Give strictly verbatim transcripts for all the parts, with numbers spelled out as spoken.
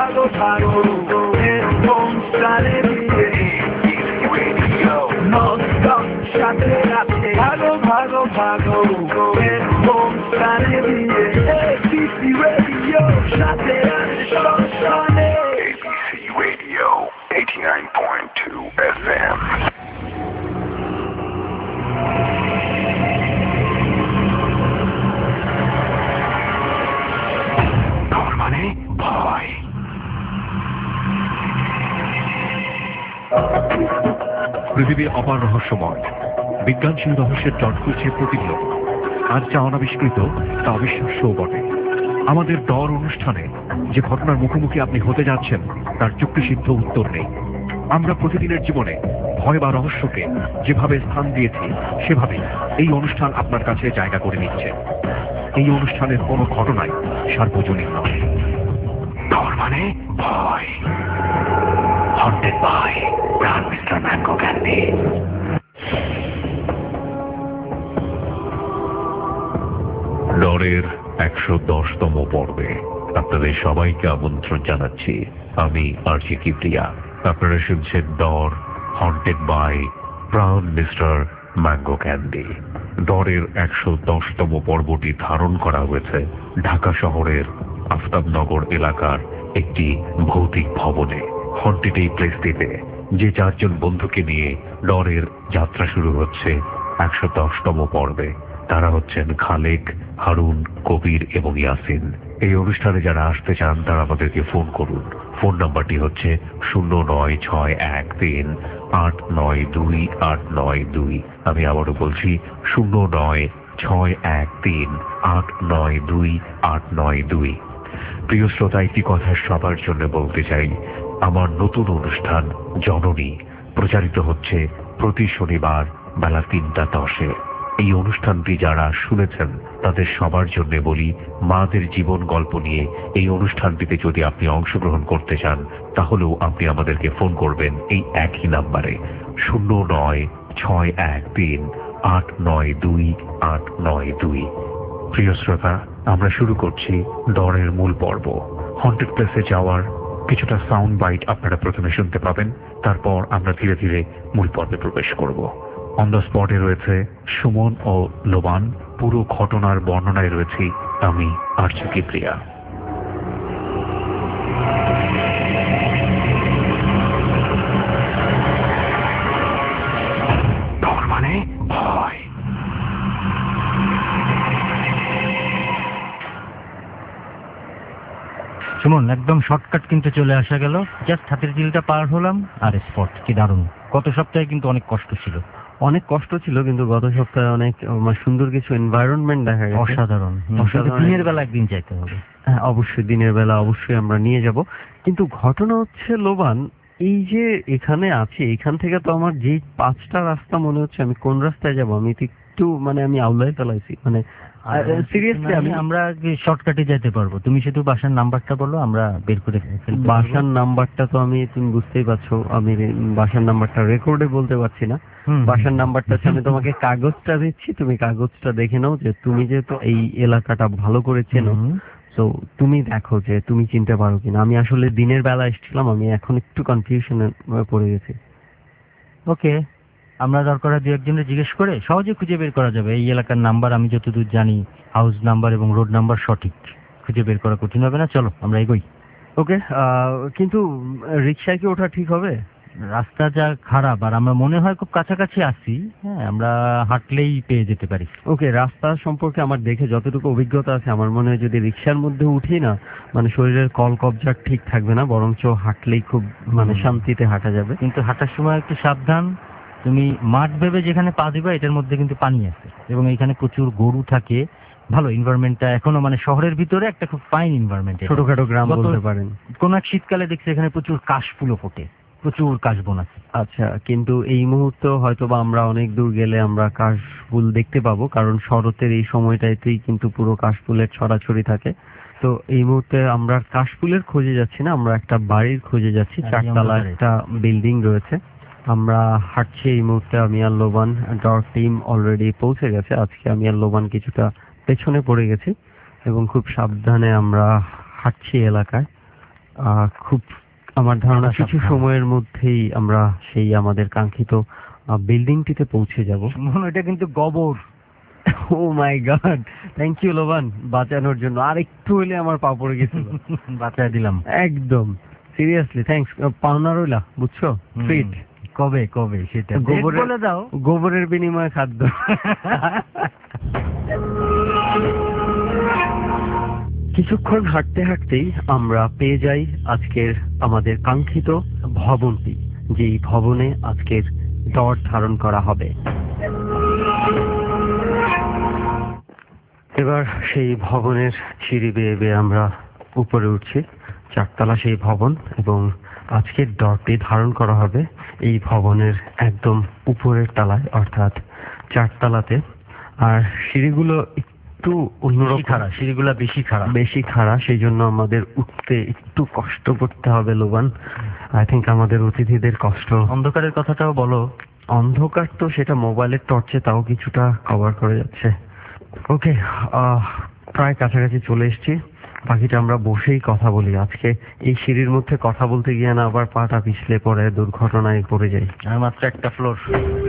ভাগো ভাগো এরকম স্টাইলে দিয়ে নন-স্টপ সাথে রাতে ভাগো ভাগো ভাগো এরকম স্টাইলে দিয়ে এবিসি রেডিও সাথে আছে সব সনে ABC radio eighty-nine point two F M. মানে ভয় পৃথিবী অপার রহস্যময়, বিজ্ঞান সেই রহস্যের জট খুঁজছে প্রতিনিয়ত। আজ যা অনাবিষ্কৃত তা অবিশ্বাস্যও বটে। আমাদের ডর অনুষ্ঠানে যে ঘটনার মুখোমুখি আপনি হতে যাচ্ছেন তার যুক্তিসিদ্ধ উত্তর নেই। আমরা প্রতিদিনের জীবনে ভয় বা রহস্যকে যেভাবে স্থান দিয়েছি সেভাবেই এই অনুষ্ঠান আপনার কাছে জায়গা করে নিচ্ছে। এই অনুষ্ঠানের কোনো ঘটনাই সার্বজনীন নয়। ডর মানে ভয়। Haunted by Pran mister mango candy. ডরের একশো দশতম পর্বে আপনাদের সবাইকে আমন্ত্রণ জানাচ্ছি। আমি আরজি কিপ্রিয়া। আপনারা শুনছেন ডর haunted by Pran mister mango candy. ডরের একশো দশতম পর্বটি ধারণ করা হয়েছে ঢাকা শহরের আফতাবনগর এলাকার একটি ভৌতিক ভবনে। হন্টেড এই প্লেসটিতে যে চারজন বন্ধুকে নিয়ে ডরের যাত্রা শুরু হচ্ছে একশো দশতম পর্বে, তারা হচ্ছেন খালেক, হারুন, কবির এবং ইয়াসিন। এই অনুষ্ঠানে যারা আসতে চান তারা আমাদেরকে ফোন করুন। ফোন নাম্বারটি হচ্ছে শূন্য নয় ছয় এক তিন আট নয় দুই আট নয় দুই। আমি আবারও বলছি শূন্য নয় ছয় এক তিন আট নয় দুই আট নয় দুই। প্রিয় শ্রোতা, একটি কথা সবার জন্য বলতে চাই। আমার নতুন অনুষ্ঠান জননী প্রচারিত হচ্ছে প্রতি শনিবার বেলা তিনটা দশে। এই অনুষ্ঠানটি যারা শুনেছেন তাদের সবার জন্য বলি, মাদের জীবন গল্প নিয়ে এই অনুষ্ঠানটিতে যদি আপনি অংশগ্রহণ করতে চান তাহলেও আপনি আমাদেরকে ফোন করবেন এই একই নাম্বারে শূন্য নয় ছয় এক তিন আট নয় দুই আট নয় দুই। প্রিয় শ্রোতা, আমরা শুরু করছি ডরের মূল পর্ব। হন্টেড প্লেসে যাওয়ার কিছুটা সাউন্ড বাইট আপনারা প্রথমে শুনতে পাবেন, তারপর আমরা ধীরে ধীরে মূল পর্বে প্রবেশ করব। অন দ্য স্পটে রয়েছে সুমন ও লোবান। পুরো ঘটনার বর্ণনায় রয়েছি আমি আরজি কিপ্রিয়া। ডর মানে ভয়। সুমন, একদম শর্টকাট কিন্তু চলে আসা গেল। জাস্ট হাতের চিলটা পার হলাম আর স্পট। কি দারুণ! গত সপ্তাহে কিন্তু অনেক কষ্ট ছিল। অনেক কষ্ট ছিল, কিন্তু গত সপ্তাহে অনেক সুন্দর কিছু এনভায়রনমেন্ট দেখা গেছে। অসাধারণ। দিনের বেলা একদিন যাইতে হবে। হ্যাঁ, অবশ্যই দিনের বেলা অবশ্যই আমরা নিয়ে যাব। কিন্তু ঘটনা হচ্ছে লোবান, এই যে এখানে আছি, এখান থেকে তো আমার যে পাঁচটা রাস্তা মনে হচ্ছে আমি কোন রাস্তায় যাব আমি একটু মানে আমি আউলাই ফেলাইছি। মানে সিরিয়াসলি আমি আমরা শর্টকাটে যেতে পারবো। তুমি শুধু বাসার নাম্বারটা বলো, আমরা বের করে ফেলবো। বাসার নাম্বারটা তো আমি, তুমি বুঝতেই পারছো, আমি বাসার নাম্বারটা রেকর্ডে বলতে পারছি না। বাসার নাম্বারটা আমি তোমাকে কাগজটা দিচ্ছি, তুমি কাগজটা দেখে নাও যে তুমি যেহেতু এই এলাকাটা ভালো করে চেনো, তো তুমি দেখো যে তুমি চিনতে পারো কিনা। আমি আসলে দিনের বেলা এসেছিলাম, আমি এখন একটু কনফিউশনে পড়ে গেছি। ওকে, আমরা দরকার দু একজনের জিজ্ঞেস করে সহজে খুঁজে বের করা যাবে। এই এলাকার নাম্বার আমি যতদূর জানি, হাউস নাম্বার এবং রোড নাম্বার সঠিক, খুঁজে বের করা কঠিন হবে না। চলো আমরা এগোই। ওকে, কিন্তু রিক্সায় কি ওঠা ঠিক হবে? রাস্তা যা খারাপ, আর আমরা মনে হয় খুব কাছাকাছি আসছি। হ্যাঁ, আমরা হাঁটলেই পেয়ে যেতে পারি। ওকে, রাস্তা সম্পর্কে আমার দেখে যতটুকু অভিজ্ঞতা আছে, আমার মনে হয় যদি রিক্সার মধ্যে উঠি না, মানে শরীরের কল কবজা ঠিক থাকবে না, বরঞ্চ হাঁটলেই খুব মানে শান্তিতে হাঁটা যাবে। কিন্তু হাঁটার সময় একটু সাবধান। তুমি মাঠ ভেবে যেখানে পা দিবা, এটার মধ্যে কিন্তু পানি আছে এবং এখানে প্রচুর গরু থাকে। ভালো এনভায়রনমেন্টটা এখনো, মানে শহরের ভিতরে একটা খুব ফাইন এনভায়রনমেন্ট। ছোটখাটো গ্রাম বলতে পারেন। কোন এক শীতকালে দেখছি এখানে প্রচুর কাশফুলও ফোটে, প্রচুর কাশবন আছে। আচ্ছা, কিন্তু এই মুহূর্তে হয়তো বা আমরা অনেক দূর গেলে আমরা কাশফুল দেখতে পাবো, কারণ শরতের এই সময়টাতেই কিন্তু পুরো কাশফুলের ছড়াছড়ি থাকে। তো এই মুহূর্তে আমরা কাশফুলের খোঁজে যাচ্ছি না, আমরা একটা বাড়ির খোঁজে যাচ্ছি। চারতলা একটা বিল্ডিং রয়েছে। আমরা হাঁটছি এই মুহূর্তে। আমি আর লোবান, ডর টিম অলরেডি পৌঁছে গেছে। আজকে আমি আর লোবান কিছুটা পেছনে পড়ে গেছি এবং খুব সাবধানে আমরা হাঁটছি এলাকায়। আহ, খুব আমার ধারণা কিছু সাবধান। সময়ের মধ্যেই আমরা সেই আমাদের কাঙ্ক্ষিত বিল্ডিংটিতে পৌঁছে যাব। মনে হয় এটা কিন্তু গোবর। Oh my god, thank you লোবান বাঁচানোর জন্য। আর একটু হইলে আমার পা পড়ে গেছিল। বাঁচায় দিলাম। একদম সিরিয়াসলি থ্যাঙ্কস। পাওনা রইলা, বুঝছো? ট্রিট কবে কবে সেটা গোবরের- বলে দাও। গোবরের বিনিময়ে খাদ্য। কিছুক্ষণ হাঁটতে হাঁটতেই আমরা পেয়ে যাই আজকের আমাদের কাঙ্ক্ষিত ভবনটি, যেই ভবনে আজকের দর ধারণ করা হবে। এবার সেই ভবনের সিঁড়ি বেয়ে বেয়ে আমরা উপরে উঠছি। চারতলা সেই ভবন, এবং আজকের দরটি ধারণ করা হবে এই ভবনের একদম উপরের তলায়, অর্থাৎ চারতলাতে। আর সিঁড়িগুলো একটু অন্যরকম খারাপ, সিঁড়িগুলা বেশি খারাপ। বেশি খাড়া, সেই জন্য আমাদের উঠতে একটু কষ্ট করতে হবে লোবান। আই থিঙ্ক আমাদের অতিথিদের কষ্ট। অন্ধকারের কথাটাও বলো। অন্ধকার তো সেটা মোবাইলের টর্চে তাও কিছুটা কভার করে যাচ্ছে। ওকে, প্রায় কাছাকাছি চলে এসেছি। বাকিটা আমরা বসেই কথা বলি। আজকে এই সিঁড়ির মধ্যে কথা বলতে গিয়ে না আবার পাটা পিছলে পড়ে দুর্ঘটনায় পড়ে যাই। আর মাত্র একটা ফ্লোর।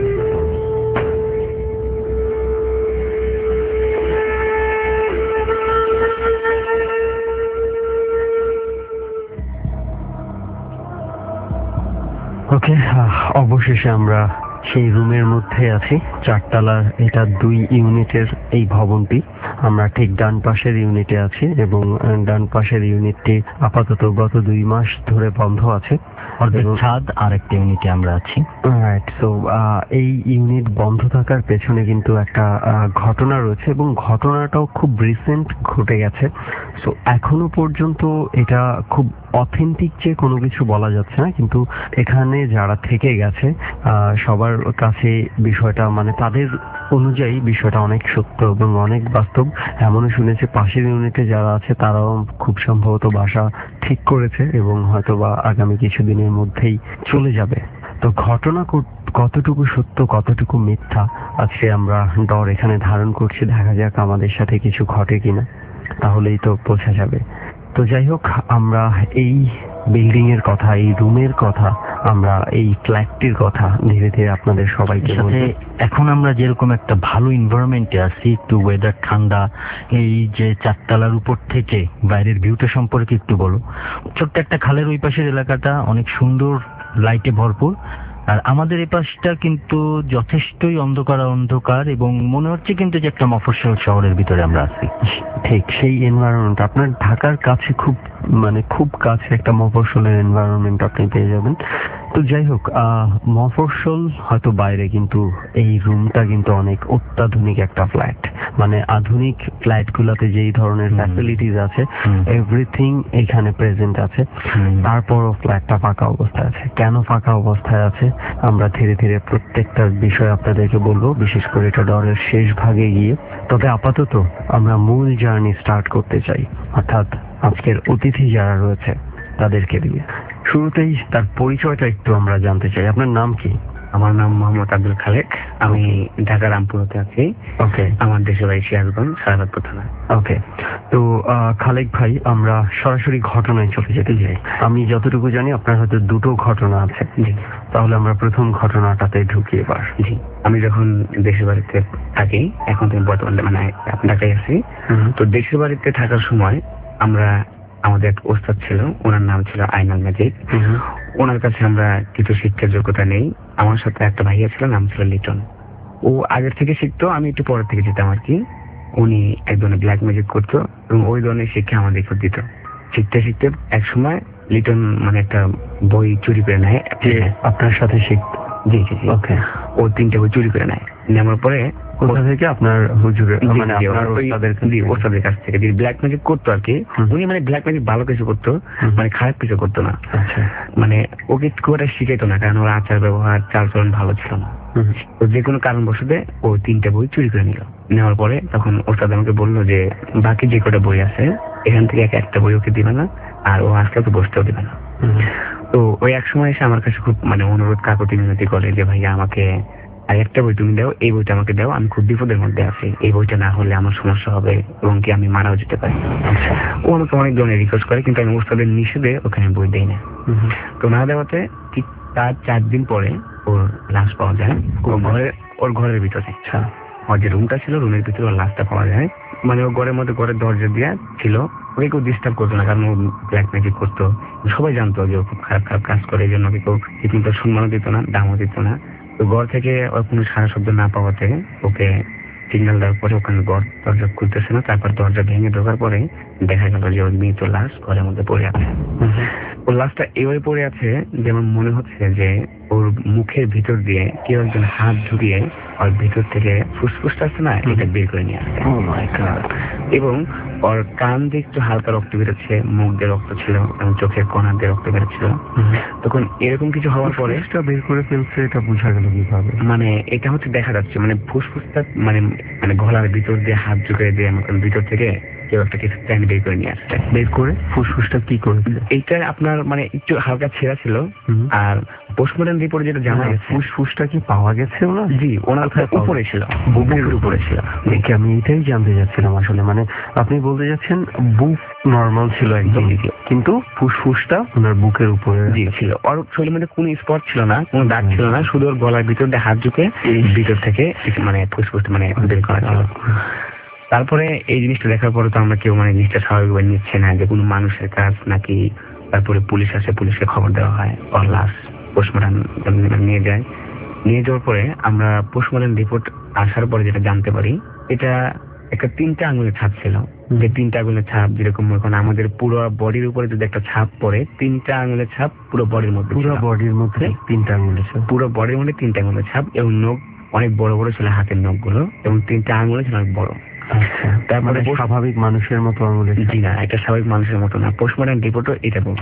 ওকে, অবশেষে আমরা সেই রুমের মধ্যে আছি। চারতলার এটা দুই ইউনিটের এই ভবনটি। আমরা ঠিক ডান পাশের ইউনিটে আছি, এবং ডান পাশের ইউনিটটি আপাতত গত দুই মাস ধরে বন্ধ আছে। অর্ধেক ছাদ আর একটা ইউনিটে আমরা আছি। রাইট। সো এই ইউনিট বন্ধ থাকার পেছনে কিন্তু একটা আহ, ঘটনা রয়েছে, এবং ঘটনাটাও খুব রিসেন্ট ঘটে গেছে। সো এখনো পর্যন্ত এটা খুব অথেন্টিক যে কোনো কিছু বলা যাচ্ছে না, কিন্তু এখানে যারা থেকে গেছে আহ, সবার কাছে বিষয়টা মানে তাদের অনুযায়ী বিষয়টা অনেক সত্য এবং অনেক বাস্তব। এমনও শুনেছে পাশের ইউনিটে যারা আছে তারাও খুব সম্ভবত বাসা ঠিক করেছে, এবং হয়তো বা আগামী কিছুদিনের মধ্যেই চলে যাবে। তো ঘটনা কত- কতটুকু সত্য কতটুকু মিথ্যা আজকে আমরা ডর এখানে ধারণ করছি। দেখা যাক আমাদের সাথে কিছু ঘটে কিনা, তাহলেই তো বোঝা যাবে। তো যাই হোক, আমরা এই বিল্ডিং এর কথা, এই রুমের কথা, আমরা এই ফ্ল্যাটটির কথা ধীরে ধীরে আপনাদের সবাইকে সাথে বলবো। এখন আমরা যেরকম একটা ভালো এনভায়রনমেন্টে আছি, একটু ওয়েদার ঠান্ডা, এই যে চারতলার উপর থেকে বাইরের ভিউটা সম্পর্কে একটু বলো। ছোট্ট একটা খালের ওই পাশের এলাকাটা অনেক সুন্দর, লাইটে ভরপুর। আর আমাদের এই পাশটা কিন্তু যথেষ্টই অন্ধকার অন্ধকার, এবং মনে হচ্ছে কিন্তু যে একটা মফস্বল শহরের ভিতরে আমরা আছি। ঠিক সেই এনভায়রনমেন্ট আপনার ঢাকার কাছে, খুব মানে খুব কাছে একটা মফস্বলের এনভায়রনমেন্ট আপনি পেয়ে যাবেন। তো যাই হোক, আহ, মফস্বল হয়তো বাইরে, কিন্তু এই রুমটা কিন্তু অনেক অত্যাধুনিক একটা ফ্ল্যাট। মানে আধুনিক ফ্ল্যাট গুলাতে যেই ধরনের ফ্যাসিলিটিস আছে, হুম। এভরিথিং এখানে প্রেজেন্ট আছে। হুম। তারপরও ফ্ল্যাটটা ফাঁকা অবস্থায় আছে। কেন ফাঁকা অবস্থায় আছে আমরা ধীরে ধীরে প্রত্যেকটা বিষয় আপনাদেরকে বলবো, বিশেষ করে এটা ডরের শেষ ভাগে গিয়ে। তবে আপাতত আমরা মূল জার্নি স্টার্ট করতে চাই, অর্থাৎ আজকের অতিথি যারা রয়েছে তাদেরকে দিয়ে। শুরুতেই তার পরিচয়টা একটু আমরা জানতে চাই। আপনার নাম কি? আমার নাম মোহাম্মদ আব্দুল খালেক। আমি ঢাকা রামপুরতে আছি। ওকে আমার দেশের বাড়ি সিরাজগঞ্জ, সারাদপুর থানা। ওকে। তো আহ, খালেক ভাই, আমরা সরাসরি ঘটনায় চলে যেতে চাই। আমি যতটুকু জানি আপনার হয়তো দুটো ঘটনা আছে। জি তাহলে আমরা প্রথম ঘটনাটাতে ঢুকি এবার। জি আমি যখন দেশের বাড়িতে থাকি, এখন তো বর্তমানে মানে ঢাকায় আছি। হুম। তো দেশের বাড়িতে থাকার সময় আমরা, আমাদের এক ওস্তাদ ছিল, ওনার নাম ছিল আইনাল ম্যাজিক। হুম। ওনার কাছে আমরা কিছু শিক্ষার যোগ্যতা নেই। আমার সাথে একটা ভাইয়া ছিল, নাম ছিল লিটন। ও আগের থেকে শিখতো, আমি একটু পরের থেকে যেতাম আর কি। উনি এক ধরনের ব্ল্যাক ম্যাজিক করতো, এবং ওই ধরনের শিক্ষা আমাদেরকে দিত। শিখতে শিখতে এক সময় লিটন মানে একটা বই চুরি করে নেয়। যে আপনার সাথে শিখ জি জি জি ওকে। ও তিনটে বই চুরি করে নেয়। নেওয়ার পরে কোথা থেকে? আপনার হুজুরের জি, মানে জি, আপনার ওই- ওস্তাদের কাছ জি, থেকে? ওস্তাদের কাছ থেকে। যে ব্ল্যাক ম্যাজিক করতো আর কি। হুম। উনি মানে ব্ল্যাক ম্যাজিক ভালো কিছু করতো, হুম। মানে খারাপ কিছু করতো না। আচ্ছা। মানে ওকে খুব একটা শিখাইতো না, কারণ ওর আচার ব্যবহার চালচলন ভালো ছিল না। হুম। তো যে কোনো কারণবশত ও তিনটে বই চুরি করে নিল। নেওয়ার পরে তখন ওস্তাদ আমাকে বললো যে বাকি যে কটা বই আছে এখান থেকে এক একটা বই ওকে দিবে না, আর ও আজকে তো বসতেও দিবে না। হুম। তো ওই এক সময় এসে আমার কাছে খুব মানে অনুরোধ কাকতি মিনতি করে যে ভাইয়া আমাকে আর একটা বই তুমি দাও, এই বইটা আমাকে দাও, আমি খুব বিপদের মধ্যে আছি, এই বইটা না হলে আমার সমস্যা হবে এবং কি আমি মারাও যেতে পারি। ও আমাকে অনেক ধরনের রিকোয়েস্ট করে, কিন্তু আমি ওস্তাদের নিষেধে ওখানে বই দেই না। তো না দেওয়াতে ঠিক তার চার দিন পরে ওর লাশ পাওয়া যায় ওর ঘরের ওর ঘরের ভিতরে। আচ্ছা, ওর যে রুমটা ছিল রুমের ভিতরে ওর লাশটা পাওয়া যায়। মানে ও ঘরের মধ্যে ঘরের দরজা দিয়ে ছিল, ওকে কেউ ডিস্টার্ব করতো না, কারণ ও ব্ল্যাক ম্যাজিক করতো, সবাই জানতো যে ও খুব খারাপ খারাপ কাজ করে, এই জন্য ওকে কেউ ঠিকমতো সম্মানও দিত না, দামও দিত না। তো ঘর থেকে ওর কোনো সারা শব্দ না পাওয়াতে ওকে সিগন্যাল দেওয়ার পরে ওখানে ঘর দরজা খুলতেছে না, তারপর দরজা ভেঙে ঢোকার পরে দেখা গেল যে ওর মৃত লাশ ঘরের মধ্যে পড়ে আছে। ওর লাশটা এভাবে পড়ে আছে যেমন মনে হচ্ছে যে ওর মুখের ভিতর দিয়ে কেউ একজন হাত ঢুকিয়ে ওর ভিতর থেকে ফুসফুসটা আছে না, এটা বের করে নিয়ে আসছে। এবং ওর কান দিয়ে একটু হালকা রক্ত বেরোচ্ছে, মুখ দিয়ে রক্ত ছিল এবং চোখের কোণা দিয়ে রক্ত বেরোচ্ছিল। তখন এরকম কিছু হওয়ার পরে বের করে ফেলছে, এটা বোঝা গেল কিভাবে? মানে এটা হচ্ছে দেখা যাচ্ছে মানে ফুসফুসটা মানে মানে গলার ভিতর দিয়ে হাত ঢুকিয়ে দিয়ে ভিতর থেকে কেউ একটা কিছু প্যান বের করে নিয়ে আসছে। বের করে ফুসফুসটা কি করে? এইটা আপনার মানে একটু হালকা ছেঁড়া ছিল। আর পোস্টমর্টম রিপোর্ট যেটা জানা গেছে, ফুসফুসটা কি পাওয়া গেছে ওনার? জি, ওনার উপরে ছিল, বুকের উপরে ছিল। দেখি আমি এটাই জানতে যাচ্ছিলাম আসলে, মানে আপনি বলতে যাচ্ছেন বুক নর্মাল ছিল একদম, কিন্তু ফুসফুসটা ওনার বুকের উপরে জি ছিল। ওর শরীরের মধ্যে কোনো স্পট ছিল না, কোনো দাগ ছিল না, শুধু ওর গলার ভিতর দিয়ে হাত ঢুকে ভিতর থেকে মানে ফুসফুসটা মানে বের করা ছিল। তারপরে এই জিনিসটা দেখার পরে তো আমরা কেউ মানে জিনিসটা স্বাভাবিকভাবে নিচ্ছে না যে কোনো মানুষের কাজ নাকি। তারপরে পুলিশ আসে, পুলিশকে খবর দেওয়া হয়, ওর লাশ পোস্টমর্টম নিয়ে যায়। নিয়ে যাওয়ার পরে আমরা পোস্টমর্টম রিপোর্ট আসার পরে যেটা জানতে পারি, এটা একটা তিনটা আঙুলের ছাপ ছিল। যে তিনটা আঙুলের ছাপ যেরকম এখন আমাদের পুরো বডির উপরে যদি একটা ছাপ পড়ে, তিনটা আঙুলের ছাপ পুরো বডির মধ্যে, পুরো বডির মধ্যে তিনটা আঙুলের ছাপ, পুরো বডির মধ্যে তিনটা আঙুলের ছাপ, এবং নখ অনেক বড় বড় ছিল, হাতের নখ গুলো, এবং তিনটা আঙুলে ছিল অনেক বড়। তারপরে স্বাভাবিক মানুষের মতো আঙুলের? জি না, এটা স্বাভাবিক মানুষের মতো না, পোস্টমর্টম রিপোর্টও এটা বলছে।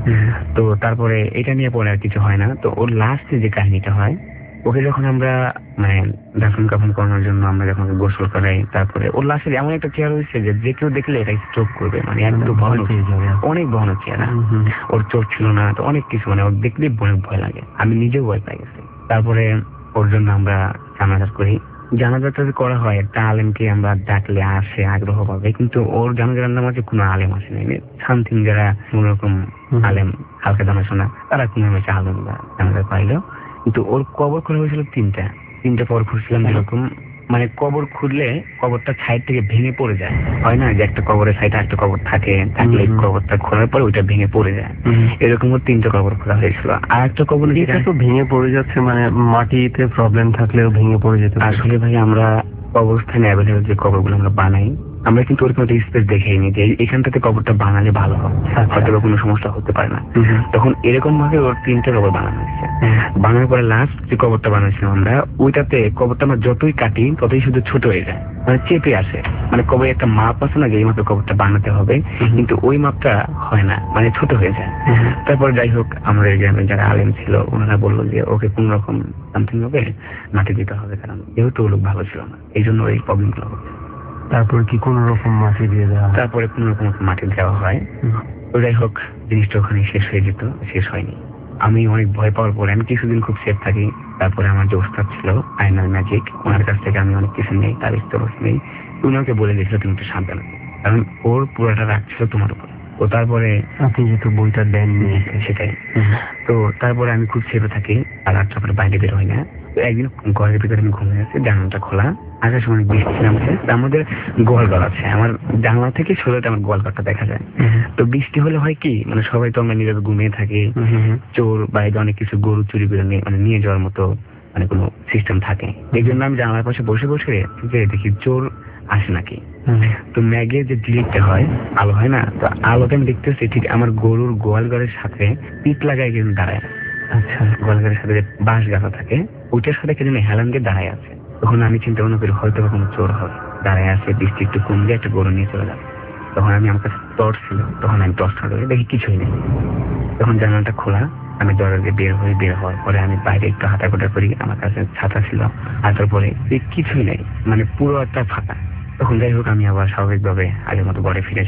তো তারপরে এটা নিয়ে পরে আর কিছু হয় না। তো ওর লাস্টে যে কাহিনীটা হয়, ওকে যখন আমরা মানে দাফন কাফন করানোর জন্য আমরা যখন গোসল করাই, তারপরে ওর লাশের এমন একটা চেয়ার হয়েছে যে যে কেউ দেখলে এটা স্ট্রোক করবে, মানে এত ভয়ানক, অনেক ভয়ানক চেহারা। ওর চোখ ছিল না, তো অনেক কিছু, মানে ওর দেখলেই অনেক ভয় লাগে, আমি নিজেও ভয় পাই গেছি। তারপরে ওর জন্য আমরা জানাজা করি। জানাজাটা করা হয়, একটা আলেমকে আমরা ডাকলে আসে আগ্রহ পাবে, কিন্তু ওর জানাজার নাম আছে কোনো আলেম আসে নাই। সামথিং যারা কোনোরকম আলেম হালকা জানাশোনা তারা কোনো হচ্ছে আলেম জানাজা পাইলো। কিন্তু ওর কবর খোলা হয়েছিল তিনটা তিনটা কবর খুঁজছিলাম, যেরকম মানে কবর খুঁড়লে কবরটা সাইড থেকে ভেঙে পড়ে যায়, হয় না যে একটা কবরের সাইডে একটা কবর থাকে, থাকলে কবরটা খোলার পরে ওইটা ভেঙে পড়ে যায়, এরকম তিনটা কবর খোলা হয়েছিল। আর একটা কবর যেটা তো ভেঙে পড়ে যাচ্ছে, মানে মাটিতে প্রবলেম থাকলেও ভেঙে পড়ে যেতে। আসলে ভাই আমরা কবরস্থানে অ্যাভেলেবল যে কবরগুলো আমরা বানাই, আমরা কিন্তু ওরকম একটা স্পেস দেখেইনি যে এখানটাতে কবরটা বানালে ভালো হয়, হয়তো কোনো সমস্যা হতে পারে না। তখন এরকম ভাবে ওর তিনটা কবর বানানো হয়েছে। বানানোর পরে লাস্ট যে কবরটা বানাচ্ছিলাম আমরা, ওইটাতে কবরটা আমরা যতই কাটি ততই শুধু ছোট হয়ে যায়, মানে চেপে আসে। মানে কবরে একটা মাপ আছে না যে এই মাপে কবরটা বানাতে হবে, কিন্তু ওই মাপটা হয় না, মানে ছোট হয়ে যায়। তারপরে যাই হোক, আমাদের গ্রামে যারা আলেম ছিল ওনারা বললো যে ওকে কোন রকম সামথিং হবে মাটি দিতে হবে, কারণ যেহেতু ও লোক ভালো ছিল না, এই জন্য ওই প্রবলেমগুলো হচ্ছে। তারপরে কি কোন রকম মাটি দিয়ে দেওয়া? তারপরে কোন রকম মাটি দেওয়া হয়। তো যাই হোক, জিনিসটা ওখানে শেষ হয়ে যেত, শেষ হয়নি। আমি অনেক ভয় পাওয়ার পরে আমি কিছুদিন খুব সেফ থাকি। তারপরে আমার যে ওস্তাদ ছিল আয়নাল ম্যাজিক, ওনার কাছ থেকে আমি অনেক কিছু নেই, তার ইস্তবস নেই। উনাকে বলে দিয়েছিল তুমি একটু সাবধানে, কারণ ওর পুরোটা রাখছিল তোমার উপর। তো তারপরে আপনি যেহেতু বইটা দেন সেটাই। তো তারপরে আমি খুব সেফে থাকি, আর রাত্রে পরে বাইরে বের হই না। তো একদিন ঘরের ভিতরে আমি ঘুমিয়ে আছি, জানালাটা খোলা, আকাশে অনেক বৃষ্টি নামছে। আমাদের গোয়ালঘর আছে, আমার জানলা থেকে সোজাতে আমার গোয়ালঘরটা দেখা যায়। তো বৃষ্টি হলে হয় কি, মানে সবাই তো আমরা নিজেদের ঘুমিয়ে থাকি, চোর বাইরে অনেক কিছু গরু চুরি করে নিয়ে মানে নিয়ে যাওয়ার মতো মানে কোনো সিস্টেম থাকে। এই জন্য আমি জানলার পাশে বসে বসে যে দেখি চোর আসে নাকি। তো ম্যাগের যে ডিলিটটা হয়, আলো হয় না, তো আলোতে আমি দেখতেছি ঠিক আমার গরুর গোয়ালঘরের সাথে পিট লাগায় কিন্তু দাঁড়ায়। আচ্ছা, গোয়ালঘরের সাথে যে বাঁশ গাছা থাকে ওইটার সাথে কে যেন হেলান দিয়ে দাঁড়ায় আছে। তখন আমি চিন্তা ভাবনা করি হয়তো বা কোনো চোর হবে, দাঁড়ায় আছে, বৃষ্টি একটু কমলে একটা গরু নিয়ে চলে যাবে। তখন আমি আমার কাছে টর্চ ছিল, তখন আমি টর্চটা ধরে দেখি কিছুই নেই। তখন জানালাটা খোলা, আমি দরজা দিয়ে বের হই। বের হওয়ার পরে আমি বাইরে একটু হাঁটাঘোটা করি, আমার কাছে ছাতা ছিল, হাঁটার পরে কিছুই নেই, মানে পুরো একটা ফাঁকা। তখন যাই হোক আমি আবার স্বাভাবিকভাবে আগের মতো ঘরে ফিরে যাই।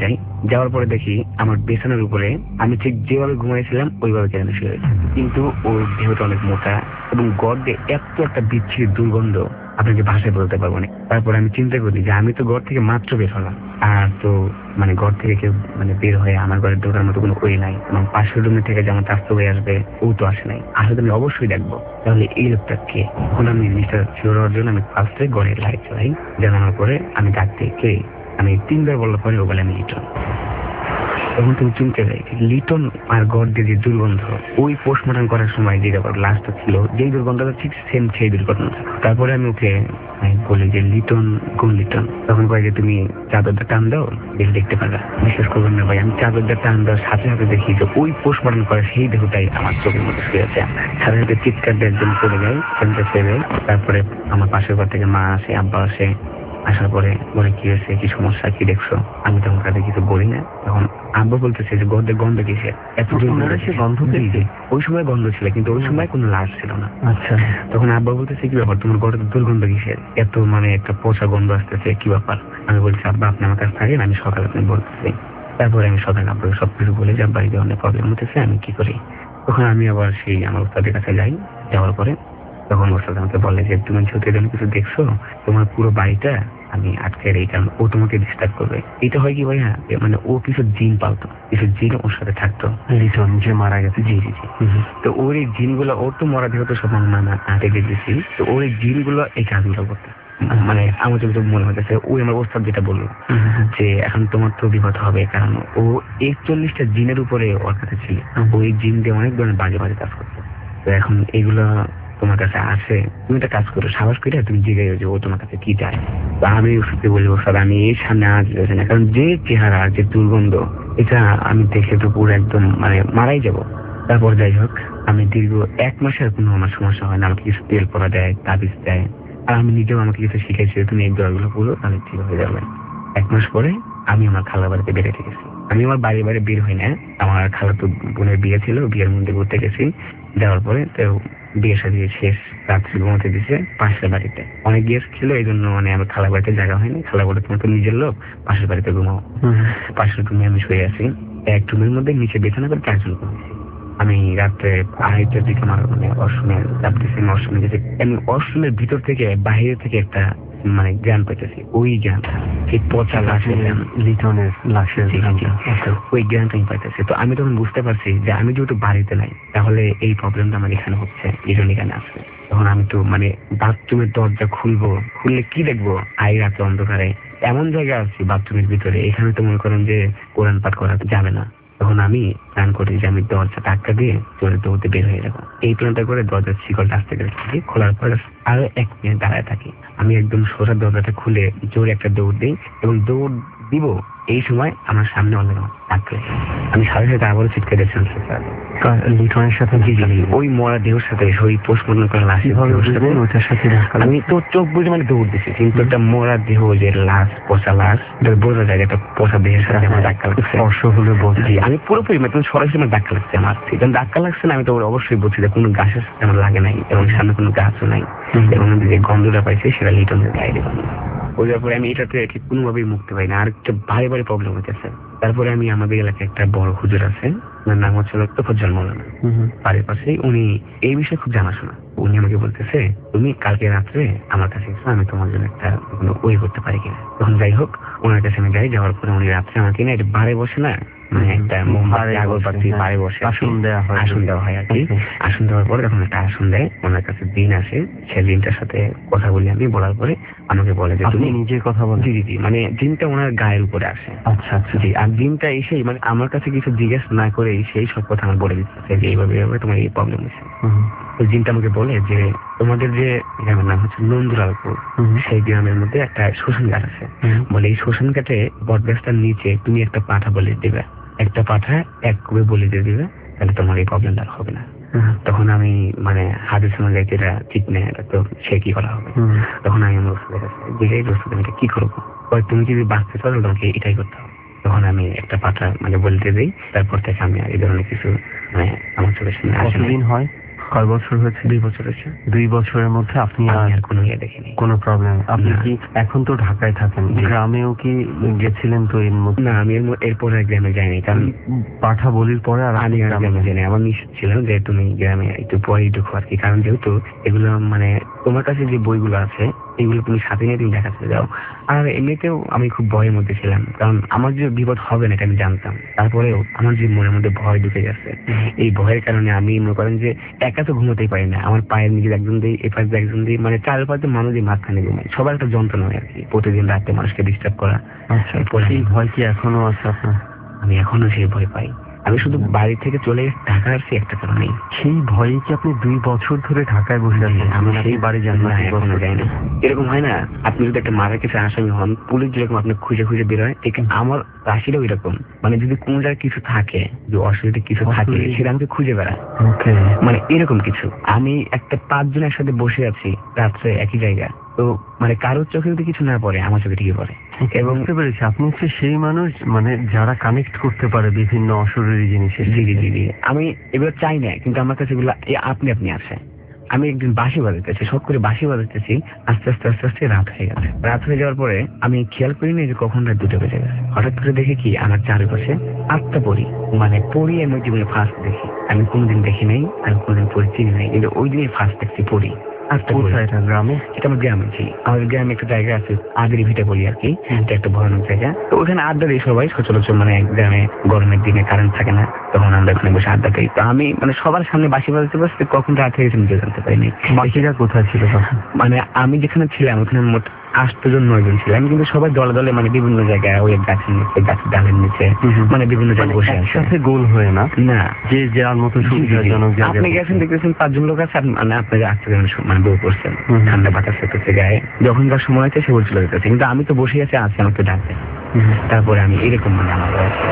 যাওয়ার পরে দেখি আমার বিছানার উপরে আমি ঠিক যেভাবে ঘুমাইছিলাম ওইভাবে কেন শুয়ে রয়েছে, কিন্তু ওর দেহটা অনেক মোটা এবং গর্দে এত একটা বিচ্ছিরি দুর্গন্ধ আপনাকে ভাষায় বলতে পারবো না। তারপর আমি চিন্তা করি যে আমি তো ঘর থেকে মাত্র বের হলাম, আর তো মানে ঘর থেকে কেউ মানে বের হয়ে আমার ঘরে ঢোকার মতো কোনো ওই নাই, এবং পাশের রুমে থেকে যেমন চাস্ত হয়ে আসবে ও তো আসে নাই, আসলে আমি অবশ্যই দেখবো তাহলে এই লোকটা কে। এখন আমি জিনিসটা শিওর হওয়ার জন্য আমি ফার্স্টে ঘরের লাইট চালাই, জানানোর পরে আমি ডাকতে কে, আমি তিনবার বলার পরে ও বলে আমি লিটন। তখন তুমি চিনতে যাই লিটন আর গড় দিয়ে যে দুর্গন্ধ ওই পোস্টমর্টম করার সময় যে লাশটা ছিল যেই দুর্গন্ধটা ঠিক সেম সেই দুর্ঘটনা। তারপরে আমি ওকে বলি যে লিটন কোন লিটন, তখন কয় যে তুমি চাদরটা টান দাও দেখে দেখতে পারবা। বিশ্বাস করবেন না ভাই, আমি চাদরটা টান দেওয়ার সাথে সাথে দেখি যে ওই পোস্টমর্টম করা সেই দেহটাই আমার চোখের মধ্যে শুয়ে আছে। সাথে সাথে চিৎকার দিয়ে একদম চলে যায়, সেখানটা ছেড়ে তারপরে আমার পাশের ঘর থেকে মা আসে, আব্বা আসে। আসার পরে বলে কি হয়েছে, কি সমস্যা, কি দেখছো? আমি তখন কাছে কিছু বলি না। তখন আব্বা বলতেছে যে গন্ধে গন্ধ কিসে এত গন্ধ পেয়েছে। ওই সময় গন্ধ ছিল কিন্তু ওই সময় কোনো লাশ ছিল না। আচ্ছা, তখন আব্বা বলতেছে কি ব্যাপার, তোমার গন্ধ দুর্গন্ধ কিসের, এত মানে একটা পচা গন্ধ আসতেছে, কি ব্যাপার? আমি বলছি আব্বা আপনি আমার কাছে থাকেন, আমি সকালে আপনি বলতেছি। তারপরে আমি সকালে আব্বাকে সবকিছু বলে যে আব্বা এই ধরনের প্রবলেম হতেছে, আমি কি করি। তখন আমি আবার সেই আমার ওস্তাদের কাছে যাই। যাওয়ার পরে তখন ওস্তাদ আমাকে বলে যে তুমি যেহেতু এখানে কিছু দেখছো, তোমার পুরো বাড়িটা আমি আটকে এই কারণ ও তোমাকে ডিস্টার্ব করবে। এটা হয় কি ভাইয়া, মানে ও কিছু জিন পালতো, কিছু জিন ওর সাথে থাকতো। লিটন যে মারা গেছে, জি জি জি। তো ওর এই জিনগুলো, ওর তো মরা দেহ তো সব মানা আটে গেছি, তো ওর এই জিনগুলো এই কাজগুলো করতে মানে আমার তো মনে হতেছে ওই আমার ওস্তাদ যেটা বললো যে এখন তোমার তো বিপদ হবে, কারণ ও একচল্লিশটা জিনের উপরে ওর কাছে ছিল। ওই জিন দিয়ে অনেক ধরনের বাজে বাজে কাজ করছে। তো এখন এগুলো তোমার কাছে আসে, তুমি একটা কাজ করো, সাহস করে তুমি জিজ্ঞাসা যে ও তোমার কাছে কি চায়। তা আমি ওষুধে বলবো স্যার আমি এই সামনে আজ যাচ্ছি না, কারণ যে চেহারা যে দুর্গন্ধ এটা আমি দেখে তো পুরো একদম মানে মারাই যাব। তারপর যাই হোক আমি দীর্ঘ এক মাসের কোনো আমার সমস্যা হয় না, আমাকে কিছু তেল পরা দেয়, তাবিজ দেয়, আর আমি নিজেও আমাকে কিছু শিখেছি তুমি এই দরগুলো পুরো তাহলে ঠিক হয়ে যাবে। এক মাস পরে আমি আমার খালা বাড়িতে বেড়ে গেছি। আমি আমার বাড়ি বাড়ি বের হই না, আমার খালা তো বোনের বিয়ে ছিল, বিয়ের মধ্যে ঘুরতে গেছি। যাওয়ার পরে তো বিয়ে সাথে শেষ রাত্রি ঘুমাতে দিচ্ছে পাশের বাড়িতে, অনেক গেস্ট ছিল এই জন্য মানে আমার খালা বাড়িতে জায়গা হয়নি। খালা বাড়ি তোমার তো নিজের লোক, পাশের বাড়িতে ঘুমাও। পাশের রুমে আমি শুয়ে আছি, এক রুমের মধ্যে নিচে বিছানা করে চারজন ঘুমিয়েছি। আমি রাত্রে আড়াইটার দিকে আমার মানে অশ্রমে চাপ দিচ্ছি, অশ্রমে গেছি। আমি অশ্রমের ভিতর থেকে বাইরে থেকে একটা মানে জ্ঞান পাইতেছি, ওই জ্ঞানটা সেই পচা লাশের লিটনের লাশের ওই জ্ঞানটা আমি পাইতেছি। তো আমি তখন বুঝতে পারছি যে আমি যেহেতু বাড়িতে নাই তাহলে এই প্রবলেমটা আমার এখানে হচ্ছে, এই জন্য এখানে আসবে। তখন আমি তো মানে বাথরুমের দরজা খুলবো, খুললে কি দেখবো, আই রাতে অন্ধকারে এমন জায়গায় আছি বাথরুমের ভিতরে, এখানে তো মনে করেন যে কোরআন পাঠ করা যাবে না। তখন আমি প্ল্যান করি যে আমি দরজা ধাক্কা দিয়ে চলে দৌড়তে বের হয়ে যাবো। এই প্ল্যানটা করে দরজার শিকলটা আস্তে করে খুলি, খোলার পর আরো এক মিনিট দাঁড়ায় থাকি। আমি একদম সোজা দরজাটা খুলে জোরে একটা দৌড় দিই এবং দৌড় দিব এই সময় আমার সামনে অনেক ডাকলে আমি সাথে সাথে আবারও চিৎকার দিয়েছিলাম লিটনের সাথে, ওই মরা দেহের সাথে ওই পোস্টমর্টম করা লাশ ওইটার সাথে আমি তো চোখ বুঝে মানে দৌড় দিচ্ছি, কিন্তু একটা মরা দেহ যে লাশ, পচা লাশ বোঝা যায় একটা পচা দেহের সাথে আমার ধাক্কা লাগছে। স্পর্শ হলে বলছি আমি পুরোপুরি মানে সরাসরি আমার ধাক্কা লাগছে, আমার যখন ধাক্কা লাগছে না আমি তো অবশ্যই বলছি যে কোনো গাছের সাথে আমার লাগে নাই এবং সামনে কোনো গাছও নাই, এবং যে গন্ধটা পাইছে সেটা লিটনের গায়ে গন্ধ। ওই ব্যাপারে আমি এটাতে ঠিক কোনোভাবেই মুক্তি পাই না, আর একটা ভারী ভারী প্রবলেম হইতেছে। তারপরে আমি আমাদের এলাকায় একটা বড় হুজুর আছে, ওনার নাম হচ্ছে তোফাজ্জল মাওলানা, বাড়ির পাশেই। উনি এই বিষয়ে খুব জানাশোনা। উনি আমাকে বলতেছে তুমি কালকে রাত্রে আমার কাছে এসো, আমি তোমার জন্য একটা কোনো ওই করতে পারি কিনা। তখন যাই হোক ওনার কাছে আমি যাই, যাওয়ার পরে উনি রাত্রে আমাকে না এটা বারে বসে না মানে একটা মোমবাতি আগরবাতি বারে বসে আসন দেওয়া হয়, আসন দেওয়া হয় আর কি। আসন দেওয়ার পরে তখন একটা আসন দেয়, ওনার কাছে দিন আসে, সে দিনটার সাথে কথা বলি আমি। বলার পরে আমাকে বলে যে তুমি নিজের কথা বল। জি জি জি, মানে দিনটা ওনার গায়ের উপরে আসে। আচ্ছা আচ্ছা জি। আর দিনটা এসেই মানে আমার কাছে কিছু জিজ্ঞেস না করে সেই সব কথা আমার বলে দিচ্ছে যে এইভাবে এইভাবে তোমার এই প্রবলেম হয়েছে। ওই দিনটা আমাকে বলে যে তোমাদের যে গ্রামের নাম হচ্ছে নন্দুলালপুর, সেই গ্রামের মধ্যে একটা শ্মশান ঘাট আছে। বলে এই শ্মশান ঘাটে বটগাছটার নিচে তুমি একটা পাঠা বলে দিবে, একটা পাঠা এক কবে বলে দিয়ে দিবে, তাহলে তোমার এই প্রবলেমটা হবে না। তখন আমি মানে হাতের সময় যাই এটা ঠিক নেই, তো সে কি করা হবে। তখন আমি আমার ওষুধের কাছে বুঝাই ওষুধ আমি কি করবো, তুমি যদি বাঁচতে চাও তোমাকে এটাই করতে হবে। তখন আমি একটা পাঠা মানে বলতে দিই, তারপর থেকে আমি এই ধরনের কিছু মানে আমার চোখের সামনে আসে। হয় কয় বছর হয়েছে? দুই বছর হয়েছে। দুই বছরের মধ্যে আপনি আমি আর আর কোনো ইয়ে দেখিনি, কোনো প্রবলেম? আপনি না। কি এখন তো ঢাকায় থাকেন, জি। গ্রামেও কি গেছিলেন? তো এর মধ্যে না, আমি এর ম- এরপর আর গ্রামে যাইনি, কারণ পাঠা বলির পরে আর আপনি আমি আর গ্রামে গ্রামে যান? যাইনি। আমার নিশ্চিত ছিল যে তুমি গ্রামে একটু পরেই ঢুকো আর কি, কারণ যেহেতু এগুলো মানে তোমার কাছে যে বইগুলো আছে এগুলো তুমি সাথে নিয়ে তুমি দেখাতে যাও। আর এমনিতেও আমি খুব ভয়ের মধ্যে ছিলাম, কারণ আমার যে বিপদ হবে না এটা আমি জানতাম। তারপরেও আমার যে মনের মধ্যে ভয় ঢুকে গেছে, এই ভয়ের কারণে আমি মনে করেন যে একা তো ঘুমোতেই পারি না। আমার পায়ের নিচে একজন দিই, এ পাশে একজন দিই, মানে চারপাশে মানুষই মাঝখানে ঘুমাই। সবার একটা যন্ত্রণা হয় আর কি, প্রতিদিন রাতে মানুষকে ডিস্টার্ব করা। আচ্ছা, এরপরে সেই ভয় কি এখনো আছে আপনার? আমি এখনো সেই ভয় পাই। আমি শুধু বাড়ি থেকে চলে এসে ঢাকা আসছি একটা কারণেই। সেই ভয়ে কি আপনি দুই বছর ধরে ঢাকায় বসে আছেন? আমি আমি সেই বাড়ি যান না? না, দুই এখনো বছর যাই না। এরকম হয় না, আপনি যদি একটা মারা কাছে আসামি হন, পুলিশ যেরকম আপনি খুঁজে খুঁজে বেরোয়, ঠিক আমার রাশিটাও এরকম। মানে যদি কোনো জায়গায় কিছু থাকে, যে অসুবিধা কিছু থাকে, অসুবিধা- সেটা আমাকে খুঁজে বেড়ায়। ওকে। মানে এরকম কিছু। আমি একটা পাঁচজন একসাথে বসে আছি রাত্রে একই জায়গা, তো মানে কারোর চোখে যদি কিছু না পড়ে আমার চোখে ঠিকই পড়ে। এবং বুঝতে পেরেছি, আপনি হচ্ছে সেই মানুষ মানে যারা কানেক্ট করতে পারে বিভিন্ন অশরীরী জিনিসের। জি জি জি জি আমি এগুলো চাই না, কিন্তু আমার কাছে এগুলো এ আপনি আপনি আসে। আমি একদিন বাঁশি বাজাতেছি, শখ করে বাঁশি বাজাতেছি, আস্তে আস্তে আস্তে আস্তে রাত হয়ে গেছে। রাত হয়ে যাওয়ার পরে আমি খেয়াল করিনি যে কখন রাত দুটো বেজে গেছে। হঠাৎ করে দেখি কি আমার চারপাশে আটটা পরি, মানে পরি আমি জীবনে ফার্স্ট দেখি। আমি কোনোদিন দেখি নাই, আমি কোনোদিন পরি চিনি নাই, কিন্তু ওই দিনই ফার্স্ট দেখছি পরি। আটটা পরি। কোথায় এটা? গ্রামে? এটা আমার গ্রামে ছিল। আমাদের গ্রামে একটা জায়গা আছে, আদির ভিটে বলি আর কি, এটা একটা ভয়ানক জায়গা। তো ওখানে আড্ডা দিই সবাই সচরাচর, মানে গ্রামে গরমের দিনে কারেন্ট থাকে না, তখন আমরা ওখানে বসে আড্ডা দিই। তো আমি মানে সবার সামনে বাঁশি বাজাতে বসতে কখন রাত হয়ে গেছে নিজে জানতে পারিনি। বাকিরা কোথায় ছিল তখন? মানে আমি যেখানে ছিলাম ওখানে মোট আটজন নয়জন ছিলাম, কিন্তু সবাই দলে দলে মানে বিভিন্ন জায়গায়, ওই গাছের নিচে, গাছের ডালের নিচে, মানে বিভিন্ন জায়গায় বসে আছে। একসাথে গোল হয়ে না, না, যে যার মতো জি, জি, জি। সুবিধাজনক জায়গায় আপনি বসে। গেছেন দেখতেছেন পাঁচজন লোক আছে, আপনি- মানে আপনার আসতে মানে বউ করছেন, হুম। ঠান্ডা বাতাস করতেছে গায়ে, যখন যার সময় হয়েছে সে বলছিল যেতেছে, কিন্তু আমি তো বসে আছি, আসছে আমাকে ডাকছে। হুম। তারপরে আমি এরকম মানে আমার হয়েছে।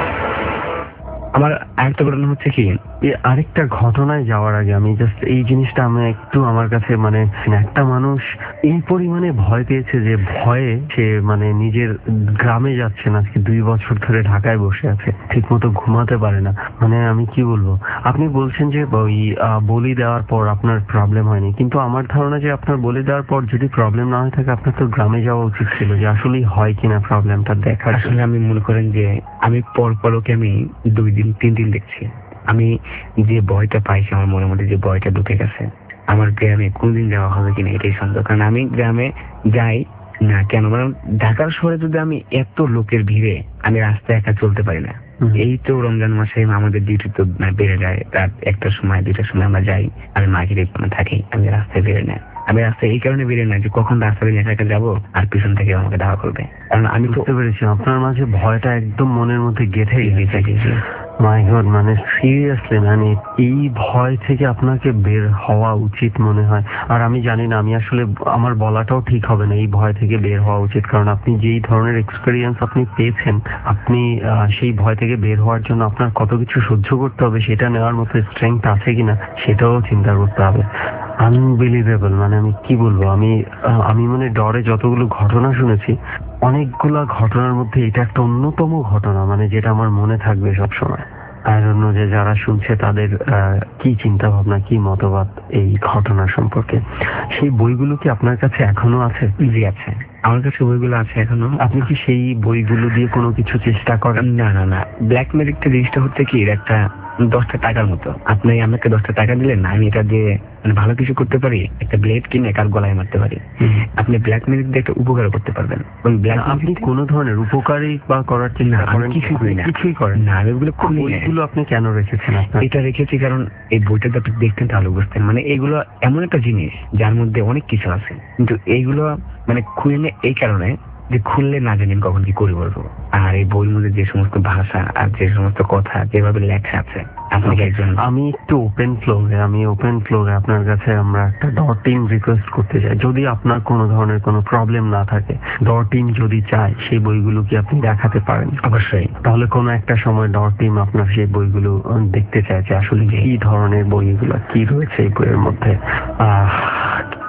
আমার আরেকটা ঘটনা হচ্ছে কি, এই আরেকটা ঘটনায় যাওয়ার আগে আমি জাস্ট এই জিনিসটা আমি একটু আমার কাছে মানে একটা মানুষ এই পরিমাণে ভয় পেয়েছে যে ভয়ে সে মানে নিজের গ্রামে যাচ্ছে না, আজকে দুই বছর ধরে ঢাকায় বসে আছে, ঠিক মতো ঘুমাতে পারে না। মানে আমি কি বলবো, আপনি বলছেন যে ওই আহ, বলি দেওয়ার পর আপনার প্রবলেম হয়নি, কিন্তু আমার ধারণা যে আপনার বলি দেওয়ার পর যদি প্রবলেম না হয়ে থাকে আপনার তো গ্রামে যাওয়া উচিত ছিল, যে আসলেই হয় কিনা প্রবলেমটা দেখার জন্য। আসলে আমি মনে করেন যে আমি পর পরকে আমি দুই দিন তিন দিন দেখছি। আমি যে ভয়টা পাইছি, আমার মনের মধ্যে যে ভয়টা ঢুকে গেছে, আমার গ্রামে কোনদিন যাওয়া হবে কিনা এটাই সন্দেহ। কারণ আমি গ্রামে যাই না কেন, মানে ঢাকার শহরে যদি আমি এত লোকের ভিড়ে আমি রাস্তায় একা চলতে পারি না। হুম। এই তো রমজান মাসে আমাদের ডিউটি তো মানে বেড়ে যায়, রাত একটার সময় দুইটার সময় আমরা যাই, আমি মার্কেটে থাকি, আমি রাস্তায় বেরোই না। আমি রাস্তায় এই কারণে বেরোই না যে কখন রাস্তা দিয়ে একা একা যাবো আর পিছন থেকে আমাকে ধাওয়া করবে, কারণ আমি তো বুঝতে পেরেছি আপনার মাঝে ভয়টা একদম মনের মধ্যে গেঁথে জি, জি, গেছে। জি, জি। মাই গড, মানে সিরিয়াসলি মানে এই ভয় থেকে আপনাকে বের হওয়া উচিত মনে হয়। আর আমি জানি না, আমি আসলে আমার বলাটাও ঠিক হবে না, এই ভয় থেকে বের হওয়া উচিত, কারণ আপনি যেই ধরনের এক্সপেরিয়েন্স আপনি পেয়েছেন, আপনি আহ, সেই ভয় থেকে বের হওয়ার জন্য আপনার কত কিছু সহ্য করতে হবে, সেটা নেওয়ার মতো স্ট্রেংথ আছে কিনা সেটাও চিন্তা করতে হবে। আনবিলিভেবল, মানে আমি কি বলবো, আমি আহ, আমি মানে ডরে যতগুলো ঘটনা শুনেছি, অনেকগুলা ঘটনার মধ্যে এটা একটা অন্যতম ঘটনা, মানে যেটা আমার মনে থাকবে সবসময়। আর অন্য যে যারা শুনছে তাদের আহ, কি চিন্তা ভাবনা, কি মতবাদ এই ঘটনা সম্পর্কে। সেই বইগুলো কি আপনার কাছে এখনো আছে? জি আছে, আমার কাছে বইগুলো আছে এখনো। আপনি কি সেই বইগুলো দিয়ে কোনো কিছু চেষ্টা করেন? না না না, ব্ল্যাক ম্যাজিকটা জিনিসটা হচ্ছে কি, এর একটা দশটা টাকার মতো। আপনি আমাকে দশটা টাকা দিলেন, আমি এটা দিয়ে মানে ভালো কিছু করতে পারি, একটা ব্লেড কিনে কার গলায় মারতে পারি। আপনি ব্ল্যাক ম্যাজিক দিয়ে একটা উপকার করতে পারবেন। এবং ব্ল্যাক না, আপনি কোন ধরনের উপকারী বা করার না, চেষ্টা আমি করেন? কিছুই করি না। কিছুই করেন না, আমি ওগুলো খুলি না। বইগুলো আপনি কেন রেখেছেন আপনার? এটা রেখেছি কারণ এই বইটা তো আপনি দেখতেন তাহলে বুঝতেন, মানে এগুলো এমন একটা জিনিস যার মধ্যে অনেক কিছু আছে, কিন্তু এইগুলো মানে খুললে এই কারণে যে খুললে না জানেন কখন কি করে বলবো। আর এই বইয়ের মধ্যে যে সমস্ত ভাষা আর যে সমস্ত কথা যেভাবে লেখা আছে, আপনি কি একজন আমি একটু ওপেন ফ্লোরে আমি ওপেন ফ্লোরে আপনার কাছে আমরা একটা ডট টিম রিকোয়েস্ট করতে চাই, যদি আপনার কোনো ধরনের কোনো প্রবলেম না থাকে, ডট টিম যদি চায় সেই বইগুলো কি আপনি দেখাতে পারেন? অবশ্যই। তাহলে কোনো একটা সময় ডট টিম আপনার সেই বইগুলো উম, দেখতে চাইছে আসলে কি ধরনের বই, এগুলো কি রয়েছে এই বইয়ের মধ্যে। আহ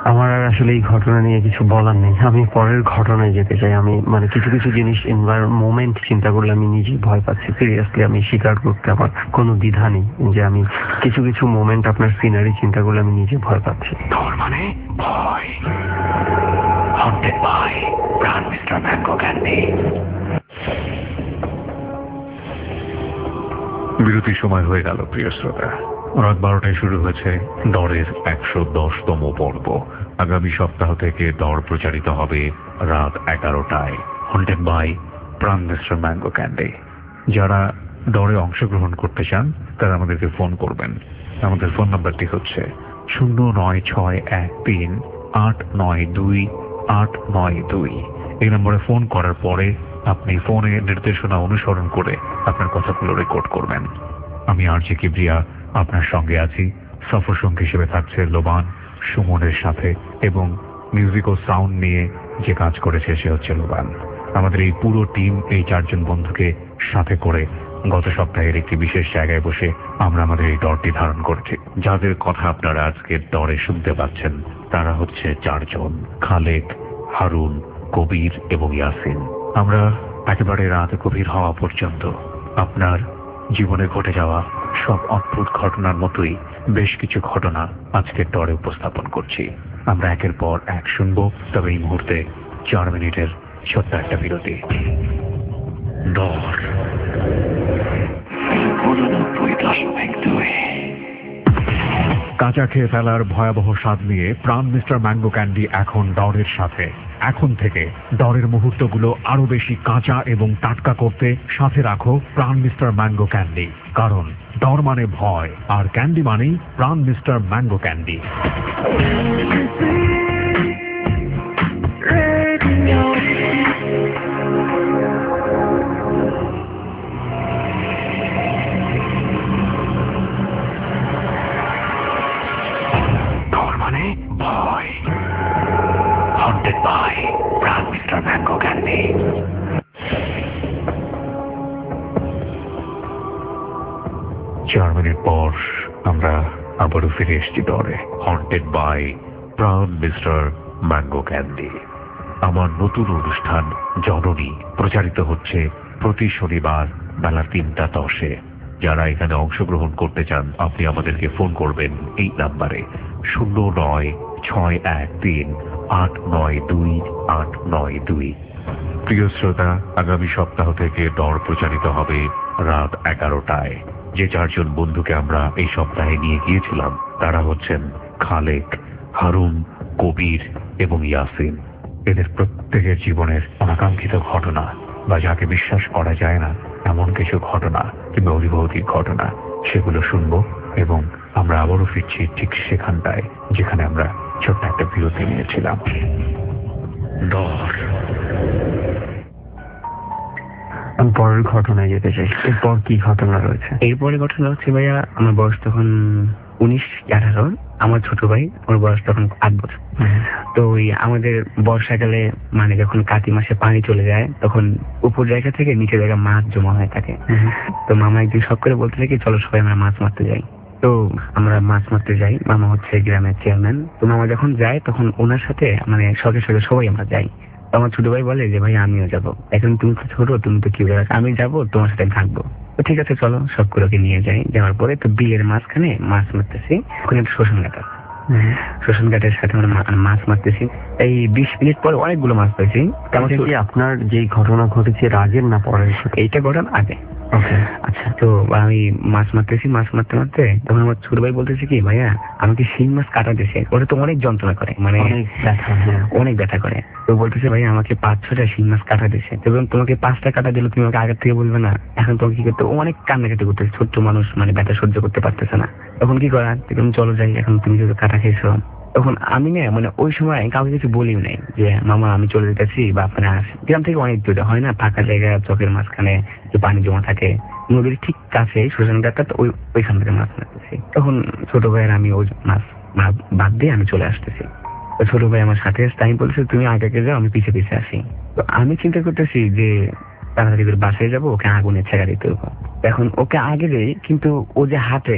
আমার আর আসলে এই ঘটনা নিয়ে কিছু বলার নেই, আমি পরের ঘটনায় যেতে চাই। আমি মানে কিছু কিছু জিনিস মোমেন্ট চিন্তা করলে আমি নিজেই ভয় পাচ্ছি, সিরিয়াসলি আমি স্বীকার করতে আমার কোনো দ্বিধা নেই যে আমি কিছু কিছু মোমেন্ট আপনার সিনারি চিন্তা করলে আমি নিজে ভয় পাচ্ছি। তার মানে ভয়, haunted by Pran mister mango candy. বিরতির সময় হয়ে গেল প্রিয় শ্রোতা। রাত বারোটায় শুরু হয়েছে দরের একশো দশতম পর্ব। আগামী সপ্তাহ থেকে দর প্রচারিত হবে রাত এগারোটায়। Haunted by Pran mister mango candy. যারা দরে অংশগ্রহণ করতে চান তারা আমাদেরকে ফোন করবেন। আমাদের ফোন নাম্বারটি হচ্ছে শূন্য নয় ছয় এক তিন আট নয় দুই আট নয় দুই। এই নম্বরে ফোন করার পরে আপনি ফোনে নির্দেশনা অনুসরণ করে আপনার কথাগুলো রেকর্ড করবেন। আমি আরজে কিবরিয়া আপনার সঙ্গে আছি। সফর সঙ্গী হিসেবে থাকছে লোবান সুমনের সাথে, এবং মিউজিক ও সাউন্ড নিয়ে যে কাজ করেছে সে হচ্ছে লোবান। আমাদের এই পুরো টিম এই চারজন বন্ধুকে সাথে করে গত সপ্তাহের একটি বিশেষ জায়গায় বসে আমরা আমাদের এই দরটি ধারণ করেছি। যাদের কথা আপনারা আজকের দরে শুনতে পাচ্ছেন তারা হচ্ছে চারজন, খালেক, হারুন, কবির এবং ইয়াসিন। আমরা একেবারে রাত গভীর হওয়া পর্যন্ত আপনার জীবনে ঘটে যাওয়া সব অদ্ভুত ঘটনার মতোই বেশ কিছু ঘটনা আজকের দরে উপস্থাপন করছি। আমরা একের পর এক শুনব, তবে এই মুহূর্তে চার মিনিটের ছোট্ট একটা বিরতি। দর কাঁচা খেয়ে ফেলার ভয়াবহ স্বাদ নিয়ে প্রাণ মিস্টার ম্যাঙ্গো ক্যান্ডি এখন দরের সাথে। এখন থেকে দরের মুহূর্তগুলো আরো বেশি কাঁচা এবং টাটকা করতে সাথে রাখো প্রাণ মিস্টার ম্যাঙ্গো ক্যান্ডি, কারণ দর মানে ভয় আর ক্যান্ডি মানেই প্রাণ মিস্টার ম্যাঙ্গো ক্যান্ডি। দর মানে ভয়, haunted by Pran mister mango candy. চার মিনিট পর আমরা আবারও ফিরে এসেছি দরে। Haunted by Pran mister mango candy. আমার নতুন অনুষ্ঠান জননী প্রচারিত হচ্ছে প্রতি শনিবার বেলা তিনটা দশে। যারা এখানে অংশগ্রহণ করতে চান আপনি আমাদেরকে ফোন করবেন এই নাম্বারে শূন্য নয় ছয় এক তিন আট নয় দুই আট নয় দুই। প্রিয় শ্রোতা, আগামী সপ্তাহ থেকে দর প্রচারিত হবে রাত এগারোটায়। যে চারজন বন্ধুকে আমরা এই সপ্তাহে নিয়ে গিয়েছিলাম তারা হচ্ছেন খালেক, হারুন, কবির এবং ইয়াসিন। এদের প্রত্যেকের জীবনের অনাকাঙ্ক্ষিত ঘটনা বা যাকে বিশ্বাস করা যায় না এমন কিছু ঘটনা কিংবা অভিভৌতিক ঘটনা সেগুলো শুনবো, এবং আমরা আবারও ফিরছি ঠিক সেখানটায় যেখানে আমরা ছোট্ট একটা বিরতি নিয়েছিলাম। দর। আমি পরের ঘটনায় যেতে চাই। এরপর কি ঘটনা রয়েছে? এরপরে ঘটনা হচ্ছে ভাইয়া, আমার বয়স তখন উনিশ আঠারো, আমার ছোট ভাই ওর বয়স তখন আট বছর। তো ওই আমাদের বর্ষাকালে মানে যখন কাতি মাসে পানি চলে যায় তখন উপর জায়গা থেকে নিচে জায়গা মাছ জমা হয়ে থাকে। তো মামা একদিন শখ করে বলতে থাকে চলো সবাই আমরা মাছ মারতে যাই। তো আমরা মাছ মারতে যাই, মামা হচ্ছে গ্রামের চেয়ারম্যান। তো মামা যখন যায় তখন ওনার সাথে মানে শখে শখে সবাই আমরা যাই। আমার ছোট ভাই বলে যে ভাই আমিও যাবো, এখন তুমি তো ছোট, তুমি তো কি বলে আমি যাবো তোমার সাথে থাকবো। তো ঠিক আছে চলো, সবগুলোকে নিয়ে যাই। যাওয়ার পরে তো বিলের মাঝখানে মাছ মারতেছি, ওখানে একটা শ্মশান ঘাট আছে। শ্মশান ঘাটের সাথে আমরা মাছ মারতেছি। এই বিশ মিনিট পরে অনেকগুলো মাছ পাইছি। আপনার যে ঘটনা ঘটেছে আগের না পরের? এইটা ঘটার আগে। আচ্ছা, তো আমি মাছ মারতেছি, মাছ মারতে মারতে তখন আমার ছোট ভাই বলতেছে কি ভাইয়া আমাকে শিং মাছ কাটা দিয়েছে, ওটা তো অনেক যন্ত্রণা করে, মানে অনেক ব্যথা করে। তো বলতেছে ভাইয়া আমাকে পাঁচ ছটা শিং মাছ কাটা দিয়েছে, এবং তোমাকে পাঁচটা কাটা দিলে তুমি আমাকে আগের থেকে বলবে না, এখন তোমাকে কি করতে? অনেক কান্নাকাটি করতেছে, ছোট্ট মানুষ মানে ব্যথা সহ্য করতে পারতেছে না। তখন কি করা, তুমি চলো যাই, এখন তুমি যদি কাটা খেয়েছো। তখন আমি না মানে ওই সময় কাউকে কিছু বলিও নাই যে মামা আমি চলে যেতেছি বা আপনারা আসেন। গ্রাম থেকে অনেক দূরে হয় না, ফাঁকা জায়গায় চকের মাঝখানে যে পানি জমা থাকে, নদীর ঠিক কাছে শ্মশান ঘাটটা, তো ওইখান থেকে মাছ মারতেছি। তখন ছোট ভাইয়ের আমি ওই মাছ বাদ দিয়ে আমি চলে আসতেছি। ছোট ভাই আমার সাথে আসতে, আমি বলছি তুমি আগে আগে যাও, আমি পিছে পিছে আসি। তো আমি চিন্তা করতেছি যে তাড়াতাড়ি করে বাসায় যাবো, ওকে আগুনে ছেড়া দিতে হবে। এখন ওকে আগে দেই, কিন্তু ও যে হাঁটে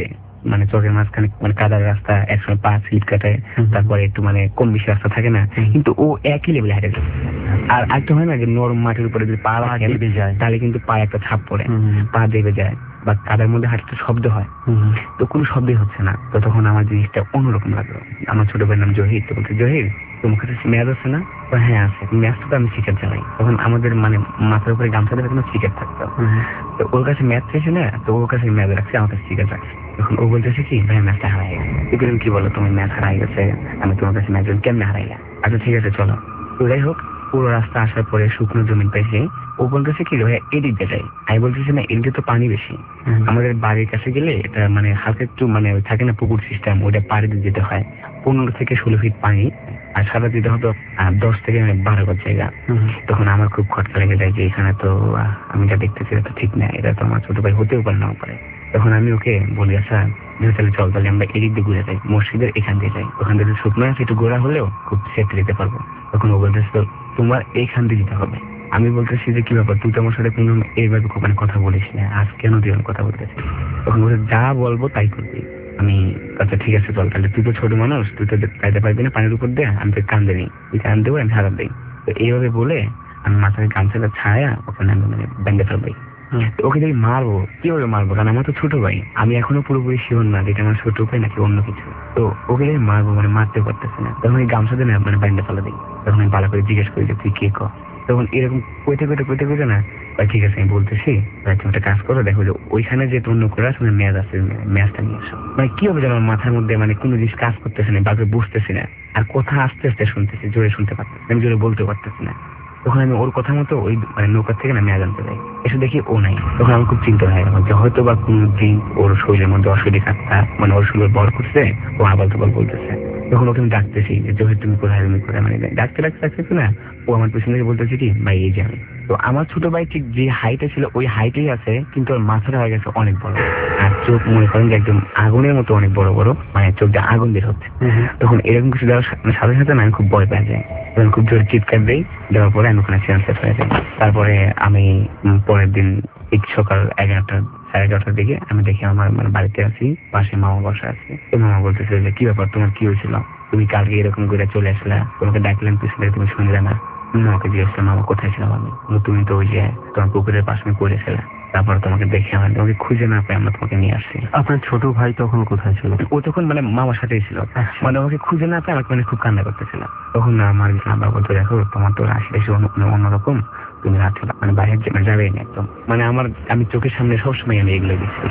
মানে চকের মাঝখানে মানে কাদার রাস্তা, একসময় পা স্লিপ কাটায়, তারপরে একটু মানে কম বেশি রাস্তা থাকে না, কিন্তু ও একই লেভেলে হাঁটে যায়। আর একটা হয় না যে নরম মাটির উপরে যদি পা রাখেন তাহলে কিন্তু পা একটা ছাপ পড়ে, পা দেবে যায় বা কাদার মধ্যে হাঁটতে শব্দ হয়, তো কোনো শব্দই হচ্ছে না। তো তখন আমার জিনিসটা অন্যরকম লাগলো। আমার ছোট ভাইয়ের নাম জহির, তো বলছে জহির তোমার কাছে ম্যাচ আছে না? হ্যাঁ আছে। ম্যাচটা তো আমি শিকার চালাই, তখন আমাদের মানে মাথার উপরে গামছা দেবে কোনো শিকার থাকতো, তো ওর কাছে ম্যাচ চাইছে না, তো ওর কাছে ম্যাচ রাখছে, আমার কাছে শিকার রাখছে। তখন ও বলতেছে কি ভাই ম্যাচটা হারাই গেছে। কি বলো তুমি ম্যাচ হারাই গেছে, আমি তোমার কাছে ম্যাচ কেমনে হারাইলা? আচ্ছা ঠিক আছে চলো। তো যাই হোক পুরো রাস্তা আসার পরে শুকনো জমিন পেয়েছে, ও বলতেছে কি ভাই এদিক দিয়ে যাই, আমি বলতেছি না এদিকে তো পানি বেশি, আমাদের বাড়ির কাছে গেলে এটা মানে হালকা একটু মানে থাকে না পুকুর সিস্টেম, ওইটা পাড়ি দিয়ে যেতে হয়, পনেরো থেকে ষোলো ফিট পানি, আর সারা দিতে হতো দশ থেকে বারো গজ জায়গা। তখন আমার খুব খরচা লেগে যায় যে এখানে তো আমি যা দেখতেছি এটা তো ঠিক না, এটা তো আমার ছোট ভাই হতেও পারে না পারে। তখন আমি ওকে বলি আচ্ছা তাহলে চল তাহলে আমরা এদিক দিয়ে ঘুরে যাই, মসজিদের এখান দিয়ে যাই, ওখান থেকে শুকনো আছে একটু ঘোরা হলেও খুব সেফ দিতে পারবো। তখন ও বলতেছে তোমার এইখান দিয়ে যেতে হবে। আমি বলতেছি যে কি ব্যাপার তুই তো আমার সাথে কোনো এইভাবে মানে কথা বলিস না, আজ কেন তুই কথা বলতেছিস? তখন বলছে যা বলবো তাই করবি। আমি আচ্ছা ঠিক আছে চল তাহলে, তুই তো ছোট মানুষ, তুই তো যাইতে পারবি না পানির উপর দিয়ে, আমি তো কান্দে নিই, তুই কান দেবো আমি সারা দিই। তো এইভাবে বলে আমি মাথায় গামছাটা ছায়া ওখানে আমি মানে ব্যান্ডে ফেলবো। ওকে যদি মারবো কিভাবে মারবো, কারণ আমার তো ছোট ভাই, আমি এখনো পুরোপুরি শিওর না যেটা আমার ছোট ভাই নাকি অন্য কিছু। তো ওকে যদি মারবো মানে মারতে পারতেছি না, তখন ওই গামছা দিয়ে মানে ব্যান্ডে ফেলে দিই। তখন আমি ভালো করে জিজ্ঞেস করি যে তুই কে কর। তখন এরকম কইতে কইতে কইতে কইতে না ভাই ঠিক আছে আমি বলতেছি ভাই তুমি একটা কাজ করো, দেখো যে ওইখানে যে অন্য করে আসলে ম্যাচ আছে, ম্যাচটা নিয়ে আসো। মানে কি হবে যেন আমার মাথার মধ্যে মানে কোনো জিনিস কাজ করতেছে না, বাকি বুঝতেছি না, আর কথা আস্তে আস্তে শুনতেছি, জোরে শুনতে পারতেছি, আমি জোরে বলতে পারতেছি না। তখন আমি ওর কথা মতো ওই মানে নৌকার থেকে না ম্যাচ আনতে যাই, এসে দেখি ও নাই। তখন আমি খুব চিন্তা হয়ে গেল যে হয়তো বা কোন দিন ওর শরীরের মধ্যে অসুবিধা থাকতা, মানে ওর শরীর বড় করছে, ও আবাল তবাল বলতেছে। তখন ওকে আমি ডাকতেছি যে জহির তুমি কোথায়, তুমি কোথায়, মানে ডাকতে ডাকতে ডাকতেছি না, ও আমার পিছনে থেকে বলতেছি কি ভাই এই যে আমি। তো আমার ছোট ভাই ঠিক যে হাইটে ছিল ওই হাইটেই আছে, কিন্তু ওর মাথাটা হয়ে গেছে অনেক বড়, আর চোখ মনে করেন যে একদম আগুনের মতো অনেক বড় বড়, মানে চোখ দিয়ে আগুন বের হচ্ছে। তখন এরকম কিছু দেওয়ার সাথে সাথে না আমি খুব ভয় পেয়ে যাই, তখন খুব জোরে চিৎকার দিই, দেওয়ার পরে আমি ওখানে সেন্সলেস হয়ে যাই। তারপরে আমি পরের দিন ঠিক সকাল এগারোটা সাড়ে এগারোটার দিকে আমি দেখি আমার মানে বাড়িতে আছি, পাশে মামা বসা আছে। তো মামা বলতেছে যে কি ব্যাপার তোমার কি হয়েছিল, তুমি কালকে এরকম করে চলে আসলা, তোমাকে ডাকলেন পিছনে তুমি শুনলে না। মামাকে জিজ্ঞেস করলাম মামা কোথায় ছিলাম আমি, তুমি তো ওই যে তোমার পুকুরের পাশে পড়েছিলে, তারপর তোমাকে দেখে আমার তোমাকে খুঁজে না পাই আমরা তোমাকে নিয়ে আসছি। আপনার ছোট ভাই তখন কোথায় ছিল? ও তখন মানে মামার সাথেই ছিল, মানে আমাকে খুঁজে না পাই আমাকে মানে খুব কান্না করতেছিল। তখন আমার আব্বা বলতে দেখো তোমার তো আশেপাশে অন্যরকম, তুমি রাত্রে মানে বাইরে যাবেই না একদম, মানে আমার আমি চোখের সামনে সবসময় আমি এগুলো দেখছি।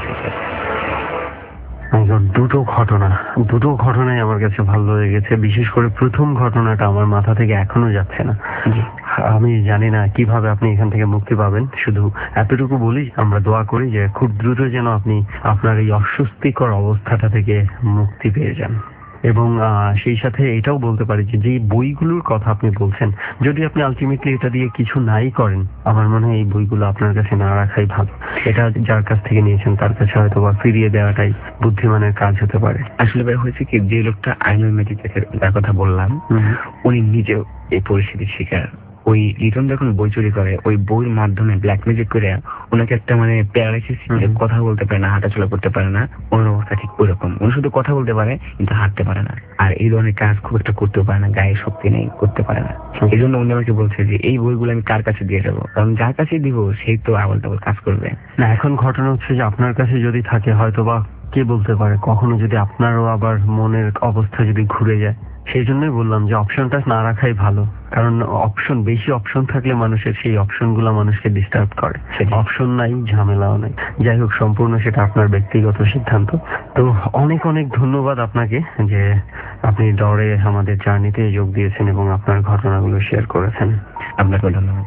দুটো ঘটনা দুটো ঘটনাই আমার কাছে ভালো লেগেছে, বিশেষ করে প্রথম ঘটনাটা আমার মাথা থেকে এখনো যাচ্ছে না। আমি জানি না কিভাবে আপনি এখান থেকে মুক্তি পাবেন, শুধু এতটুকু বলি আমরা দোয়া করি যে খুব দ্রুত যেন আপনি আপনার এই অস্বস্তিকর অবস্থাটা থেকে মুক্তি পেয়ে যান। এবং সেই সাথে এটাও বলতে পারি যে যে বইগুলোর কথা আপনি বলছেন, যদি আপনি আলটিমেটলি এটা দিয়ে কিছু নাই করেন, আমার মনে হয় এই বইগুলো আপনার কাছে না রাখাই ভালো। এটা যার কাছ থেকে নিয়েছেন তার কাছে হয়তো বা ফিরিয়ে দেওয়াটাই বুদ্ধিমানের কাজ হতে পারে। আসলে ভাই হয়েছে কি, যে লোকটা আইনুল মেজিকের যার কথা বললাম উনি নিজেও এই পরিস্থিতির শিকার। ওই লিটন যখন বই চুরি করে ওই বইয়ের মাধ্যমে ব্ল্যাক ম্যাজিক করে ওনাকে একটা মানে প্যারালাইসিস, কথা বলতে পারে না, হাঁটাচলা করতে পারে না, ওনার অবস্থা ঠিক ওই রকম, উনি শুধু কথা বলতে পারে কিন্তু হাঁটতে পারে না, আর এই ধরনের কাজ খুব একটা করতেও পারে না, গায়ে শক্তি নেই, করতে পারে না। এই জন্য উনি আমাকে বলছে যে এই বইগুলো আমি কার কাছে দিয়ে যাবো, কারণ যার কাছে দিব সেই তো আবল তাবল কাজ করবে না। এখন ঘটনা হচ্ছে যে আপনার কাছে যদি থাকে হয়তো বা কে বলতে পারে কখনো যদি আপনারও আবার মনের অবস্থা যদি ঘুরে যায়, সেই জন্যই বললাম যে অপশনটা না রাখাই ভালো, কারণ অপশন বেশি অপশন থাকলে মানুষের সেই অপশন গুলো মানুষকে ডিস্টার্ব করে, অপশন নাই ঝামেলাও নাই। যাই হোক সম্পূর্ণ সেটা আপনার ব্যক্তিগত সিদ্ধান্ত। তো অনেক অনেক ধন্যবাদ আপনাকে যে আপনি ডরে আমাদের জার্নিতে যোগ দিয়েছেন এবং আপনার ঘটনাগুলো শেয়ার করেছেন। আপনাকে ধন্যবাদ।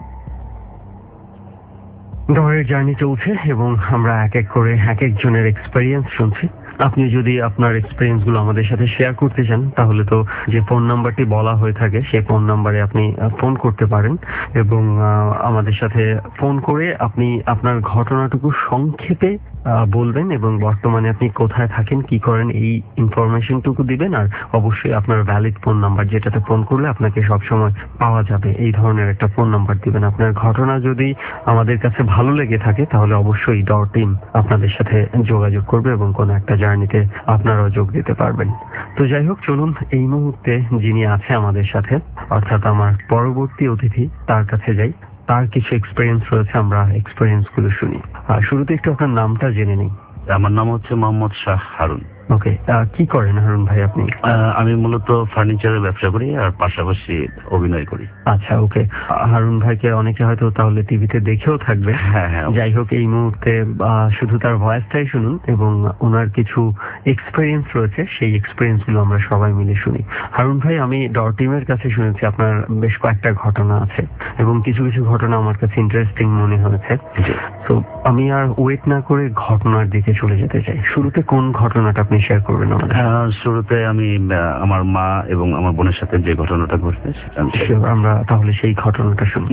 ডরের জার্নি চলছে এবং আমরা এক এক করে এক একজনের এক্সপেরিয়েন্স শুনছি। আপনি যদি আপনার এক্সপেরিয়েন্স গুলো আমাদের সাথে শেয়ার করতে চান তাহলে তো যে ফোন নাম্বারটি বলা হয়ে থাকে সেই ফোন নাম্বারে আপনি ফোন করতে পারেন এবং আমাদের সাথে ফোন করে আপনি আপনার ঘটনাটুকু সংক্ষেপে বলবেন এবং বর্তমানে আপনি কোথায় থাকেন, কি করেন, এই ইনফরমেশনটুকু দিবেন। আর অবশ্যই আপনার ভ্যালিড ফোন নাম্বার, যেটাতে ফোন করলে আপনাকে সবসময় পাওয়া যাবে, এই ধরনের একটা ফোন নাম্বার দিবেন। আপনার ঘটনা যদি আমাদের কাছে ভালো লেগে থাকে তাহলে অবশ্যই ডর টিম আপনাদের সাথে যোগাযোগ করবে এবং কোনো একটা জার্নিতে আপনারাও যোগ দিতে পারবেন। তো যাই হোক, চলুন এই মুহূর্তে যিনি আছে আমাদের সাথে, অর্থাৎ আমার পরবর্তী অতিথি, তার কাছে যাই। তার কিছু এক্সপিরিয়েন্স রয়েছে, আমরা এক্সপিরিয়েন্স গুলো শুনি। আর শুরুতে একটু আপনার নামটা জেনে নিই। আমার নাম হচ্ছে মোহাম্মদ শাহ হারুন। ওকে, কি করেন হারুন ভাই আপনি? আমি মূলত ফার্নিচারের ব্যবসা করি আর পাশাপাশি অভিনয় করি। আচ্ছা, ওকে। হারুন ভাইকে অনেকে হয়তো তাহলে টিভিতে দেখেও থাকবে। হ্যাঁ হ্যাঁ। যাই হোক, এই মুহূর্তে শুধু তার ভয়েসটাই শুনুন এবং ওনার কিছু এক্সপিরিয়েন্স রয়েছে, সেই এক্সপিরিয়েন্স গুলো আমরা সবাই মিলে শুনি। হারুন ভাই, আমি ডর টিমের কাছে শুনেছি আপনার বেশ কয়েকটা ঘটনা আছে এবং কিছু কিছু ঘটনা আমার কাছে ইন্টারেস্টিং মনে হয়েছে। তো আমি আর ওয়েট না করে ঘটনার দিকে চলে যেতে চাই। শুরুতে কোন ঘটনাটা আপনি শেয়ার করবেন আমাদের? শুরুতে আমি আমার মা এবং আমার বোনের সাথে যে ঘটনাটা ঘটছে সেটা আমরা তাহলে সেই ঘটনাটা শুনি।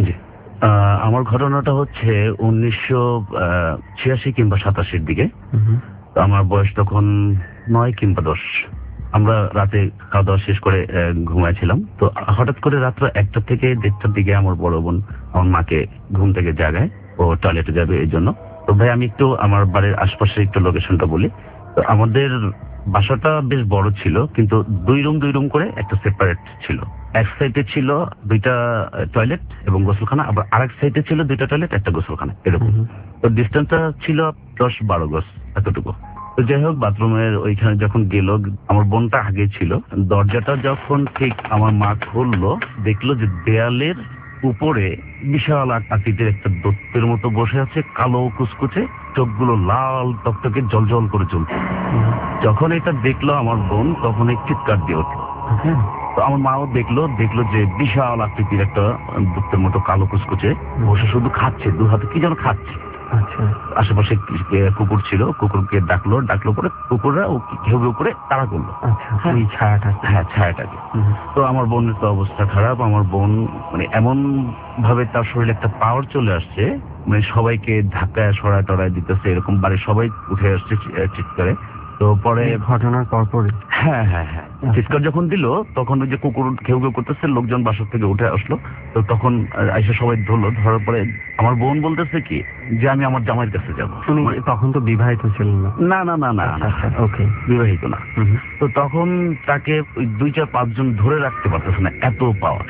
আমার ঘটনাটা হচ্ছে উনিশশো ছিয়াশি কিংবা সাতাশির দিকে। আমার বয়স তখন নয় কিংবা দশ। আমরা রাতে খাওয়া দাওয়া শেষ করে ঘুমাইছিলাম। তো হঠাৎ করে রাত্র একটা থেকে দেড়টার দিকে আমার বড় বোন আমার মাকে ঘুম থেকে জাগায়, ও টয়লেটে যাবে এই জন্য। তো ভাই আমি একটু আমার বাড়ির আশপাশে একটু লোকেশনটা বলি। তো আমাদের বাসাটা বেশ বড় ছিল, কিন্তু দুই রুম দুই রুম করে একটা সেপারেট ছিল। এক সাইডে ছিল দুইটা টয়লেট এবং গোসলখানা, আবার আরেক সাইডে ছিল দুইটা টয়লেট একটা গোসলখানা, এরকম। তো ডিস্টেন্সটা ছিল দশ বারো গজ এতটুকু। তো যাই হোক, বাথরুমের ওইখানে যখন গেল, আমার বোনটা আগে ছিল, দরজাটা যখন ঠিক আমার মা খুললো, দেখলো যে দেয়ালের উপরে বিশাল আকৃতির একটা দত্তের মতো বসে আছে, কালো কুচকুচে, চোখগুলো লাল টকটকে জল জল করে চলছে। যখন এটা দেখলো আমার বোন, তখন এই চিৎকার দিয়ে উঠলো। তো আমার মাও দেখলো দেখলো যে বিশাল আকৃতির একটা দত্তের মতো কালো কুচকুচে বসে শুধু খাচ্ছে, দু হাতে কি যেন খাচ্ছে। আশেপাশে কুকুর ছিল, কুকুরকে ডাকলো, ডাকলো পরে কুকুররা ও ঘেউ ঘেউ করে তাড়া করলো ছায়াটাকে। হ্যাঁ, ছায়াটাকে। তো আমার বোনের তো অবস্থা খারাপ। আমার বোন মানে এমন ভাবে তার শরীরে একটা পাওয়ার চলে আসছে, মানে সবাইকে ধাক্কায় সরায় টরায় দিতেছে, এরকম বাড়ির সবাই উঠে আসছে চিৎকারে। তো পরে ঘটনার পরপরই হ্যাঁ হ্যাঁ হ্যাঁ চিৎকার যখন দিল, তখন ওই যে কুকুর ঘেউ ঘেউ করতেছে, লোকজন বাসা থেকে উঠে আসলো। তো তখন এসে সবাই ধরলো। ধরার পরে আমার বোন বলতেছে কি যে আমি আমার জামাইয়ের কাছে যাবো। তখন তো বিবাহিত ছিলেন না? না না না না, ওকে, বিবাহিত না। তো তখন তাকে ওই দুই চার পাঁচজন ধরে রাখতে পারতেছে না, এত পাওয়ার।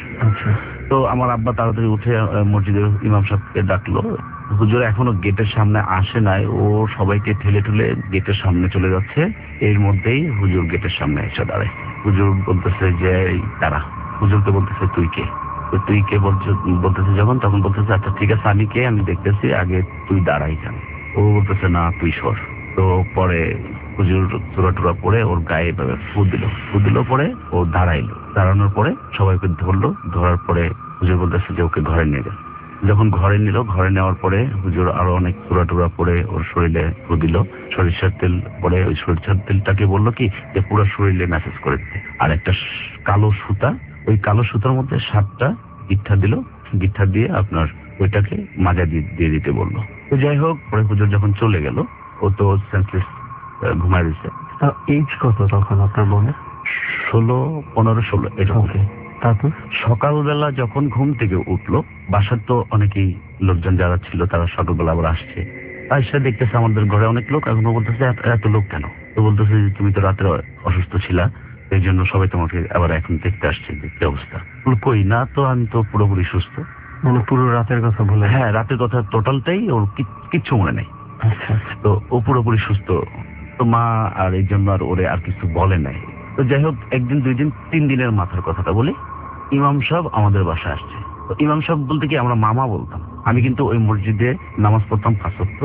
তো আমার আব্বা তাড়াতাড়ি উঠে মসজিদের ইমাম সাহেবকে ডাকলো। হুজুর এখনো গেটের সামনে আসে নাই, ও সবাইকে ঠেলে ঠেলে গেটের সামনে চলে যাচ্ছে। এর মধ্যেই হুজুর গেটের সামনে এসে দাঁড়ায়। হুজুর বলতেছে যে তারা, হুজুরকে বলতেছে তুই কে? তুই কে বলতেছে যখন, তখন বলতেছে আচ্ছা ঠিক আছে আমি কে আমি দেখতেছি, আগে তুই দাঁড়াই যান। ও বলতেছে না তুই সর। তো পরে হুজুর চূড়া টুরা পরে ওর গায়ে ফু দিল, ফু দিল পরে ও দাঁড়াইলো। দাঁড়ানোর পরে সবাইকে ধরলো। ধরার পরে হুজুর বলতেছে যে ওকে ঘরে নিয়ে যান। যখন ঘরে নিল, ঘরে নেওয়ার পরে হুজুর আরো অনেক চূড়া টুরা পরে ওর শরীরে ফু দিল। সরিষার তেল পরে ওই সরিষার তেলটাকে বললো কি যে পুরো শরীরে ম্যাসেজ করে দিতে। আর একটা কালো সুতা, ওই কালো সুতার মধ্যে সাতটা গিঠা দিল, গিঠা দিয়ে আপনার ওইটাকে মাজা দিয়ে দিয়ে দিতে বললো। তো যাই হোক, পরে হুজুর যখন চলে গেল, ও তো সেন্সলেস ঘুমায় দিচ্ছে। এজ কত তখন আপনার বোনের? ষোলো পনেরো ষোলো এরকম। তারপর সকালবেলা যখন ঘুম থেকে উঠলো, বাসার তো অনেকেই লোকজন যারা ছিল তারা সকালবেলা আবার আসছে, আসছে দেখতেছে আমাদের ঘরে অনেক লোক। এখন বলতেছে এত লোক কেন? তো বলতেছে যে তুমি তো রাত্রে অসুস্থ ছিলা, এই জন্য সবাই তোমাকে আবার এখন দেখতে আসছে, দেখতে অবস্থা। কই না তো, আমি তো পুরোপুরি সুস্থ। মানে পুরো রাতের কথা বলে? হ্যাঁ, রাতের কথা টোটালটাই ওর কিচ্ছু মনে নেই। তো ও পুরোপুরি সুস্থ। তো মা আর এই জন্য আর ওরে আর কিছু বলে নাই। তো যাই হোক, একদিন দুই দিন তিন দিনের মাথার কথাটা বলি, ইমাম সাহেব আমাদের বাসায় আসছে। তো ইমাম সাহেব বলতে কি আমরা মামা বলতাম। আমি কিন্তু ওই মসজিদে নামাজ পড়তাম পাঁচ ওয়াক্ত।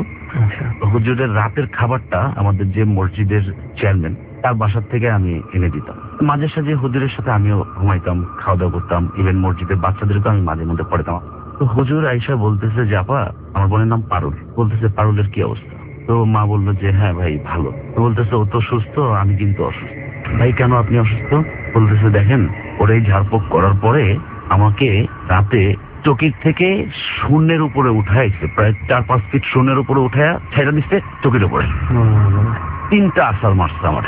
হুজুরের রাতের খাবারটা আমাদের যে মসজিদের চেয়ারম্যান, তার বাসার থেকে আমি এনে দিতাম। মাঝে সাঝে হুজুরের সাথে আমিও ঘুমাইতাম, খাওয়া দাওয়া করতাম। ইভেন মসজিদের বাচ্চাদেরকে আমি মাঝে মধ্যে পড়াতাম। তো হুজুর আইসা বলতেছে যে আপা, আমার বোনের নাম পারুল, বলতেছে পারুলের কি অবস্থা? তো মা বললো যে হ্যাঁ ভাই ভালো। বলতেছে ও তো সুস্থ, আমি কিন্তু অসুস্থ। ভাই কেন আপনি অসুস্থ? বলতেছে দেখেন, ওর এই ঝাড়ফুঁক করার পরে আমাকে রাতে চকির থেকে শূন্যের উপরে উঠাইছে, প্রায় চার পাঁচ ফিট শূন্যের উপরে উঠায় ছেড়ে দিচ্ছে চকির উপরে। তিনটা আসার মারছে আমার।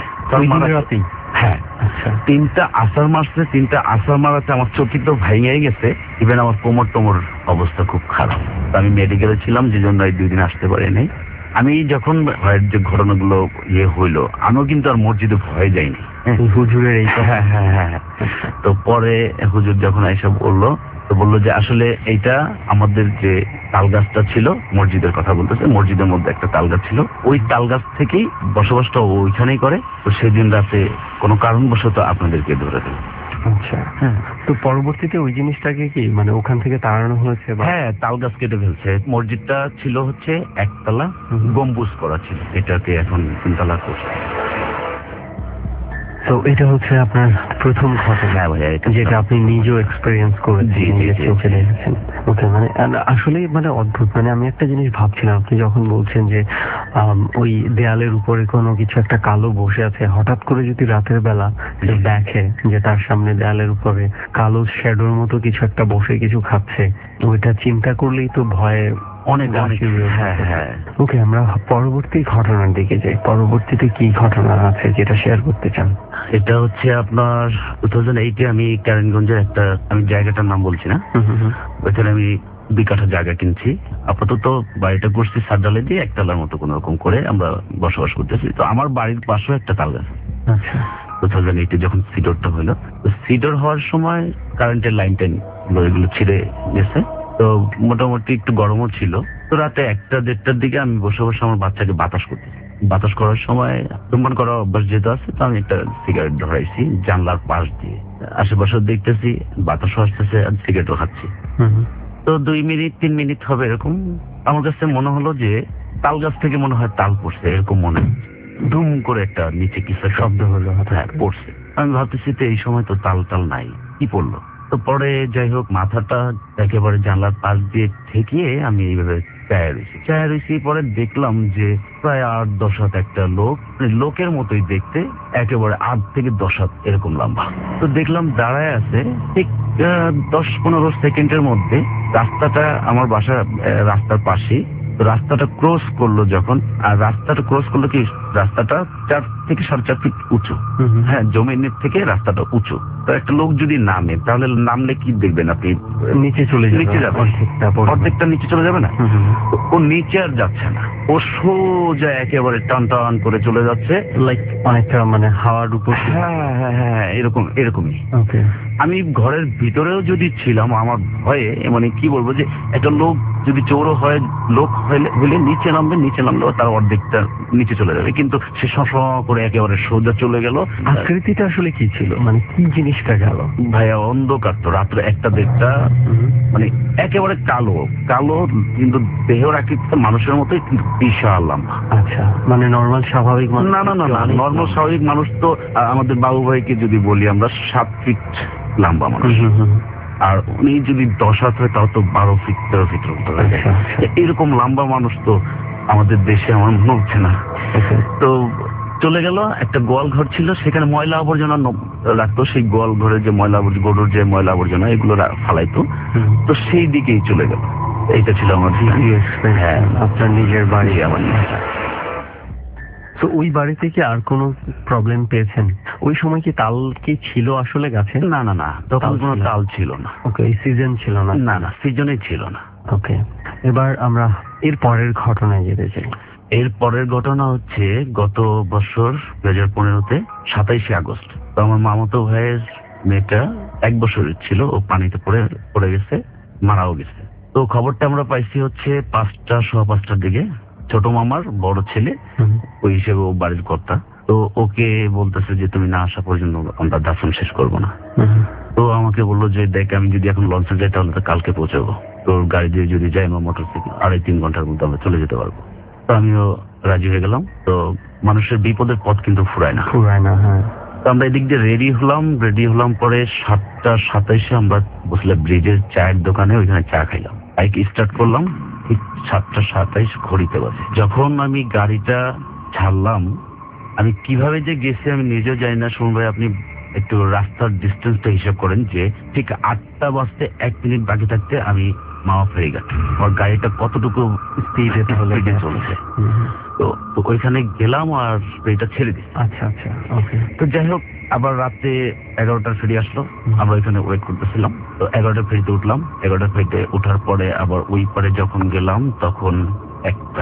হ্যাঁ, তিনটা আসার মারছে। তিনটা আসার মারাতে আমার চকি তো ভেঙে গেছে। ইভেন আমার কোমর টোমর অবস্থা খুব খারাপ। আমি মেডিকেলে ছিলাম, যে জন্য এই দুই দিন আসতে পারি নাই। আমি যখন ভয়ের যে ঘটনাগুলো ইয়ে হইলো, আমিও কিন্তু আর মসজিদে ভয়ে যাইনি। হুজুরের এই হ্যাঁ হ্যাঁ হ্যাঁ তো পরে হুজুর যখন এসব বললো, তো বললো যে আসলে এইটা আমাদের যে তাল গাছটা ছিল, মসজিদের কথা বলতেছে, মসজিদের মধ্যে একটা তাল গাছ ছিল, ওই তাল গাছ থেকেই বসবাসটা ওইখানেই করে। তো সেদিন রাতে কোনো কারণবশত আপনাদেরকে ধরে দিল। আচ্ছা, হ্যাঁ। তো পরবর্তীতে ওই জিনিসটাকে কি মানে ওখান থেকে তাড়ানো হয়েছে? হ্যাঁ, তাল গাছ কেটে ফেলছে। মসজিদটা ছিল হচ্ছে একতলা, গম্বুজ করা ছিল, এটাকে এখন তিনতলা করছে। তো এটা হচ্ছে আপনার প্রথম ঘটনা যেটা আপনি নিজেও এক্সপেরিয়েন্স করেছেন, নিজের চোখে দেখেছেন। ওকে, মানে আসলে মানে অদ্ভুত। মানে আমি একটা জিনিস ভাবছিলাম, আপনি যখন বলছেন যে ওই দেয়ালের উপরে কোনো কিছু একটা কালো বসে আছে, হঠাৎ করে যদি রাতের বেলা দেখে যে তার সামনে দেয়ালের উপরে কালো শ্যাডোর মতো কিছু একটা বসে কিছু খাচ্ছে, ওইটা চিন্তা করলেই তো ভয়ে অনেক অনেক। হ্যাঁ হ্যাঁ ওকে, আমরা পরবর্তী ঘটনার দিকে যাই। পরবর্তীতে কি ঘটনা আছে যেটা শেয়ার করতে চান? এটা হচ্ছে আপনার টু থাউজেন্ড এইটে আমি কারণগঞ্জের একটা, আমি জায়গাটার নাম বলছি না, ওইখানে আমি দুই কাঠা জায়গা কিনছি। আপাতত বাড়িটা করছি সাতডালে দিয়ে, একতলার মতো কোন রকম করে আমরা বসবাস করতেছি। তো আমার বাড়ির পাশেও একটা তাল গাছ। আচ্ছা, টু থাউজেন্ড এইটে যখন সিডরটা হলো, তো সিডর হওয়ার সময় কারেন্টের লাইন টাইন এগুলো ছিঁড়ে গেছে। তো মোটামুটি একটু গরমও ছিল। তো রাতে একটা দেড়টার দিকে আমি বসে বসে আমার বাচ্চাকে বাতাস করতেছি। বাতাস করার সময় ধূমপান করার অভ্যাস যেহেতু আছে, তো আমি একটা সিগারেট ধরাইছি জানলার পাশ দিয়ে। আশেপাশে দেখতেছি বাতাসও আসতেছে আর সিগারেটও খাচ্ছি। তো দুই মিনিট তিন মিনিট হবে এরকম, আমার কাছে মনে হলো যে তাল গাছ থেকে মনে হয় তাল পড়ছে, এরকম মনে ধুম করে একটা নিচে কিছু শব্দ হলো, হ্যাঁ পড়ছে। আমি ভাবতেছি তো এই সময় তো তাল টাল নাই, কি পড়লো? তো পরে যাই হোক মাথাটা একেবারে জানলার পাশ দিয়ে ঠেকিয়ে আমি এইভাবে চায়া রয়েছি চায়া রয়েছি পরে দেখলাম যে প্রায় আট দশ হাত একটা লোক, লোকের মতোই দেখতে, একেবারে আট থেকে দশ হাত এরকম লম্বা। তো দেখলাম দাঁড়ায় আছে। ঠিক দশ পনেরো সেকেন্ডের মধ্যে রাস্তাটা, আমার বাসা রাস্তার পাশেই, রাস্তাটা ক্রস করলো যখন, আর রাস্তাটা ক্রস করলো কি, রাস্তাটা চার থেকে সাড়ে চার ফিট উঁচু। হ্যাঁ, জমিনের থেকে রাস্তাটা উঁচু। তো একটা লোক যদি নামে, তাহলে নামলে কি দেখবেন আপনি? নিচে চলে যাবে, নিচে যাবে, অর্ধেকটা নিচে চলে যাবে না? ও নিচে আর যাচ্ছে না, ও সোজা একেবারে টান টান করে চলে যাচ্ছে, লাইক অনেকটা মানে হাওয়ার উপর। হ্যাঁ হ্যাঁ হ্যাঁ এরকম এরকমই। আমি ঘরের ভিতরেও যদি ছিলাম, আমার ভয়ে মানে কি বলবো, যে একটা লোক যদি চোরও হয়, লোক হইলে নিচে নামবে, নিচে নামলেও তার অর্ধেকটা নিচে চলে যাবে, কিন্তু সে শ করে একেবারে সোজা চলে গেল। আকৃতিটা আসলে কি ছিল, মানে কি জিনিসটা গেল? ভাইয়া অন্ধকার তো, রাত্রে একটা দেড়টা, মানে একেবারে কালো কালো, কিন্তু দেহের আকৃতিটা মানুষের মতোই, কিন্তু বিশাল লম্বা। আচ্ছা, মানে নর্মাল স্বাভাবিক? না না না না নর্মাল স্বাভাবিক মানুষ তো, আমাদের বাবু ভাইকে যদি বলি আমরা, সাত ফিট লম্বা মানুষ। আর উনি যদি দশ হাত হয়, তাও তো বারো ফিট তেরো ফিট এরকম লম্বা মানুষ তো আমাদের দেশে আমার মনে হচ্ছে না। তো চলে গেল। একটা গোয়াল ঘর ছিল, সেখানে ময়লা আবর্জনা রাখতো, সেই গোয়াল ঘরে যে ময়লা আবর্জনা, গরুর যে ময়লা আবর্জনা এগুলো ফালাইতো, তো সেই দিকেই চলে গেল। এইটা ছিল আমার হ্যাঁ আপনার নিজের বাড়ি। আমার তো ওই বাড়িতে কি আর কোনো প্রবলেম পেয়েছেন? ওই সময় কি তাল কি ছিল আসলে গাছে? না না না, তখন কোনো তাল ছিল না। ওকে, সিজন ছিল না? না না, সিজনে ছিল না। ওকে, এবার আমরা এর পরের ঘটনায় যেতে চাই। এর পরের ঘটনা হচ্ছে গত বছর দুই হাজার পনেরোতে সাতাইশে আগস্ট। তো আমার মামাতো ভাইয়ের মেয়েটা এক বছরের ছিল, ও পানিতে পড়ে পড়ে গেছে, মারাও গেছে। তো খবরটা আমরা পাইছি হচ্ছে পাঁচটা সোয়া পাঁচটার দিকে। ছোট মামার বড় ছেলে, ওই হিসেবে ও বাড়ির কর্তা, তো ওকে বলতেছে যে তুমি না আসা পর্যন্ত আমরা দাফন শেষ করবো না। তো আমাকে বললো যে দেখ, আমি যদি এখন লঞ্চে যাই তাহলে তো কালকে পৌঁছাবো, তোর গাড়ি দিয়ে যদি যাই আমার মোটর সাইকেল আড়াই তিন ঘন্টার মধ্যে আমরা চলে যেতে পারবো। তো আমিও রাজি হয়ে গেলাম। তো মানুষের বিপদের পথ কিন্তু ফুরায় না ফুরায় না হ্যাঁ। তো আমরা এদিক দিয়ে রেডি হলাম রেডি হলাম পরে সাতটা সাতাইশে আমরা বসলাম ব্রিজের চায়ের দোকানে, ওইখানে চা খাইলাম, বাইক স্টার্ট করলাম। ঠিক সাতটা সাতাইশ ঘড়িতে বাজে। যখন আমি গাড়িটা ছাড়লাম, আমি কিভাবে যে গেছি আমি নিজেও জানি না। শুনুন ভাই, আপনি একটু রাস্তার ডিস্টেন্সটা হিসাব করেন যে ঠিক আটটা বাজতে এক মিনিট বাকি থাকতে আমি মাওয়া ফেরিঘাট, আমার গাড়িটা কতটুকু স্পিডে চলেছে। তো ওইখানে গেলাম আর এটা ছেড়ে দিই। আচ্ছা আচ্ছা ওকে। তো যাই হোক, আবার রাতে এগারোটার ফেরি আসলো, আমরা ওইখানে ওয়েট করতেছিলাম। তো এগারোটার ফেরিতে উঠলাম। এগারোটার ফেরিতে ওঠার পরে আবার ওই পারে যখন গেলাম, তখন একটা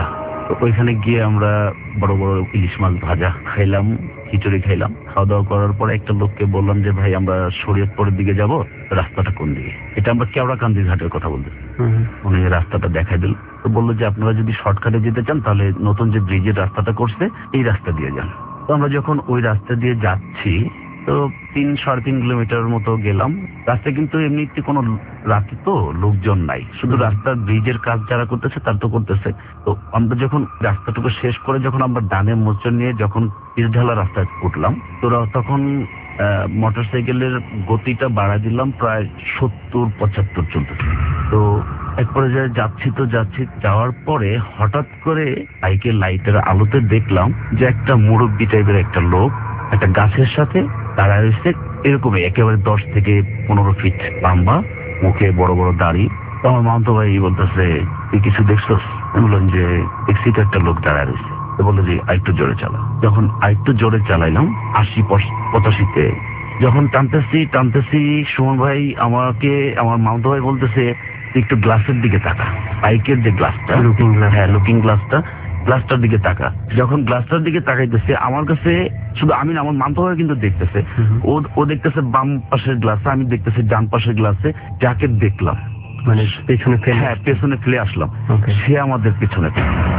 তো ওইখানে গিয়ে আমরা বড় বড় ইলিশ মাছ ভাজা খাইলাম, খিচুড়ি খাইলাম। খাওয়া দাওয়া করার পরে একটা লোককে বললাম যে ভাই আমরা শরীয়তপুরের দিকে যাব, রাস্তাটা কোন দিকে? এটা আমরা কেওড়াকান্দি ঘাটের কথা বলতে। উনি রাস্তাটা দেখাই দিল, তো বললো যে আপনারা যদি শর্টকাটে যেতে চান তাহলে নতুন যে ব্রিজের রাস্তাটা করছে এই রাস্তা দিয়ে যান। তো আমরা যখন ওই রাস্তা দিয়ে যাচ্ছি তো তিন সাড়ে তিন কিলোমিটার মতো গেলাম। রাস্তায় কিন্তু এমনিতে কোনো রাতে তো লোকজন নাই, শুধু রাস্তার ব্রিজের কাজ যারা করতেছে তার তো করতেছে। তো আমরা যখন রাস্তাটুকু শেষ করে যখন আমরা ডানে মোচড় নিয়ে যখন পিচঢালা রাস্তায় উঠলাম, তো তখন মোটর সাইকেলের গতিটা বাড়া দিলাম, প্রায় সত্তর পঁচাত্তর চলতেছে। তো এক পর্যায়ে যাচ্ছি তো যাচ্ছি, যাওয়ার পরে হঠাৎ করে বাইকের লাইটের আলোতে দেখলাম যে একটা মুরব্বি টাইপের একটা লোক একটা গাছের সাথে দাঁড়ায় রয়েছে, এরকমই একেবারে দশ থেকে পনেরো ফিট লম্বা, মুখে বড় বড় দাড়ি। তো আমার মামতো ভাই বলতেছে তুই কিছু দেখছস? বললাম যে দেখছি তো একটা লোক দাঁড়ায় রয়েছে। তো বললো যে আরেকটু জোরে চালা। যখন আরেকটু জোরে চালাইলাম আশি পঁচাশিতে, যখন টানতেছি টানতেছি সুমন ভাই আমাকে, আমার মামতো ভাই বলতেছে একটু গ্লাসের দিকে তাকা, বাইকের যে গ্লাসটা, লুকিং গ্লাস, হ্যাঁ লুকিং গ্লাসটা, গ্লাসটার দিকে তাকা। যখন গ্লাসটার দিকে তাকাইতেছে আমার কাছে শুধু আমি না, আমার মামতো ভাই কিন্তু দেখতেছে, ও ও দেখতেছে বাম পাশের গ্লাসে, আমি দেখতেছি ডান পাশের গ্লাসে। যাকে দেখলাম মানে পেছনে ফেলে, হ্যাঁ পেছনে ফেলে আসলাম, সে আমাদের পেছনে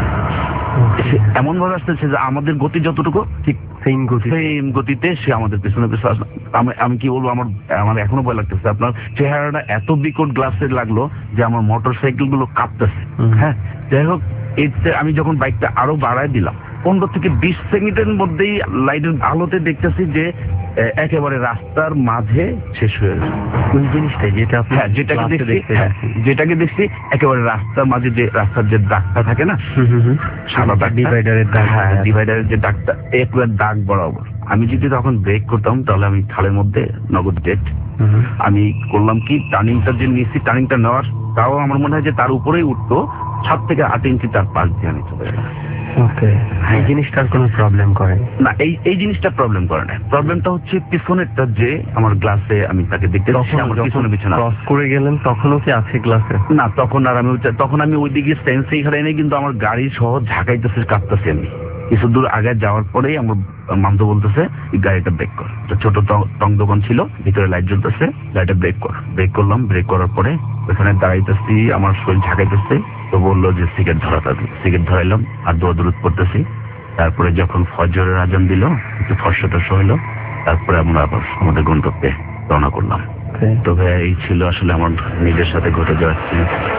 এমন ভাবে আসতেছে যে আমাদের গতি যতটুকু ঠিক সেম গতি সেম গতিতে সে আমাদের পেছনে পেছনে আসলো। আমি কি বলবো, আমার আমার এখনো ভয় লাগতেছে। আপনার চেহারাটা এত বিকট গ্লাসের লাগলো যে আমার মোটর সাইকেল গুলো কাঁপতেছে। হ্যাঁ যাই হোক, এতে আমি যখন বাইকটা আরো বাড়ায় দিলাম, পনেরো থেকে বিশ সেকেন্ডের মধ্যেই লাইটের আলোতে দেখতেছি যে একেবারে রাস্তার মাঝে শেষ হয়ে গেছে ওই জিনিসটাই, যেটা হ্যাঁ যেটাকে দেখছি যেটাকে দেখছি একেবারে রাস্তার মাঝে যে রাস্তার যে দাগটা থাকে না, সাদা দাগ, ডিভাইডারের দাগ, হ্যাঁ ডিভাইডারের যে দাগটা, একেবারে দাগ বরাবর। আমি যদি তখন ব্রেক করতাম তাহলে আমি খালের মধ্যে নগদ ডেট। আমি করলাম কি, টার্নিংটা যে নিচ্ছি, টার্নিংটা নেওয়ার তাও আমার মনে হয় যে তার উপরেই উঠতো, সাত থেকে আট ইঞ্চি তার পাশ দিয়ে আমি চলে গেলাম। ওকে, এই জিনিসটার কোনো প্রবলেম করে না? এই এই জিনিসটা প্রবলেম করে না। প্রবলেমটা হচ্ছে পিছনেরটা, যে আমার গ্লাসে আমি তাকে দেখতে পাচ্ছি আমার পিছনে পিছনে ক্রস করে গেলেন, তখনও কি আছে গ্লাসে? না, তখন আর আমি তখন আমি ওইদিকে সেন্সই হারাই নাই, কিন্তু আমার গাড়ি সহ ঝাঁকাইতেছে, কাঁপতেছি। আমি কিছু দূর আগে যাওয়ার পরেই আমার মামতো বলতেছে গাড়িটা ব্রেক কর। ছোট টং দোকান ছিল, ভিতরে লাইট জ্বলতেছে, গাড়িটা ব্রেক কর। ব্রেক করলাম, ব্রেক করার পরে ওখানে দাঁড়াইতেছি, আমার শরীর ঝাঁকাইতেছে। তো বললো যে সিগারেট ধরাতে, সিগারেট ধরাইলাম আর দোয়া দূরত করতেছি। তারপরে যখন ফজরের আজান দিল, একটু ফর্সা টর্সা হইলো, তারপরে আমরা আবার আমাদের গন্তব্যে রওনা করলাম। তো ভাই এই ছিল আসলে আমার নিজের সাথে ঘটে যাচ্ছে।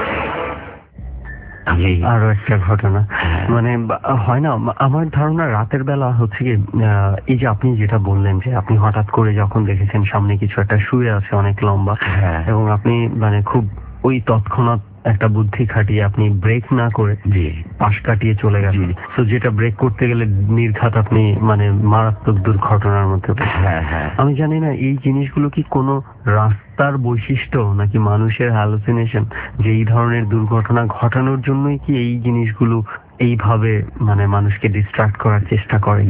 আরো একটা ঘটনা, মানে হয় না, আমার ধারণা রাতের বেলা হচ্ছে কি, এই যে আপনি যেটা বললেন যে আপনি হঠাৎ করে যখন দেখেছেন সামনে কিছু একটা শুয়ে আছে অনেক লম্বা, এবং আপনি মানে খুব ওই তৎক্ষণাৎ একটা বুদ্ধি খাটিয়ে আপনি ব্রেক না করে পাশ কাটিয়ে চলে গেলেন। তো যেটা ব্রেক করতে গেলে নির্ঘাত আপনি মানে মারাত্মক দুর্ঘটনার মধ্যে। আমি জানি না এই জিনিসগুলো কি কোনো রাস্তার বৈশিষ্ট্য নাকি মানুষের হ্যালুসিনেশন, যে এই ধরনের দুর্ঘটনা ঘটানোর জন্যই কি এই জিনিসগুলো এইভাবে মানে মানুষকে ডিস্ট্রাক্ট করার চেষ্টা করে?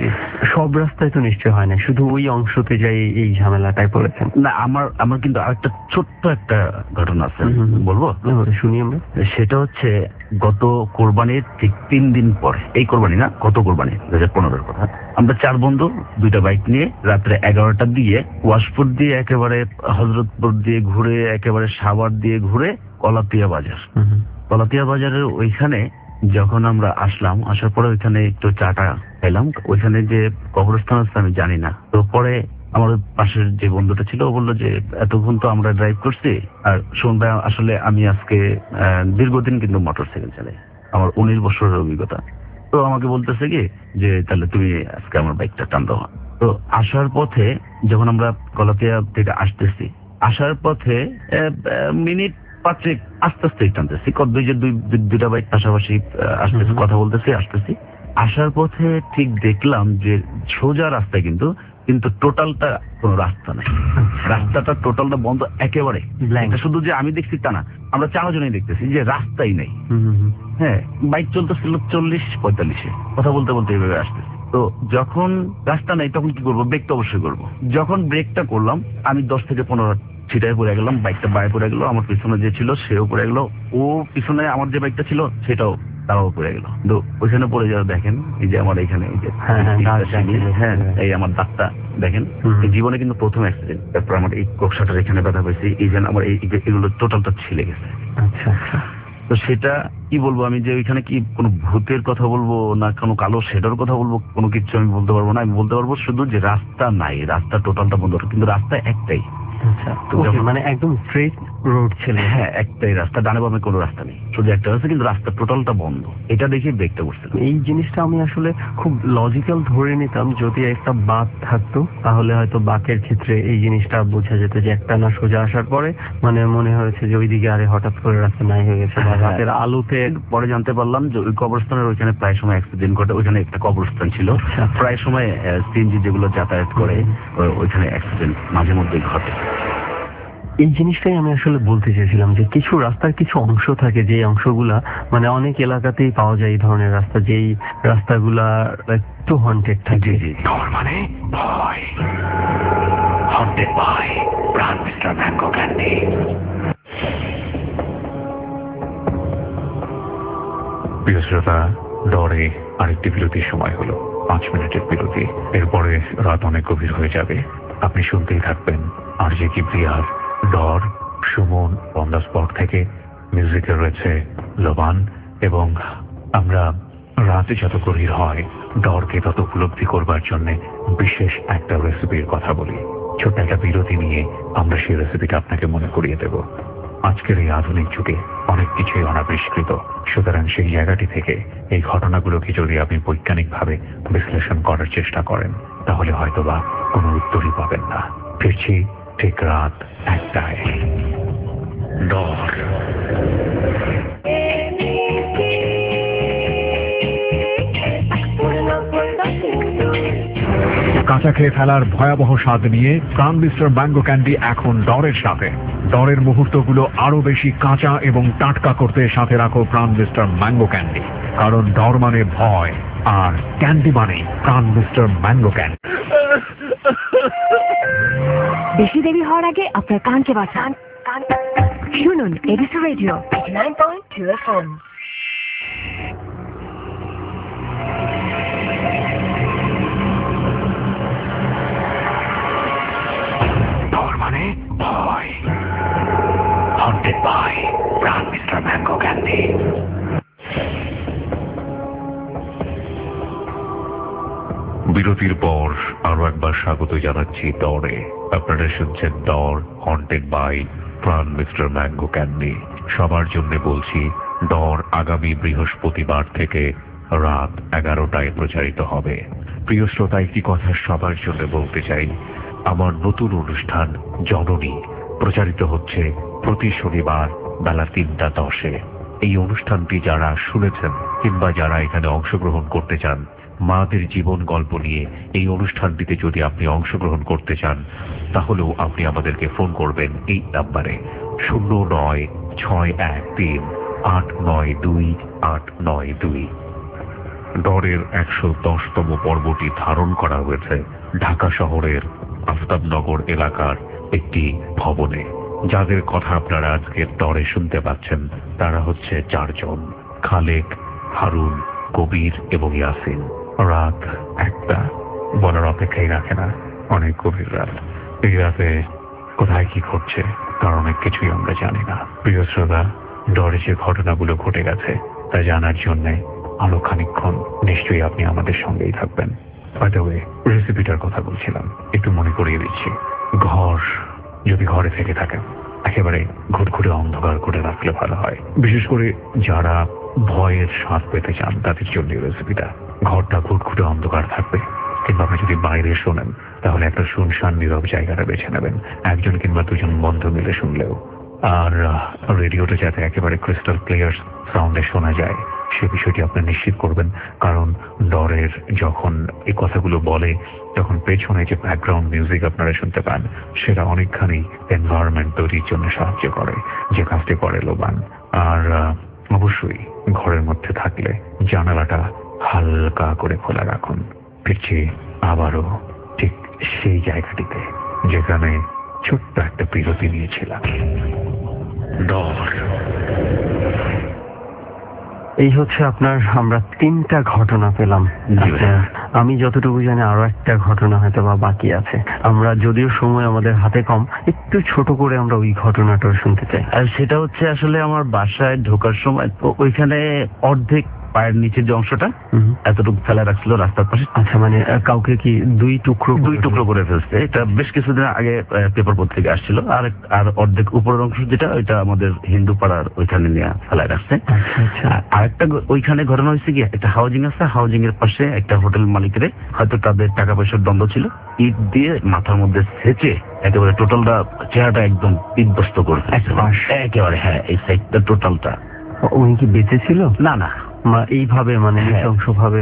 সব রাস্তায় তো নিশ্চয় হয় না, শুধু ওই অংশতে যাই এই ঝামেলাটাই পড়েছেন। না, আমার আমার কিন্তু আরেকটা ছোট্ট একটা ঘটনা আছে, বলবো? শুনি আমরা। সেটা হচ্ছে গত কোরবানির ঠিক তিন দিন পরে, এই কোরবানি না, গত কোরবানি দু হাজার পনেরোর কথা, আমরা চার বন্ধু দুইটা বাইক নিয়ে রাত্রে এগারোটা দিয়ে ওয়াশপুর দিয়ে একেবারে হজরতপুর দিয়ে ঘুরে একেবারে সাভার দিয়ে ঘুরে কলাতিয়া বাজার, কলাতিয়া বাজারের ওইখানে যখন আমরা আসলাম, আসার পরে ওইখানে একটু চাটা খেলাম। ওইখানে যে কবরস্থান আছে আমি জানি না। তো পরে আমার পাশের যে বন্ধুটা ছিল ও বললো যে এতক্ষণ তো আমরা ড্রাইভ করছি, আর শুনবে আসলে আমি আজকে দীর্ঘদিন কিন্তু মোটর সাইকেল চালাই, আমার উনিশ বছরের অভিজ্ঞতা। তো আমাকে বলতেছে কি যে তাহলে তুমি আজকে আমার বাইকটা টান দাও। তো আসার পথে যখন আমরা কলাতিয়া থেকে আসতেছি, আসার পথে মিনিট পাঁচেক আস্তে আস্তে টানতেছি, দুই যে দুই দুইটা বাইক পাশাপাশি আসতেছি, কথা বলতেছি, আসতেছি। আসার পথে ঠিক দেখলাম যে সোজা রাস্তায় কিন্তু কিন্তু টোটালটা কোনো রাস্তা নাই, রাস্তাটা টোটালটা বন্ধ একেবারে। শুধু যে আমি দেখছি তা না, আমরা চারজনেই দেখতেছি যে রাস্তাই নেই। হ্যাঁ, বাইক চলতেছিল চল্লিশ পঁয়তাল্লিশে, কথা বলতে বলতে এইভাবে আসতেছি। তো যখন রাস্তা নেই তখন কি করবো? ব্রেক তো অবশ্যই করবো। যখন ব্রেকটা করলাম আমি দশ থেকে পনেরো ছিটায় পড়ে গেলাম, বাইকটা বায়ে পড়ে গেল, আমার পিছনে যে ছিল সেও পড়ে গেল, ও পিছনে আমার যে বাইকটা ছিল সেটাও তারাও পড়ে গেল। তো ওইখানে পড়ে যাওয়া দেখেন, এই যে আমার এখানে এই যে হ্যাঁ, হ্যাঁ, এই দাগ পাশে নিয়ে, আছে। হ্যাঁ এই আমার দাগটা দেখেন, হুম। এই জীবনে কিন্তু প্রথম অ্যাক্সিডেন্ট। তারপর আমার এই কোকসাটার এখানে ব্যথা পেয়েছি, এই যেন আমার এই এগুলো টোটালটা ছিলে গেছে। আচ্ছা আচ্ছা। তো সেটা কি বলবো আমি, যে ওইখানে কি কোনো ভূতের কথা বলবো না কোনো কালো শেডের কথা বলবো, কোনো কিছু আমি বলতে পারবো না। আমি বলতে পারবো শুধু যে রাস্তা নাই, রাস্তা টোটালটা বন্ধ, কিন্তু রাস্তা একটাই। আচ্ছা, তো okay, যখন- মানে একদম স্ট্রেট রোড ছিল। হ্যাঁ একটাই রাস্তা, ডানে বামে কোনো রাস্তা নেই, শুধু একটা রাস্তা, কিন্তু রাস্তা টোটালটা বন্ধ। এটা দেখে ব্রেকটা করছিলাম। এই জিনিসটা আমি আসলে খুব লজিক্যাল ধরে নিতাম, যদি একটা বাঁক থাকতো তাহলে হয়তো বাঁকের ক্ষেত্রে এই জিনিসটা বোঝা যেত যে একটা না সোজা আসার পরে মানে মনে হয়েছে যে ওইদিকে আরে হঠাৎ করে রাস্তা নাই হয়ে গেছে, বা রাতের আলোতে। পরে জানতে পারলাম যে ওই কবরস্থানের ওইখানে প্রায় সময় অ্যাক্সিডেন্ট ঘটে, ওইখানে একটা কবরস্থান ছিল, আচ্ছা। প্রায় সময় সিএনজি যেগুলো যাতায়াত করে ও- ওইখানে অ্যাক্সিডেন্ট মাঝে মধ্যে ঘটে। এই জিনিসটাই আমি আসলে বলতে চেয়েছিলাম যে কিছু রাস্তার কিছু অংশ থাকে যে অংশগুলা মানে অনেক এলাকাতেই পাওয়া যায় এই ধরনের রাস্তা, যেই রাস্তাগুলা একটু হন্টেড থাকে। জি জি ডর মানে ভয়, haunted by Pran mister mango candy. প্রিয় শ্রোতা, ডরে আরেকটি বিরতির সময় হলো, পাঁচ মিনিটের বিরতি। এরপরে রাত অনেক গভীর হয়ে যাবে। আপনি শুনতেই থাকবেন আর যে কি প্রিয়ার ডর, সুমন, অন দ্য স্পট থেকে মিউজিকে রয়েছে লোবান, এবং আমরা রাতে যত গভীর হয় ডরকে তত উপলব্ধি করবার জন্য বিশেষ একটা রেসিপির কথা বলি। ছোট্ট একটা বিরতি নিয়ে আমরা সেই রেসিপিটা আপনাকে মনে করিয়ে দেব। আজকের এই আধুনিক যুগে অনেক কিছুই অনাবিষ্কৃত, সুতরাং সেই জায়গাটি থেকে এই ঘটনাগুলোকে যদি আপনি বৈজ্ঞানিকভাবে বিশ্লেষণ করার চেষ্টা করেন তাহলে হয়তোবা কোনো উত্তরই পাবেন না। ফিরছি ঠিক রাত একটায়। ডর। কাঁচা খেয়ে ফেলার ভয়াবহ স্বাদ নিয়ে প্রাণ মিস্টার ম্যাঙ্গো ক্যান্ডি এখন ডরের সাথে। ডরের মুহূর্তগুলো আরো বেশি কাঁচা এবং টাটকা করতে সাথে রাখো প্রাণ মিস্টার ম্যাঙ্গো ক্যান্ডি, কারণ ডর মানে ভয় আর ক্যান্ডি মানে প্রাণ মিস্টার ম্যাঙ্গো ক্যান্ডি। বেশি দেরি হওয়ার আগে আপনার কানকে বাঁচান। শুনুন ABC radio nine point two F M. Dor মানে ভয়, haunted by Pran mister mango candy. বিরতির পর আরো একবার স্বাগত জানাচ্ছি ডরে। আপনারা শুনছেন ডর, haunted by Pran mister mango candy. সবার জন্য বলছি, ডর আগামী বৃহস্পতিবার থেকে রাত এগারোটায় প্রচারিত হবে। প্রিয় শ্রোতা, একটি কথা সবার জন্য বলতে চাই, আমার নতুন অনুষ্ঠান জননী প্রচারিত হচ্ছে প্রতি শনিবার বেলা তিনটা দশে। এই অনুষ্ঠানটি যারা শুনেছেন কিংবা যারা এখানে অংশগ্রহণ করতে চান, মাদের জীবন গল্প নিয়ে এই অনুষ্ঠানটিতে যদি আপনি অংশগ্রহণ করতে চান তাহলেও আপনি আমাদেরকে ফোন করবেন এই নাম্বারে শূন্য নয় ছয় এক তিন আট নয় দুই আট নয় দুই। ডরের একশো দশতম পর্বটি ধারণ করা হয়েছে ঢাকা শহরের আফতাবনগর এলাকার একটি ভবনে। যাদের কথা আপনারা আজকে ডরে শুনতে পাচ্ছেন তারা হচ্ছে চারজন, খালেক, হারুন, কবির এবং ইয়াসিন। রাত একটা, বলার অপেক্ষাই রাখে না, অনেক গভীর রাত। এই রাতে কোথায় কি ঘটছে তার অনেক কিছুই আমরা জানি না। প্রিয় শ্রোতা, ডরে যে ঘটনাগুলো ঘটে গেছে তা জানার জন্যে আরো খানিকক্ষণ নিশ্চয়ই আপনি আমাদের সঙ্গেই থাকবেন। বাই দ্য ওয়ে, রেসিপিটার কথা বলছিলাম, একটু মনে করিয়ে দিচ্ছি। ঘর যদি ঘরে থেকে থাকেন একেবারে ঘুটঘুটে অন্ধকার করে রাখলে ভালো হয়। বিশেষ করে যারা ভয়ের শ্বাস পেতে চান তাদের জন্য রেসিপিটা। ঘরটা ঘুটঘুটে অন্ধকার থাকবে, কিংবা আপনি যদি বাইরে শোনেন তাহলে একটা শুনশান নীরব জায়গাটা বেছে নেবেন, একজন কিংবা দুজন বন্ধু মিলে শুনলেও। আর রেডিওটা যাতে একেবারে ক্রিস্টাল ক্লিয়ার সাউন্ডে শোনা যায় সে বিষয়টি আপনি নিশ্চিত করবেন, কারণ ডরের যখন এই কথাগুলো বলে তখন পেছনে যে ব্যাকগ্রাউন্ড মিউজিক আপনারা শুনতে পান সেটা অনেকখানি এনভায়রনমেন্ট তৈরির জন্য সাহায্য করে, যে কাজটি করে লোবান। আর অবশ্যই ঘরের মধ্যে থাকলে জানালাটা হালকা করে খোলা রাখুন। ফিরছি আবারও ঠিক সেই জায়গাটিতে যেখানে ছোট্ট একটা বিরতি নিয়েছিলাম। ডর। এই হচ্ছে আপনার আমরা তিনটা ঘটনা পেলাম। আচ্ছা, আমি যতটুকু জানি আরো একটা ঘটনা হয়তো বা বাকি আছে। আমরা যদিও সময় আমাদের হাতে কম, একটু ছোট করে আমরা ওই ঘটনাটা শুনতে চাই। আর সেটা হচ্ছে আসলে আমার বাসায় ঢোকার সময় তো ওইখানে অর্ধেক পায়ের নিচের যে অংশটা এতটুকু ফেলা রাখছিল রাস্তার পাশে। আচ্ছা, মানে কাউকে কি দুই টুকরো দুই টুকরো করে ফেলছে। এটা বেশ কিছুদিন আগে পেপার পত্রিকা আসছিল। আর আর অর্ধেক উপরের অংশ যেটা ওইটা আমাদের হিন্দু পাড়ার ওইখানে নিয়ে ফেলায় রাখছে। আরেকটা ওইখানে ঘটনা হয়েছে কি, একটা হাউজিং আছে, হাউজিং এর পাশে একটা হোটেল মালিকের হয়তো তাদের টাকা পয়সার দ্বন্দ্ব ছিল, ইট দিয়ে মাথার মধ্যে সেচে একেবারে টোটালটা চেহারাটা একদম বিধ্বস্ত করে একেবারে। হ্যাঁ, এই সাইডটা টোটালটা। উনি কি বেঁচে ছিল? না না, এইভাবে মানে নৃশংস ভাবে।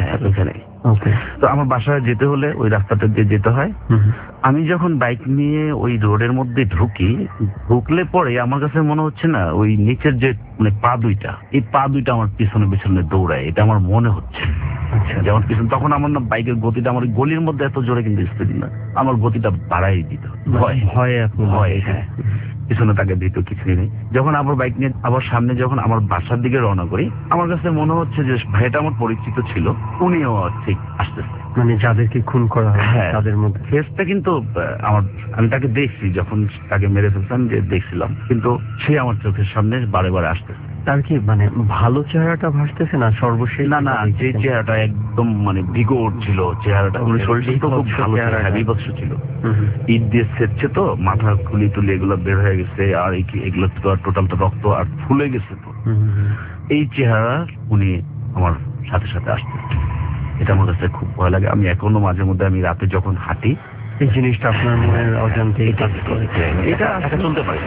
তো আমার বাসায় যেতে হলে ওই রাস্তাটা দিয়ে যেতে হয়। আমি যখন বাইক নিয়ে ওই রোডের মধ্যে ঢুকি, ঢুকলে পরে আমার কাছে মনে হচ্ছে না ওই নিচের যে মানে পা দুইটা, এই পা দুইটা আমার পিছনে পিছনে দৌড়ায়, এটা আমার মনে হচ্ছে। যেমন পিছনে তখন আমার না বাইকের গতিটা, আমার গলির মধ্যে এত জোরে কিন্তু স্পিড না, আমার গতিটা বাড়াই দিত ভয় ভয় ভয় হ্যাঁ, পিছনে তাকে দিত কিছুই নেই। যখন আবার বাইক নিয়ে আবার সামনে যখন আমার বাসার দিকে রওনা করি, আমার কাছে মনে হচ্ছে যে ভাইটা আমার পরিচিত ছিল, উনিও ঠিক আসতেছে। মানে যাদেরকে খুন করা হয় হ্যাঁ তাদের মধ্যে ফেসটা কিন্তু আমার, আমি তাকে দেখছি যখন তাকে মেরে ফেলতাম যে দেখছিলাম, কিন্তু সে আমার চোখের সামনে বারে বারে আসতেছে। তার কি মানে ভালো চেহারাটা ভাসতেছে না সর্বশেষ? না না, যে চেহারাটা একদম মানে ভিগোর ছিল চেহারাটা, শরীরটা খুব ভালো চেহারা, বিভৎস ছিল। ইট দিয়ে সেচছে তো, মাথা খুলি তুলি এগুলো বের হয়ে গেছে, আর এগুলো তো টোটাল তো রক্ত আর ফুলে গেছে। তো এই চেহারা উনি আমার সাথে সাথে আসতেছে, এটা আমার কাছে খুব ভয় লাগে। আমি এখনো মাঝে মধ্যে আমি রাতে যখন হাঁটি এই জিনিসটা আপনার মনের অজান্তেই কাজ করে, এটা চলতে পারে।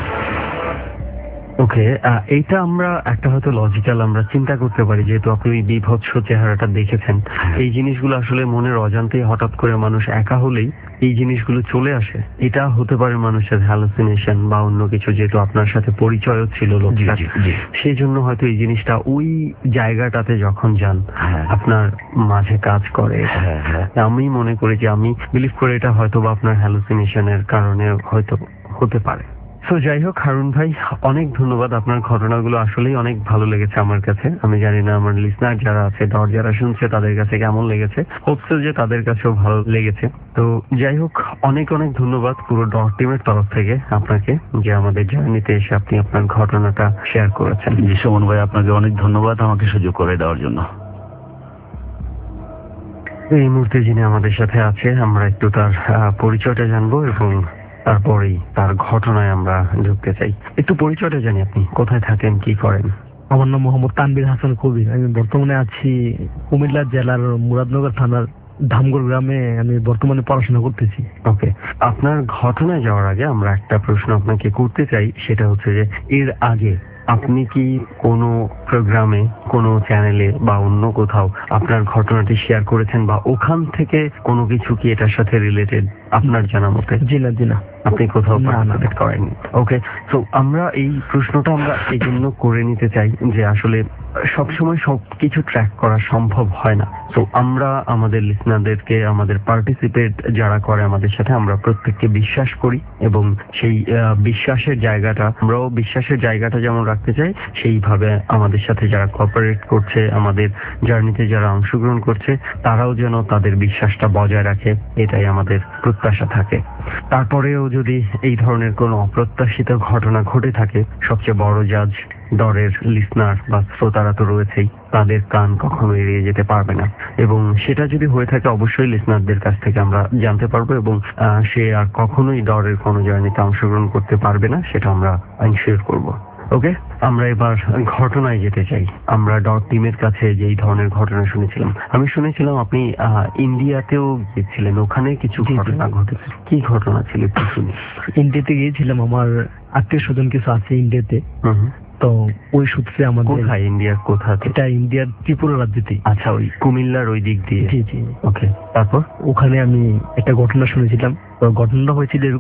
ওকে, এইটা আমরা একটা হয়তো লজিক্যাল আমরা চিন্তা করতে পারি, যেহেতু আপনি ওই বিভৎস চেহারাটা দেখেছেন। এই জিনিসগুলো আসলে মনের অজান্তেই হঠাৎ করে মানুষ একা হলেই এই জিনিসগুলো চলে আসে। এটা হতে পারে মানুষের হ্যালুসিনেশন বা অন্য কিছু, যেহেতু আপনার সাথে পরিচয়ও ছিল লোকটা, সেই জন্য হয়তো এই জিনিসটা ওই জায়গাটাতে যখন যান আপনার মাঝে কাজ করে। আমি মনে করি যে আমি বিলিভ করে এটা হয়তো বা আপনার হ্যালুসিনেশনের কারণে হয়তো হতে পারে। তো যাই হোক হারুন ভাই, অনেক ধন্যবাদ। আপনার ঘটনাগুলো আসলেই অনেক ভালো লেগেছে আমার কাছে। আমি জানি না আমার লিসনার যারা আছে, ডর যারা শুনছে তাদের কাছে কেমন লেগেছে, হোপসো যে তাদের কাছেও ভালো লেগেছে। তো যাই হোক, অনেক অনেক ধন্যবাদ পুরো ডর টিমের তরফ থেকে আপনাকে, যে আমাদের জার্নিতে এসে আপনি আপনার ঘটনাটা শেয়ার করেছেন। জি সুমন ভাই, আপনাকে অনেক ধন্যবাদ আমাকে সুযোগ করে দেওয়ার জন্য। এই মুহূর্তে যিনি আমাদের সাথে আছে, আমরা একটু তার পরিচয়টা জানবো এবং তারপরেই তার ঘটনায় আমরা ঢুকতে চাই। একটু পরিচয়টা জানি, আপনি কোথায় থাকেন, কি করেন? আমার নাম মোহাম্মদ তানভীর হাসান কবির। আমি বর্তমানে আছি কুমিল্লা জেলার মুরাদনগর থানার ধামগড় গ্রামে। আমি বর্তমানে পড়াশোনা করতেছি। ওকে, আপনার ঘটনায় যাওয়ার আগে আমরা একটা প্রশ্ন আপনাকে করতে চাই, সেটা হচ্ছে যে এর আগে আপনি কি কোনো প্রোগ্রামে, কোনো চ্যানেলে বা অন্য কোথাও আপনার ঘটনাটি শেয়ার করেছেন, বা ওখান থেকে কোনো কিছু কি এটার সাথে রিলেটেড আপনার জানা মতে? জি না, জি না, আপনি কোথাও পার্টিসিপেট করেননি। ওকে, তো আমরা এই প্রশ্নটা আমরা এই জন্য করে নিতে চাই যে আসলে সবসময় সবকিছু ট্র্যাক করা সম্ভব হয় না। তো আমরা আমাদের লিসনারদেরকে, আমাদের পার্টিসিপেট যারা করে আমাদের সাথে, আমরা প্রত্যেককে বিশ্বাস করি এবং সেই বিশ্বাসের জায়গাটা, আমরাও বিশ্বাসের জায়গাটা যেমন রাখতে চাই, সেইভাবে আমাদের সাথে যারা কোঅপারেট করছে, আমাদের জার্নিতে যারা অংশগ্রহণ করছে, তারাও যেন তাদের বিশ্বাসটা বজায় রাখে, এটাই আমাদের প্রত্যাশা থাকে। তারপরেও যদি এই ধরনের কোনো অপ্রত্যাশিত ঘটনা ঘটে থাকে, সবচেয়ে বড় জাজ ডরের লিসনার বা শ্রোতারা তো রয়েছেই, তাদের কান কখনো এড়িয়ে যেতে পারবে না। এবং সেটা যদি হয়ে থাকে, অবশ্যই লিসনারদের কাছ থেকে আমরা জানতে পারবো এবং সে আর কখনোই ডরের কোনো জার্নিতে অংশগ্রহণ করতে পারবে না, সেটা আমরা ইনশিওর করব। ওকে, আমরা এবার ঘটনায় যেতে চাই। আমরা ডট টিমের কাছে যেই ধরনের ঘটনা শুনেছিলাম, আমি শুনেছিলাম আপনি ইন্ডিয়াতেও গিয়েছিলেন, ওখানে কিছু ঘটনা ঘটেছে। কি ঘটনা ছিল একটু শুনি। ইন্ডিয়াতে গিয়েছিলাম, আমার আত্মীয় স্বজন কিছু আছে ইন্ডিয়াতে। তো ওই সূত্রে আমাদের। কোথায়? ইন্ডিয়ার কোথা? এটা ইন্ডিয়ার ত্রিপুরা রাজ্যতে। আচ্ছা, ওই কুমিল্লার ওই দিক দিয়ে। জি জি। ওকে, তারপর ওখানে আমি একটা ঘটনা শুনেছিলাম। ঘটনাটা হয়েছিল এরকম,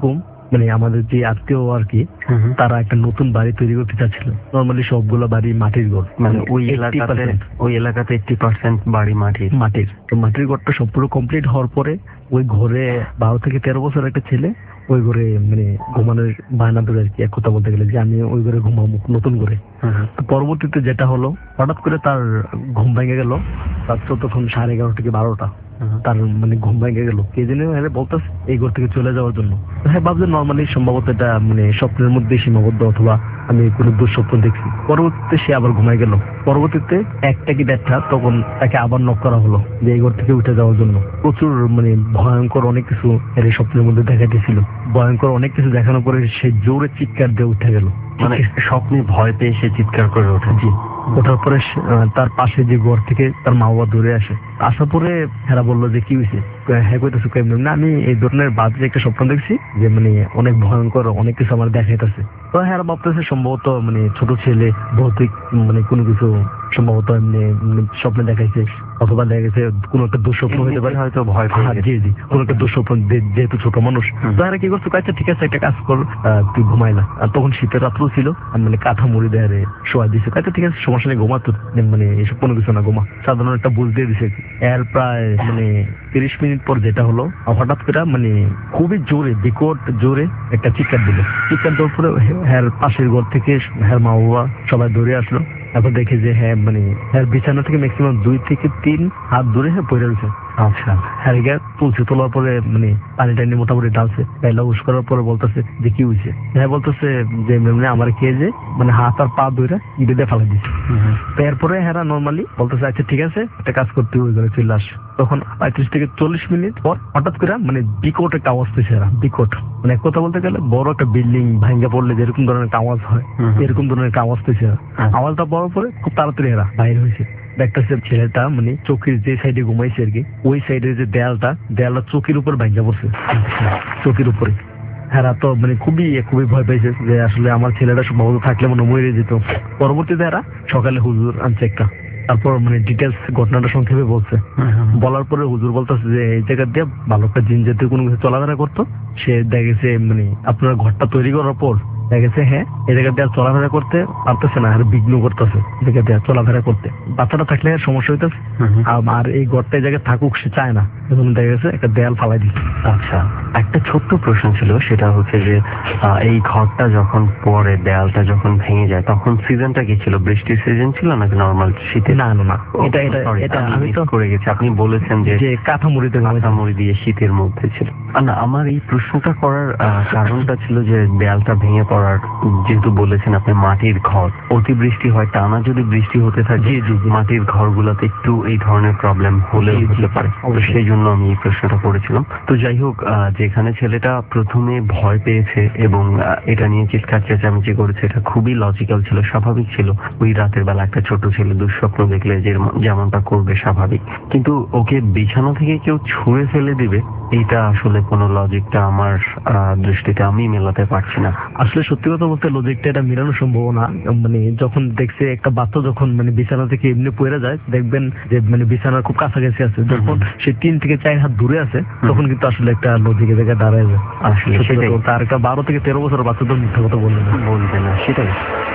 মানে আমাদের যে আত্মীয় আর কি, তারা একটা নতুন বাড়ি তৈরি করতে চাচ্ছিল। নর্মালি সবগুলো বাড়ি মাটির ঘর, মানে ওই এলাকাতে ওই এলাকাতে এইট্টি পার্সেন্ট বাড়ি মাটির মাটির তো মাটির ঘরটা সম্পূর্ণ কমপ্লিট হওয়ার পরে ওই ঘরে বারো থেকে তেরো বছর একটা ছেলে ওই ঘরে মানে ঘুমানোর বায়না ধরে আর কি, এক কথা বলতে গেলে যে আমি ওই ঘরে ঘুমাবো নতুন করে। তো পরবর্তীতে যেটা হলো, হঠাৎ করে তার ঘুম ভেঙে গেল রাত তখন সাড়ে এগারো থেকে বারোটা, তার মানে ঘুম ভেঙে গেল। কে জেনে বলতেছে এই ঘর থেকে চলে যাওয়ার জন্য। হ্যাঁ ভাবছে নর্মালি সম্ভবত এটা মানে স্বপ্নের মধ্যে সীমাবদ্ধ, অথবা আমি কোনো দুঃস্বপ্ন দেখছি। পরবর্তীতে সে আবার ঘুমাই গেল। পরবর্তীতে একটা কি দেড়টা তখন তাকে আবার নক করা হলো যে এই ঘর থেকে উঠে যাওয়ার জন্য। প্রচুর মানে ভয়ঙ্কর অনেক কিছু এর এই স্বপ্নের মধ্যে দেখাইতেছিল। ভয়ঙ্কর অনেক কিছু দেখানোর পরে সে জোরে চিৎকার দিয়ে উঠে গেল। মানে স্বপ্নে ভয় পেয়ে সে চিৎকার করে ওঠে। জি, ওঠার পরে তার পাশে যে ঘর থেকে তার মা বাবা দূরে আসে। আসার পরে হেরা বললো যে কি হয়েছে, হ্যাঁ কইতেছে না আমি এই ধরনের বাজে একটা স্বপ্ন দেখছি যে মানে অনেক ভয়ঙ্কর অনেক কিছু আমার দেখাইতেছে। তো হেরা ভাবতেছে সম্ভবত মানে ছোট ছেলে ভৌতিক মানে কোনো কিছু সম্ভবত এমনি স্বপ্নে দেখাইছে, অথবা দেখা গেছে কোনো একটা দুঃস্বপ্ন হইতে পারে, হয়তো ভয় পেয়ে। জি জি কোনো একটা দুঃস্বপ্ন, যেহেতু ছোট মানুষ। তো এরা কি করছে, আচ্ছা ঠিক আছে একটা কাজ কর, তুই ঘুমাই না। আর তখন শীতের রাত্র ছিল, মানে কাঁথা মুড়ি দেয় শোয়া দিছে। আচ্ছা ঠিক আছে সমস্যা নেই, ঘুমা তোর মানে এসব কোনো কিছু না, ঘুমা। সাধারণ একটা বুঝ দিয়ে দিছে। এর প্রায় মানে তিরিশ মিনিট পর যেটা হলো, হঠাৎ করে মানে খুবই জোরে বিকট জোরে একটা চিৎকার দিল। চিৎকার দেওয়ার পরে হ্যার পাশের ঘর থেকে হ্যার মা বাবা সবাই দৌড়ে আসলো। তারপর দেখে যে হ্যাঁ মানে হ্যাঁ বিছানা থেকে ম্যাক্সিমাম দুই থেকে তিন হাত দূরে হ্যাঁ পড়ে রয়েছে। আচ্ছা হ্যাঁ গিয়ে তুলছে, তোলার পরে মানে পানি টানি মোটামুটি ডালছে, গাইলা উস করার পরে বলতেছে যে কি হয়েছে। হ্যাঁ বলতেছে যে মানে আমার খেয়ে যে মানে হাত আর পা ধরে ইটে দিয়ে ফেলা দিচ্ছে। তো এরপরে হ্যাঁ নর্মালি বলতেছে আচ্ছা ঠিক আছে একটা কাজ করতে ওই ঘরে চলে আস। তখন পঁয়ত্রিশ থেকে চল্লিশ মিনিট পর হঠাৎ করে মানে বিকট একটা আওয়াজ পেয়েছে এরা, বিকট মানে এক কথা বলতে গেলে বড় একটা বিল্ডিং ভাঙ্গা পড়লে যেরকম ধরনের একটা আওয়াজ হয় এরকম ধরনের একটা আওয়াজ পেয়েছে। আওয়াজটা পড়ার পরে খুব তাড়াতাড়ি এরা বাইরে হয়েছে। দেখতেছে ছেলেটা মানে চোখের যে সাইডে ঘুমাইছে আর কি, ওই সাইডের যে দেয়ালটা দেয়ালটা চোখের উপর ভাঙ্গা পড়ছে, চোখের উপরে। হ্যাঁ তো মানে খুবই খুবই ভয় পাইছে যে আসলে আমার ছেলেটা সম্ভবত থাকলে মনে মরে যেত। পরবর্তীতে এরা সকালে হুজুর আনছে একটা, তারপর মানে ডিটেলস ঘটনাটা সংক্ষেপে বলছে। বলার পরে হুজুর বলতেছে যে এই জায়গা দিয়ে ভালো একটা জিন জাতীয় কোনো কিছু চলাফেরা করতো। সে দেখেছে মানে আপনার ঘরটা তৈরি করার পর দেখেছে হ্যাঁ এই জায়গা দিয়ে চলাফেরা করতে পারতেছে না, আর বিঘ্ন করতেছে এই জায়গা দিয়ে চলাফেরা করতে। বাচ্চাটা থাকলে সমস্যা হইতেছে, আর এই ঘরটা এই জায়গায় থাকুক সে চায় না, এখন দেখা গেছে একটা দেয়াল ফালাই দিচ্ছে। আচ্ছা একটা ছোট্ট প্রশ্ন ছিল, সেটা হচ্ছে যে এই ঘরটা যখন পরে দেয়ালটা যখন ভেঙে যায় তখন সিজনটা কি ছিল? বৃষ্টির সিজন ছিল নাকি নর্মাল শীতে? না না না এটা এটা এটা আমি তো করে গেছি। আপনি বলেছেন যে কাঁথা মুড়িতে কাঁথা মুড়ি দিয়ে শীতের মধ্যে ছিল। না আমার এই প্রশ্নটা করার কারণটা ছিল যে দেয়ালটা ভেঙে পড়ার, যেহেতু বলেছেন আপনি মাটির ঘর, অতিবৃষ্টি হয় টানা যদি বৃষ্টি হতে থাকে মাটির ঘরগুলোতে একটু এই ধরনের প্রবলেম হলেও হতে পারে, সেই জন্য আমি এই প্রশ্নটা করেছিলাম। তো যাই হোক, যেখানে ছেলেটা প্রথমে ভয় পেয়েছে এবং এটা নিয়ে চিৎকার চেঁচামেচি করেছে, এটা খুবই লজিক্যাল ছিল, স্বাভাবিক ছিল। ওই রাতের বেলা একটা ছোট ছেলে দুঃস্বপ্ন দেখলে যে যেমনটা করবে স্বাভাবিক, কিন্তু ওকে বিছানা থেকে কেউ ছুঁড়ে ফেলে দিবে এইটা আসলে কোনো লজিকটা আমার দৃষ্টিতে আমি মেলাতে পারছি না। আসলে সত্যি কথা বলতে লজিকটা এটা মেলানো সম্ভব না। মানে যখন দেখছে একটা বাচ্চা যখন মানে বিছানা থেকে এমনি পড়ে যায়, দেখবেন যে মানে বিছানার খুব কাছাকাছি আছে, যখন সে তিন থেকে চার হাত দূরে আছে তখন কিন্তু আসলে একটা লজিকের জায়গায় দাঁড়ায় যায়। আসলে তার একটা বারো থেকে তেরো বছর বাচ্চা তো মিথ্যা কথা বলবে না, বলবে না, সেটাই।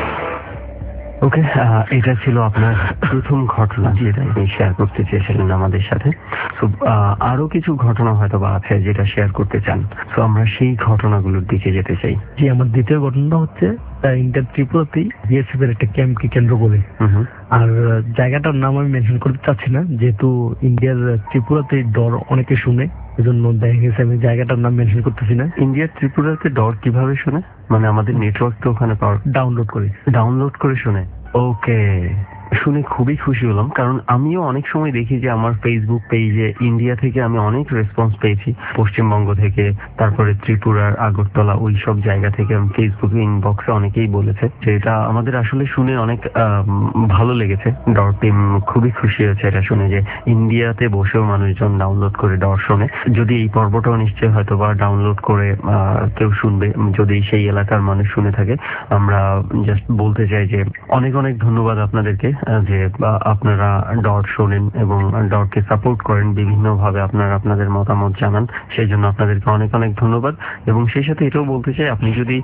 ওকে, এটা ছিল আপনার প্রথম ঘটনা যেটা আপনি শেয়ার করতে চেয়েছিলেন আমাদের সাথে। তো আরো কিছু ঘটনা হয়তো বা আছে যেটা শেয়ার করতে চান, তো আমরা সেই ঘটনাগুলোর দিকে যেতে চাই। জি, আমার দ্বিতীয় ঘটনাটা হচ্ছে ইন্ডিয়ার ত্রিপুরাতেই বিএসএফ এর একটা ক্যাম্পকে কেন্দ্র করে। আর জায়গাটার নাম আমি মেনশন করতে চাচ্ছি না, যেহেতু ইন্ডিয়ার ত্রিপুরাতে ডর অনেকে শুনে, এজন্য দেখা গেছে আমি জায়গাটার নাম মেনশন করতেছি না। ইন্ডিয়ার ত্রিপুরাতে ডর কিভাবে শুনে? মানে আমাদের নেটওয়ার্ক তো ওখানে পাওয়ার ডাউনলোড করে ডাউনলোড করে শুনে। ওকে, শুনে খুবই খুশি হলাম, কারণ আমিও অনেক সময় দেখি যে আমার ফেসবুক পেজে ইন্ডিয়া থেকে আমি অনেক রেসপন্স পেয়েছি, পশ্চিমবঙ্গ থেকে, তারপরে ত্রিপুরার আগরতলা ওই সব জায়গা থেকে ফেসবুক ইনবক্সে অনেকেই বলেছে যে এটা আমাদের আসলে শুনে অনেক ভালো লেগেছে। ডর টিম খুবই খুশি হয়েছে এটা শুনে যে ইন্ডিয়াতে বসেও মানুষজন ডাউনলোড করে ডর শোনে। যদি এই পর্বটাও নিশ্চয়ই হয়তো বা ডাউনলোড করে কেউ শুনবে, যদি সেই এলাকার মানুষ শুনে থাকে। আমরা জাস্ট বলতে চাই যে অনেক অনেক ধন্যবাদ আপনাদেরকে আহ, যে বা আপনারা ডট শোনেন এবং ডটকে সাপোর্ট করেন বিভিন্ন ভাবে, আপনারা আপনাদের মতামত জানান, সেই জন্য আপনাদেরকে অনেক অনেক ধন্যবাদ। এবং সেই সাথে এটাও বলতে চাই, আপনি যদি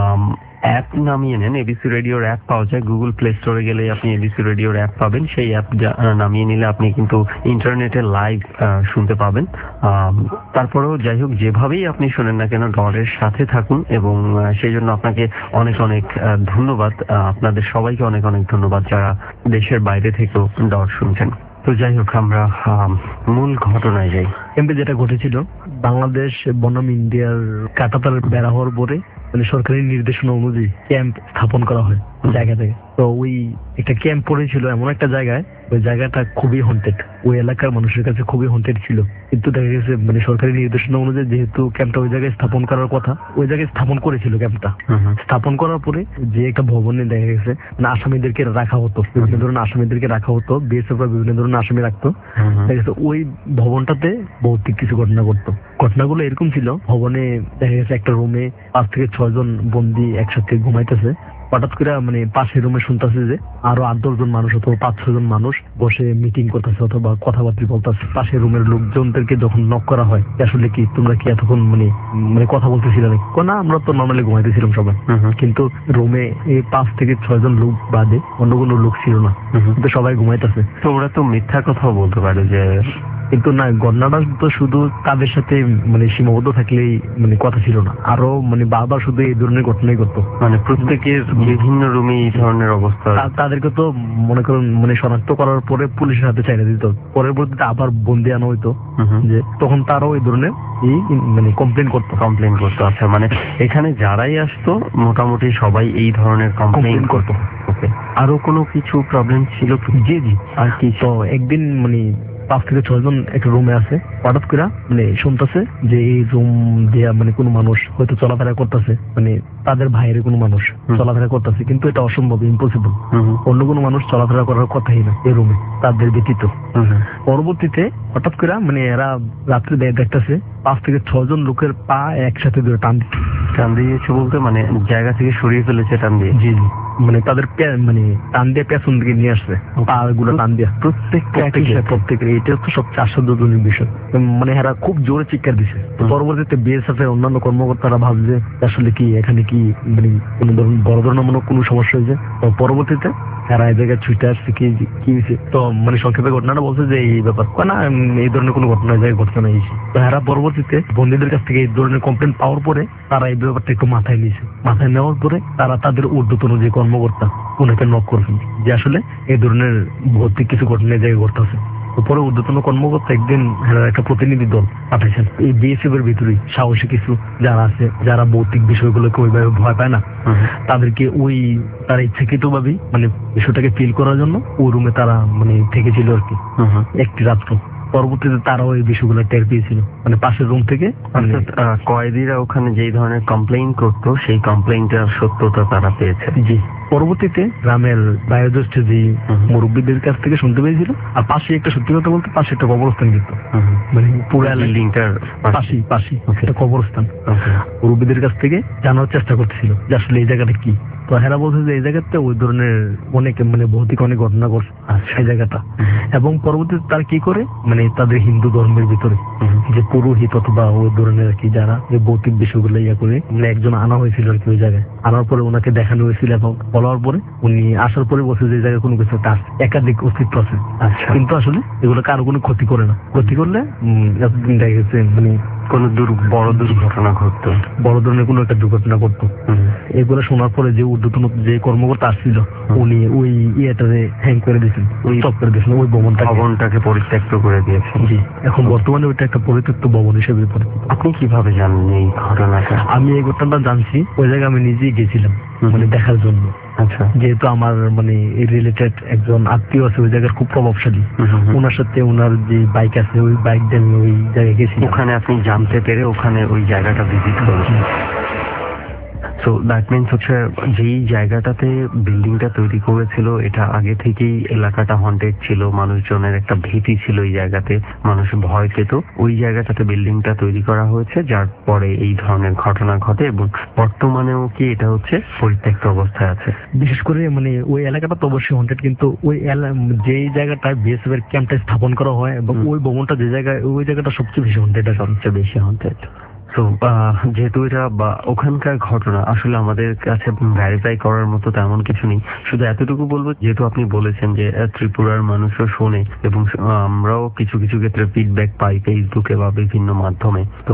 অ্যাপ নামিয়ে নেন, এবিসি রেডিওর অ্যাপ পাওয়া যায়, গুগল প্লে স্টোরে গেলে আপনি এবিসি রেডিওর অ্যাপ পাবেন। সেই অ্যাপ নামিয়ে নিলে আপনি কিন্তু ইন্টারনেটে লাইভ শুনতে পাবেন। আম, তারপরেও যাই হোক, যেভাবেই আপনি শোনেন না কেন ডটের সাথে থাকুন, এবং আহ, সেই জন্য আপনাকে অনেক অনেক আহ, ধন্যবাদ। আহ, আপনাদের সবাইকে অনেক অনেক ধন্যবাদ যারা দেশের বাইরে থেকেও ডট শুনছেন। তো যাই হোক, আমরা আম, মূল ঘটনায় যাই। ক্যাম্পে যেটা ঘটেছিল, বাংলাদেশ বনাম ইন্ডিয়ার কাঁটাতার বেড়া হওয়ার পরে মানে সরকারি নির্দেশনা অনুযায়ী ক্যাম্প স্থাপন করা হয় জায়গা থেকে। তো ওই একটা ক্যাম্প পড়েছিল এমন একটা জায়গায়, ওই জায়গাটা খুবই হন্টেড, ওই এলাকার মানুষের কাছে খুবই হন্টেড ছিল। কিন্তু দেখা গেছে মানে সরকারি নির্দেশনা অনুযায়ী যেহেতু ক্যাম্পটা ওই জায়গায় স্থাপন করার কথা, ওই জায়গায় স্থাপন করেছিল ক্যাম্পটা। স্থাপন করার পরে যে একটা ভবনে দেখা গেছে মানে আসামিদেরকে রাখা হতো, বিভিন্ন ধরনের আসামিদেরকে রাখা হতো, বিএসএফ বিভিন্ন ধরনের আসামি রাখতো। দেখা গেছে ওই ভবনটাতে ভৌতিক কিছু ঘটনা ঘটতো। ঘটনাগুলো এরকম ছিল, ভবনে দেখা গেছে একটা রুমে পাঁচ থেকে ছয় জন বন্দি একসাথে ঘুমাইতেছে। হঠাৎ করে মানে পাশের রুমে শুনতেছে যে আরো আট দশ জন মানুষ অথবা পাঁচ ছয় জন মানুষ বসে মিটিং করতেছে অথবা কথাবার্তা বলতেছে। পাশের রুমের লোকজনদেরকে যখন নক করা হয়, আসলে কি তোমরা কি এতক্ষণ মানে মানে কথা বলতেছিল নাকি? না, আমরা তো নর্মালি ঘুমাইতেছিলাম সবাই। কিন্তু রুমে এই পাঁচ থেকে ছয় জন লোক বাদে অন্য কোনো লোক ছিল না, কিন্তু সবাই ঘুমাইতেছে। তো ওরা তো মিথ্যা কথাও বলতে পারে যে, কিন্তু না, ঘটনাটা তো শুধু তাদের সাথে মানে সীমাবদ্ধ থাকলেই মানে কথা ছিল না, আরো মানে বারবার শুধু এই ধরনের ঘটনাই ঘটতো। মানে প্রত্যেকের বিভিন্ন রুমে এই ধরনের অবস্থা। তা- তাদেরকে তো মনে করুন মানে শনাক্ত করার পরে পুলিশের হাতে চাইলে দিত, পরবর্তীতে আবার বন্দি আনা হইতো, যে তখন তারাও এই ধরনের এই মানে কমপ্লেন করতো কমপ্লেন করতো। আচ্ছা, মানে এখানে যারাই আসতো মোটামুটি সবাই এই ধরনের কমপ্লেন কমপ্লেন করতো। ওকে, আরো কোনো কিছু প্রবলেম ছিল কি? জি জি আর কি, তো একদিন মানে পাঁচ থেকে ছয় জন একটা রুমে আছে, হঠাৎ করে মানে শুনতেছে যে এই রুম দিয়ে মানে কোনো মানুষ হয়তো চলাফেরা করতেছে, মানে তাদের বাইরে কোনো মানুষ চলাফেরা করতেছে, কিন্তু এটা অসম্ভব, ইম্পসিবল। অন্য কোনো মানুষ চলাফেরা করার কথাই না এই রুমে তাদের ব্যতীত। পরবর্তীতে হঠাৎ করে মানে এরা রাত্রে দেখতেছে পাঁচ থেকে ছয় জন লোকের পা একসাথে ধরে টান টান দিয়েছে বলতে মানে জায়গা থেকে সরিয়ে ফেলেছে টান দিয়ে? জি জি, মানে তাদের পে- মানে টান দিয়ে পেছন দিকে নিয়ে আসছে, পা গুলো টান দিয়ে প্রত্যেকটা প্রত্যেকের। এটা হচ্ছে সবচেয়ে আশ্চর্যজনক বিষয়, মানে এরা খুব জোরে চিৎকার দিছে। তো পরবর্তীতে বিএসএফ এর অন্যান্য কর্মকর্তারা ভাবছে আসলে কি এখানে কি মানে কোনো ধরনের বড় ধরনের কোনো সমস্যা হয়েছে। তো পরবর্তীতে এরা এই জায়গায় ছুটে আসছে কি কি হয়েছে, তো মানে সংক্ষেপে ঘটনাটা বলছে যে এই ব্যাপার না, এই ধরনের কোনো ঘটনা এই জায়গায় ঘটনা হয়েছে। তো এরা পরবর্তীতে বন্দীদের কাছ থেকে এই ধরনের কমপ্লেন পাওয়ার পরে তারা এই ব্যাপারটা একটু মাথায় নিয়েছে। মাথায় নেওয়ার পরে তারা তাদের ঊর্ধ্বতন যে কর্মকর্তা ওনাকে নক করছেন যে আসলে এই ধরনের ভৌতিক কিছু ঘটনা এই জায়গায় ঘটতেছে। পরে ঊর্ধ্বতন কর্মকর্তা একদিন একটা প্রতিনিধি দল পাঠাইছেন এই বিএসএফ এর ভিতরেই সাহসী কিছু যারা আছে, যারা ভৌতিক বিষয়গুলোকে ওইভাবে ভয় পায় না, তাদেরকে ওই তারা ইচ্ছাকৃত ভাবেই মানে বিষয়টাকে ফিল করার জন্য ওই রুমে তারা মানে থেকেছিল আর কি একটি রাত্র। পরবর্তীতে তারাও এই বিষয়গুলো টের পেয়েছিল, মানে পাশের রুম থেকে। অর্থাৎ কয়েদিরা ওখানে যেই ধরনের কমপ্লেইন করতো সেই কমপ্লেইনটার সত্যতা তারা পেয়েছে। জি, পরবর্তীতে গ্রামের বায়োজ্যেষ্ঠ যে মুরব্বীদের কাছ থেকে শুনতে পেয়েছিল। আর পাশে একটা সত্যি কথা বলতে পাশে একটা কবরস্থান কিন্তু মানে পুরো বিল্ডিংটার পাশে পাশে একটা কবরস্থান। মুরব্বীদের কাছ থেকে জানার চেষ্টা করতেছিল যে আসলে এই জায়গাটা কি। তো হেরা বলছে যে এই জায়গাতে ওই ধরনের অনেক মানে ভৌতিক অনেক ঘটনা ঘটছে সেই জায়গাটা। এবং পরবর্তীতে তারা কি করে মানে তাদের হিন্দু ধর্মের ভিতরে যে পুরোহিত অথবা ওই ধরনের আর কি যারা এই ভৌতিক বিষয়গুলো ইয়া করে মানে একজন আনা হয়েছিল আর কি ওই জায়গায়। আনার পরে ওনাকে দেখানো হয়েছিল এবং বলার পরে উনি আসার পরে বলছে যে এই জায়গায় কোনো কিছু একটা আছে, একাধিক অস্তিত্ব আছে, কিন্তু আসলে এগুলো কারো কোনো ক্ষতি করে না। ক্ষতি করলে এতদিন দেখা গেছে মানে কোন বড় দুর্ঘটনা ঘটতো, বড় ধরনের কোনো একটা দুর্ঘটনা ঘটতো। এগুলো শোনার পরে যে ঊর্ধ্বতন যে কর্মকর্তা আসছিল উনি ওই ইয়েটারে হ্যাং করে দিয়েছেন, ওই স্টপ করে দিয়েছেন, ওই ভবনটা ভবনটাকে পরিত্যক্ত করে দিয়েছেন। জি, এখন বর্তমানে ওইটা একটা পরিত্যক্ত ভবন হিসেবে পরিচিত। আপনি কিভাবে জানেন এই ঘটনাটা? আমি এই ঘটনাটা জানছি ওই জায়গায় আমি নিজেই গেছিলাম মানে দেখার জন্য। আচ্ছা, যেহেতু আমার মানে রিলেটেড একজন আত্মীয় আছে ওই জায়গার খুব প্রভাবশালী, ওনার সাথে ওনার যে বাইক আছে ওই বাইক দিয়ে আমি ওই জায়গায় গেছি। ওখানে আপনি জানতে পেরে ওখানে ওই জায়গাটা ভিজিট করেছেন। তো সো দ্যাট মিনস হচ্ছে যেই জায়গাটাতে বিল্ডিংটা তৈরি করেছিল এটা আগে থেকেই এলাকাটা হন্টেড ছিল, মানুষজনের একটা ভীতি ছিল এই জায়গাতে, মানুষ ভয় পেত। ওই জায়গাটাতে বিল্ডিংটা তৈরি করা হয়েছে, যার পরে এই ধরনের ঘটনা ঘটে এবং বর্তমানেও কি এটা হচ্ছে পরিত্যক্ত অবস্থায় আছে। বিশেষ করে মানে ওই এলাকাটা তো অবশ্যই হন্টেড, কিন্তু ওই যেই জায়গাটায় বিএসএফ এর ক্যাম্পটা স্থাপন করা হয় এবং ওই ভবনটা যে জায়গায়, ওই জায়গাটা সবচেয়ে বেশি হন্টেড, সবচেয়ে বেশি হন্টেড। তো যেহেতু এটা বা ওখানকার ঘটনা আসলে আমাদের কাছে ভেরিফাই করার মতো তেমন কিছু নেই, শুধু এতটুকু বলবো যেহেতু আপনি বলেছেন যে ত্রিপুরার মানুষও শোনে এবং আমরাও কিছু কিছু ক্ষেত্রে ফিডব্যাক পাই ফেসবুকে বা বিভিন্ন মাধ্যমে, তো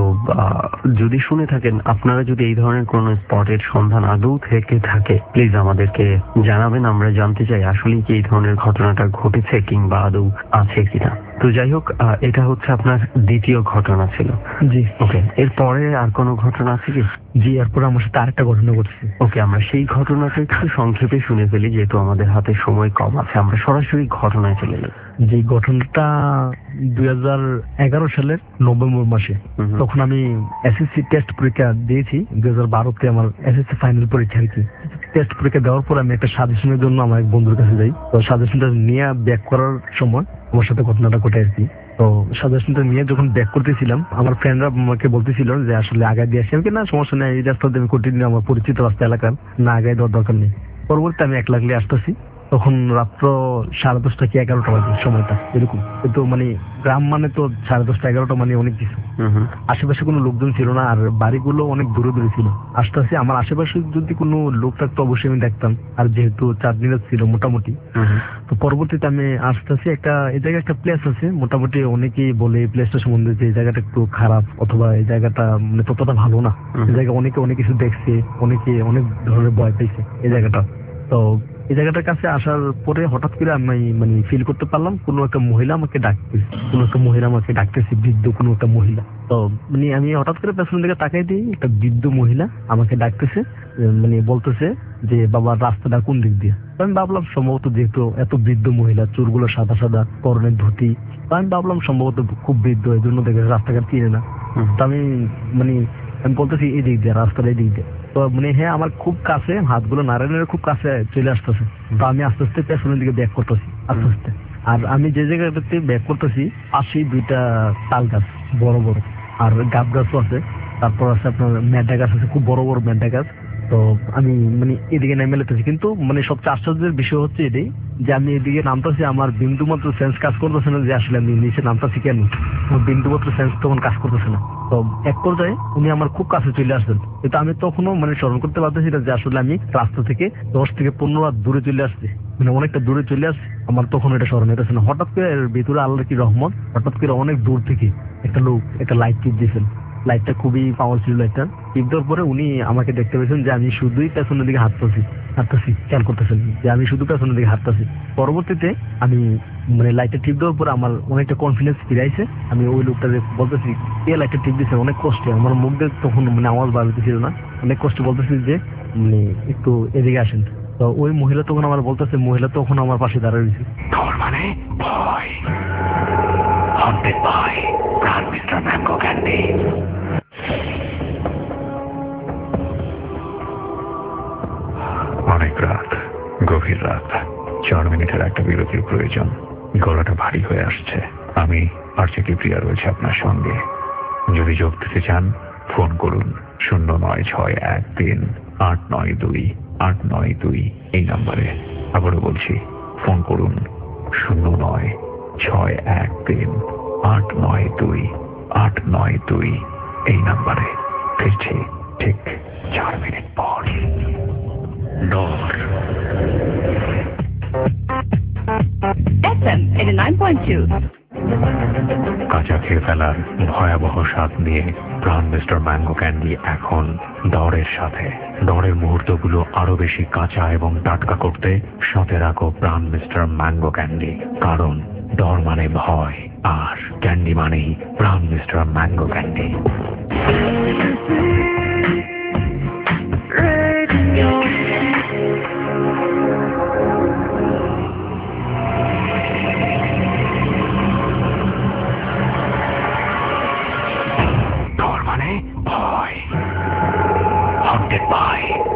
যদি শুনে থাকেন, আপনারা যদি এই ধরনের কোনো স্পটের সন্ধান আদৌ থেকে থাকে প্লিজ আমাদেরকে জানাবেন, আমরা জানতে চাই আসলে কি এই ধরনের ঘটনাটা ঘটেছে কিংবা আদৌ আছে কিনা। তো যাই হোক, এটা হচ্ছে আপনার দ্বিতীয় ঘটনা ছিল। জি ওকে, এরপরে আর কোনো ঘটনা আছে কি? জি, এরপরে আমার সাথে আরেকটা ঘটনা ঘটছে। ওকে, আমরা সেই ঘটনাটা একটু সংক্ষেপে শুনে ফেলি যেহেতু আমাদের হাতে সময় কম আছে, আমরা সরাসরি ঘটনায় চলে যাই। যে ঘটনাটা দুই হাজার এগারো সালের নভেম্বর মাসে, তখন আমি এসএসসি টেস্ট পরীক্ষা দিয়েছি। দুই হাজার বারোতে আমার এসএসসি ফাইনাল পরীক্ষা আর কি। টেস্ট পরীক্ষা দেওয়ার পর আমি একটা সাজেশনের জন্য আমার এক বন্ধুর কাছে যাই। তো সাজেশনটা নিয়ে ব্যাক করার সময় আমার সাথে ঘটনাটা ঘটে আর কি। তো সাজেশনটা নিয়ে যখন ব্যাক করতেছিলাম, আমার ফ্রেন্ডরা আমাকে বলতেছিল যে আসলে আগায় দিয়ে আসি। আমি না, সমস্যা নেই, এই রাস্তাতে আমি কন্টিনিউ, আমার পরিচিত রাস্তা এলাকার, না আগায় দেওয়ার দরকার নেই। পরবর্তী আমি এক লাগলে আসতেছি, তখন রাত্র সাড়ে দশটা কি এগারোটা বাজে সময়টা এরকম। কিন্তু মানে গ্রাম মানে তো সাড়ে দশটা এগারোটা মানে অনেক কিছু, আশেপাশে কোনো লোকজন ছিল না, আর বাড়িগুলো অনেক দূরে দূরে ছিল। আস্তে আস্তে আমার আশেপাশে যদি কোনো লোক থাকতো অবশ্যই আমি দেখতাম, আর যেহেতু চার দিনের ছিল মোটামুটি। তো পরবর্তীতে আমি আস্তে আস্তে একটা এই জায়গায় একটা প্লেস আছে, মোটামুটি অনেকেই বলে এই প্লেসটা সম্বন্ধে যে এই জায়গাটা একটু খারাপ অথবা এই জায়গাটা মানে ততটা ভালো না। এই জায়গায় অনেকে অনেক কিছু দেখছে, অনেকে অনেক ধরনের ভয় পেয়েছে এই জায়গাটা। তো এই জায়গাটার কাছে আসার পরে হঠাৎ করে আমি মানে ফিল করতে পারলাম কোনো একটা মহিলা আমাকে ডাকতেছে, কোনো একটা মহিলা আমাকে ডাকতেছে, বৃদ্ধ কোনো একটা মহিলা। তো মানে আমি হঠাৎ করে পেছনের দিকে তাকাই দিই, একটা বৃদ্ধ মহিলা আমাকে ডাকতেছে, মানে বলতেছে যে বাবা রাস্তাটা কোন দিক দিয়ে। আমি ভাবলাম সম্ভবত যেহেতু এত বৃদ্ধ মহিলা, চুলগুলো সাদা সাদা, পরনের ধুতি, আমি ভাবলাম সম্ভবত খুব বৃদ্ধ, এই জন্য দেখে রাস্তাঘাট চিনে না। তো আমি মানে আমি বলতেছি এই দিক দিয়ে, রাস্তার এই দিক দিয়ে। তো মানে হ্যাঁ, আমার খুব কাছে, হাতগুলো নারায়ণের খুব কাছে চলে আসতেছে। তো আমি আস্তে আস্তে পেছনের দিকে ব্যাক করতেছি আস্তে আস্তে। আর আমি যে জায়গাটাতে ব্যাক করতেছি পাশেই দুইটা তাল গাছ, বড় বড়, আর গাব গাছও আছে, তারপর আছে আপনার মেডা গাছ আছে, খুব বড় বড় মেডা গাছ। তো আমি মানে এদিকে নেমে লেতেছি, কিন্তু মানে সবচেয়ে আশ্চর্যের বিষয় হচ্ছে এটাই যে আমি এদিকে নামতেছি, আমার বিন্দু মাত্র সেন্স কাজ করতেছে না যে আসলে আমি নিচে নামতেছি কেন। আমার বিন্দু মাত্র সেন্স তখন কাজ করতেছে না। তো এক পর্যায়ে উনি আমার খুব কাছে চলে আসছেন, কিন্তু আমি তখনও মানে স্মরণ করতে পারতেছি না যে আসলে আমি রাস্তা থেকে দশ থেকে পনেরো হাত দূরে চলে আসছি, মানে অনেকটা দূরে চলে আসছি। আমার তখন এটা স্মরণ হইতেছে না। হঠাৎ করে ভিতরে আল্লাহর কি রহমত, হঠাৎ করে অনেক দূর থেকে একটা লোক একটা লাইট টিপ দিয়েছেন। লাইটটা খুবই পাওয়ার ছিল, লাইটটা টিপ দেওয়ার পরে উনি আমাকে দেখতে পেয়েছেন যে আমি শুধুই পেছনের দিকে হাঁটতেছি হাঁটতেছি খেয়াল করতেছেন যে আমি শুধু পেছনের দিকে হাঁটতেছি। পরবর্তীতে আমি মানে লাইটটা টিপ দেওয়ার পরে আমার অনেকটা কনফিডেন্স ফিরাইছে। আমি ওই লোকটাকে বলতেছি কে লাইটটা টিপ দিচ্ছে, অনেক কষ্টে, আমার মুখ দিয়ে তখন মানে আওয়াজ বার হতেছিল না, অনেক কষ্টে বলতেছি যে মানে একটু এদিকে আসেন। তো ওই মহিলা তখন আমার বলতেছে, মহিলা তখন আমার পাশে দাঁড়িয়ে রয়েছে। তোর মানে ভয়, haunted by Pran mister mango candy. অনেক রাত, গভীর রাত, চার মিনিটের একটা বিরতির প্রয়োজন। গলাটা ভারী হয়ে আসছে। আমি আরজে কিপ্রিয়া রয়েছে আপনার সঙ্গে। যদি যোগ দিতে চান ফোন করুন শূন্য নয় ছয় এক তিন আট নয় দুই আট নয় দুই এই নাম্বারে। আবারও বলছি, ফোন করুন শূন্য নয় ছয় এক তিন আট নয় দুই আট নয় দুই এই নাম্বারে। ফিরছি ঠিক চার মিনিট পর। ডর এফএম eighty-nine point two কাঁচা খেয়ে ফেলার ভয়াবহ স্বাদ নিয়ে প্রাণ মিস্টার ম্যাঙ্গো ক্যান্ডি এখন দরের সাথে। দরের মুহূর্তগুলো আরো বেশি কাঁচা এবং টাটকা করতে সাথে রাখো প্রাণ মিস্টার ম্যাঙ্গো ক্যান্ডি, কারণ ডর মানে ভয় আর ক্যান্ডি মানেই Pran mister mango candy. Haunted by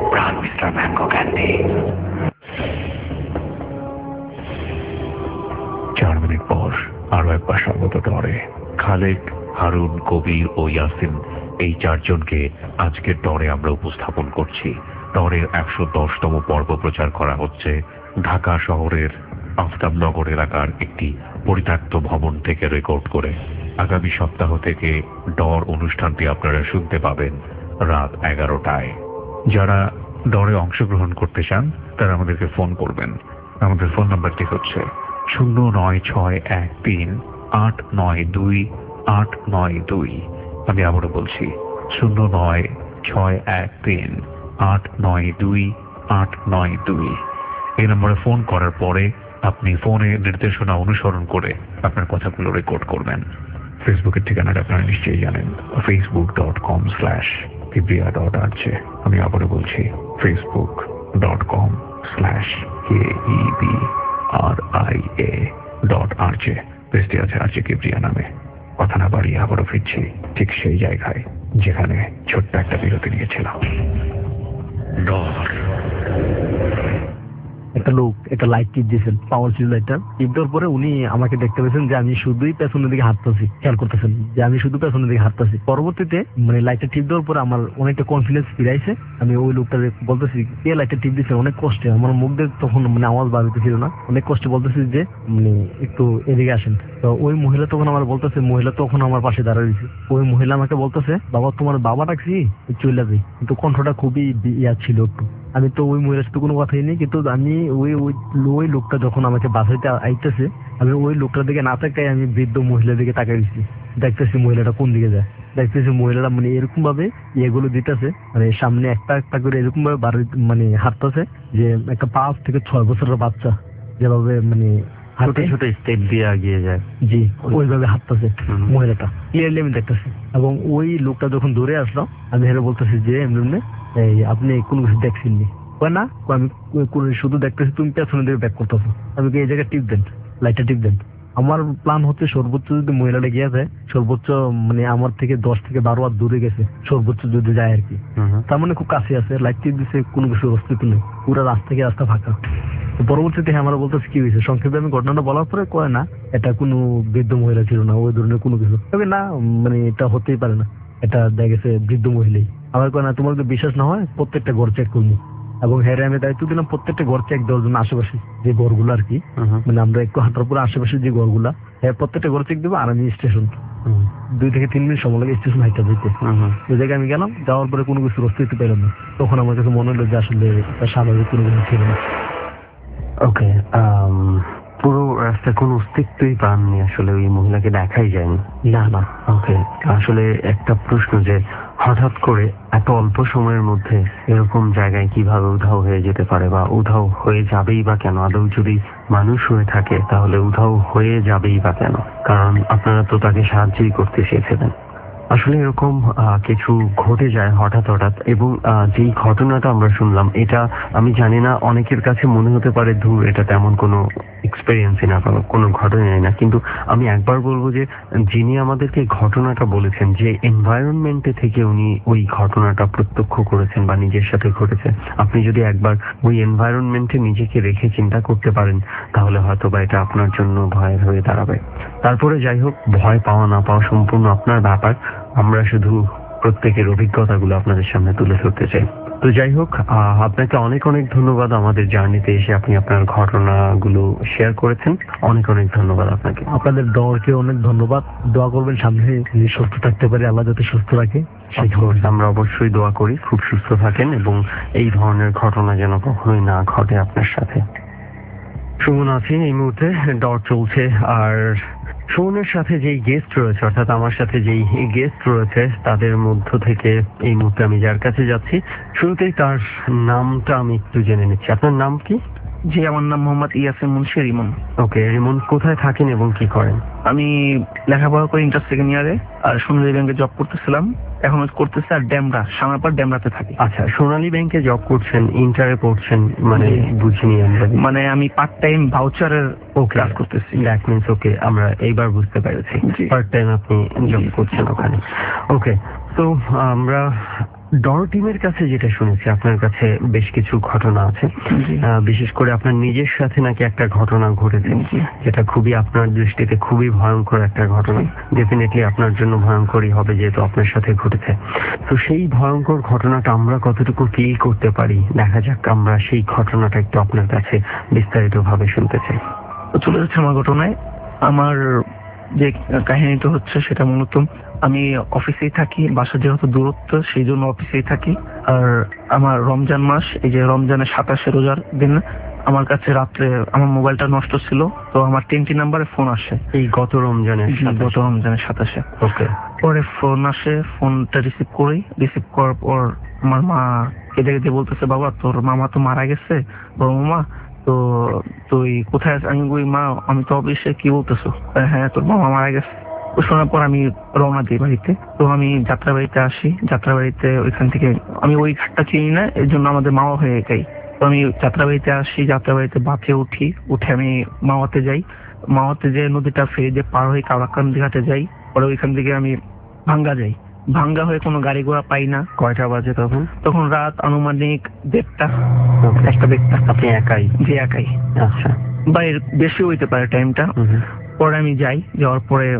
Khalek, Harun, Kabir ও ইয়াসিন এই চারজনকে আজকের ডরে আমরা উপস্থাপন করছি। ডরের একশো দশতম পর্ব প্রচার করা হচ্ছে ঢাকা শহরের আফতাবনগর এলাকার একটি পরিত্যক্ত ভবন থেকে রেকর্ড করে। আগামী সপ্তাহ থেকে ডর অনুষ্ঠানটি আপনারা শুনতে পাবেন রাত এগারোটায়। যারা ডরে অংশগ্রহণ করতে চান তারা আমাদেরকে ফোন করবেন। আমাদের ফোন নাম্বারটি হচ্ছে শূন্য নয় ছয় এক তিন আট নয় দুই আট নয় দুই। আমি আবারও বলছি শূন্য নয় ছয় এক তিন আট নয় দুই আট নয় দুই। এই নম্বরে ফোন করার পরে আপনি ফোনে নির্দেশনা অনুসরণ করে আপনার কথাগুলো রেকর্ড করবেন। ফেসবুকের ঠিকানাটা আপনারা নিশ্চয়ই জানেন, Facebook dot com slash Kibria dot RJ. আমি আবারও বলছি Facebook dot com slash K E B R I A dot RJ. পেজটি আছে আরজে কিবরিয়া নামে। কথা না বাড়িয়ে আবারও ফিরছি ঠিক সেই জায়গায় যেখানে ছোট্ট একটা বিরতি নিয়েছিলাম। ডর। একটা লোক একটা লাইট টিপ দিয়েছেন, পাওয়ার ছিল লাইটটা টিপ দেওয়ার পরে উনি আমাকে দেখতে পেয়েছেন যে আমি শুধুই পেছনের দিকে হাঁটতেছি, খেয়াল করতেছেন যে আমি শুধু পেছনের দিকে হাঁটতেছি। পরবর্তীতে মানে লাইটটা টিপ দেওয়ার পরে আমার অনেকটা কনফিডেন্স ফিরাইছে। আমি ওই লোকটা বলতেছি কে লাইটটা টিপ দিচ্ছে, অনেক কষ্টে, আমার মুখ দিয়ে তখন মানে আওয়াজ বার হইতেছিল না, অনেক কষ্টে বলতেছি যে মানে একটু এদিকে আসেন। তো ওই মহিলা তখন আমার বলতেছে, মহিলা তখন আমার পাশে দাঁড়িয়েছে, ওই মহিলা আমাকে বলতেছে বাবা তোমার বাবা ডাকছি চলে যাবে, কিন্তু কণ্ঠটা খুবই ইয়া ছিল একটু। আমি তো ওই মহিলার সাথে কোনো কথাই নেই, কিন্তু আমি ওই ওই লোকটা যখন আমাকে বাসাইতে আইতেছে আমি ওই লোকটার দিকে না তাকাই আমি বৃদ্ধ মহিলার দিকে তাকাই দিচ্ছি, দেখতেছি মহিলাটা কোন দিকে যায়। দেখতেছি মহিলাটা মানে এরকম ভাবে এগুলো দিতেছে, মানে সামনে একটা একটা করে এরকম ভাবে বাড়ি মানে হাঁটতেছে যে একটা পাঁচ থেকে ছয় বছরের বাচ্চা যেভাবে মানে ছোট ছোট স্টেপ দিয়ে এগিয়ে যায়, জি ওইভাবে হাঁটতেছে মহিলাটা, ক্লিয়ারলি আমি দেখতেছি। এবং ওই লোকটা যখন দৌড়ে আসলো আমি হেরে বলতেছি যে এমনি এই আপনি কোনো কিছু দেখছেননি না, আমি শুধু দেখতেছি তুমি পেছনের দিকে ব্যাক করতেছো, আমি এই জায়গায় টিপ দেন, লাইটটা টিপ দেন। আমার প্ল্যান হচ্ছে সর্বোচ্চ যদি মহিলাটা গিয়ে যায় সর্বোচ্চ মানে আমার থেকে দশ থেকে বারো হাত দূরে গেছে সর্বোচ্চ যদি যায় আর কি, তার মানে খুব কাছে আছে, লাইট টিপ দিচ্ছে কোনো কিছু অস্তিত্ব নেই, পুরো রাস্তা থেকে রাস্তা ফাঁকা। পরবর্তীতে আমার বলতেছে কি হয়েছে, সংক্ষেপে আমি ঘটনাটা বলার পরে কয় না এটা কোনো বৃদ্ধ মহিলা ছিল না, ওই ধরনের কোনো কিছু, তবে না মানে এটা হতেই পারে না, এটা দেখা গেছে বৃদ্ধ মহিলাই। আমার কয় না তোমার যদি বিশ্বাস না হয় প্রত্যেকটা ঘর চেক করবো, এবং হ্যাঁ আমি দায়িত্ব দিলাম প্রত্যেকটা ঘর চেক দেওয়ার জন্য, আশেপাশে যে ঘরগুলো আর কি মানে আমরা একটু হাঁটার পরে আশেপাশে যে ঘরগুলা হ্যাঁ প্রত্যেকটা ঘর চেক দেবো। আর আমি স্টেশন দুই থেকে তিন মিনিট সময় লাগে স্টেশন হাইটা দিতে, ওই জায়গায় আমি গেলাম, যাওয়ার পরে কোনো কিছু অস্তিত্ব পেলাম না, তখন আমার কাছে মনে হলো যে আসলে স্বাভাবিক কোনো কিছু ছিল না। ওকে, পুরো রাস্তায় কোনো অস্তিত্বই পাননি, আসলে ওই মহিলাকে দেখাই যায়নি? না না। ওকে, আসলে একটা প্রশ্ন যে হঠাৎ করে এত অল্প সময়ের মধ্যে এরকম জায়গায় কিভাবে উধাও হয়ে যেতে পারে, বা উধাও হয়ে যাবেই বা কেন? আদৌ যদি মানুষ হয়ে থাকে তাহলে উধাও হয়ে যাবেই বা কেন? কারণ আপনারা তো তাকে সাহায্যই করতে চেয়েছিলেন। আসলে এরকম কিছু ঘটে যায় হঠাৎ হঠাৎ, এবং যেই ঘটনাটা আমরা শুনলাম এটা আমি জানি না, অনেকের কাছে মনে হতে পারে ধুর এটা তেমন কোনো এক্সপেরিয়েন্সই না, কোনো ঘটনাই না, কিন্তু আমি একবার বলবো যে যিনি আমাদেরকে ঘটনাটা বলেছেন যে এনভায়রনমেন্টে থেকে উনি ওই ঘটনাটা প্রত্যক্ষ করেছেন বা নিজের সাথে ঘটেছে, আপনি যদি একবার ওই এনভায়রনমেন্টে নিজেকে রেখে চিন্তা করতে পারেন তাহলে হয়তো বা এটা আপনার জন্য ভয়ের হয়ে দাঁড়াবে। তারপরে যাই হোক, ভয় পাওয়া না পাওয়া সম্পূর্ণ আপনার ব্যাপার, আমরা শুধু প্রত্যেকের অভিজ্ঞতাগুলো আপনাদের সামনে তুলে ধরতে চাই। তো যাই হোক, আপনাকে অনেক অনেক ধন্যবাদ আমাদের জার্নিতে এসে আপনি আপনার ঘটনাগুলো শেয়ার করেছেন, অনেক অনেক ধন্যবাদ আপনাকে। আপনাদের দলকে অনেক ধন্যবাদ, দোয়া করবেন সামনে সুস্থ থাকতে পারি, আল্লাহ যাতে সুস্থ রাখে। আমরা অবশ্যই দোয়া করি খুব সুস্থ থাকেন এবং এই ধরনের ঘটনা যেন কখনোই না ঘটে আপনার সাথে। সুমন আছে এই মুহূর্তে, ডট চলছে, আর সুমনের সাথে যেই গেস্ট রয়েছে অর্থাৎ আমার সাথে যেই গেস্ট রয়েছে তাদের মধ্য থেকে এই মুহূর্তে আমি যার কাছে যাচ্ছি, শুরুতেই তার নামটা আমি একটু জেনে নিচ্ছি। আপনার নাম কি? জি, আমার নাম মোহাম্মদ ইয়াসিন মুন্সি রিমন। ওকে, রিমন কোথায় থাকেন এবং কি করেন? আমি লেখাপড়া করি ইন্টার সেকেন্ড ইয়ারে, আর সোনালী ব্যাংকে জব করতেছিলাম, এখন করতেছি, আর ড্যামরা সামনের ড্যামরাতে থাকি। আচ্ছা, সোনালী ব্যাংকে জব করছেন, ইন্টারে পড়ছেন, মানে বুঝিনি আমরা, মানে আমি পার্ট টাইম ভাউচারের কাজ করতেছি। দ্যাট মিন্স ওকে, আমরা এইবার বুঝতে পেরেছি, পার্ট টাইম আপনি জব করছেন ওখানে। ওকে, তো আমরা ডর টিমের কাছে যেটা শুনেছি আপনার কাছে বেশ কিছু ঘটনা আছে, বিশেষ করে আপনার নিজের সাথে নাকি একটা ঘটনা ঘটেছে যেটা খুবই আপনার দৃষ্টিতে খুবই ভয়ঙ্কর একটা ঘটনা। ডেফিনেটলি আপনার জন্য ভয়ঙ্করই হবে যেহেতু আপনার সাথে ঘটেছে। তো সেই ভয়ঙ্কর ঘটনাটা আমরা কতটুকু ফিল করতে পারি, দেখা যাক আমরা সেই ঘটনাটা একটু আপনার কাছে বিস্তারিত ভাবে শুনতে চাই। চলে যাচ্ছে আমার ঘটনায়। আমার যে কাহিনীটা হচ্ছে সেটা মূলত আমি অফিসেই থাকি, বাসা যেহেতু দূরত্ব সেই জন্য অফিসেই থাকি। আর আমার রমজান মাস, এই যে রমজানের সাতাশে রোজার দিন আমার কাছে রাত্রে আমার মোবাইলটা নষ্ট ছিল, তো আমার তিনটি নাম্বারে ফোন আসে। এই গত রমজানের গত রমজানের সাতাশে। ওকে। পরে ফোন আসে, ফোনটা রিসিভ করি। রিসিভ করার পর আমার মা কেঁদে কেঁদে বলতেছে, বাবা তোর মামা তো মারা গেছে, বড় মামা, তো তুই কোথায় আছিস? আমি বলি, মা আমি তো অফিসে। কি বলতেছো? হ্যাঁ তোর মামা মারা গেছে। শোনার পর আমি রওনা দিই বাড়িতে। তো আমি যাত্রা বাড়িতে আসি। যাত্রা বাড়িতে ওইখান থেকে আমি ওই ঘাটটা চিনি না, এর জন্য আমাদের মামা হয়ে যাই। তো আমি যাত্রা বাড়িতে আসি, যাত্রা বাড়িতে বাসে উঠি, উঠে আমি মাওয়াতে যাই। মাওয়াতে যে নদীটা ফেরি দিয়ে পার হয়ে কাওড়াকান্দি ঘাটে যাই। পরে ওইখান থেকে আমি ভাঙ্গা যাই। ভাঙ্গা হয়ে কোনো গাড়ি ঘোড়া পাই না। কয়টা বাজে তখন? তখন রাত আনুমানিক দেড়টা, একটা দেড়টা। আপনি একাই? যে একাই। আচ্ছা। বা এর বেশি হইতে পারে টাইমটা। পরে আমি যাই, যাওয়ার পরে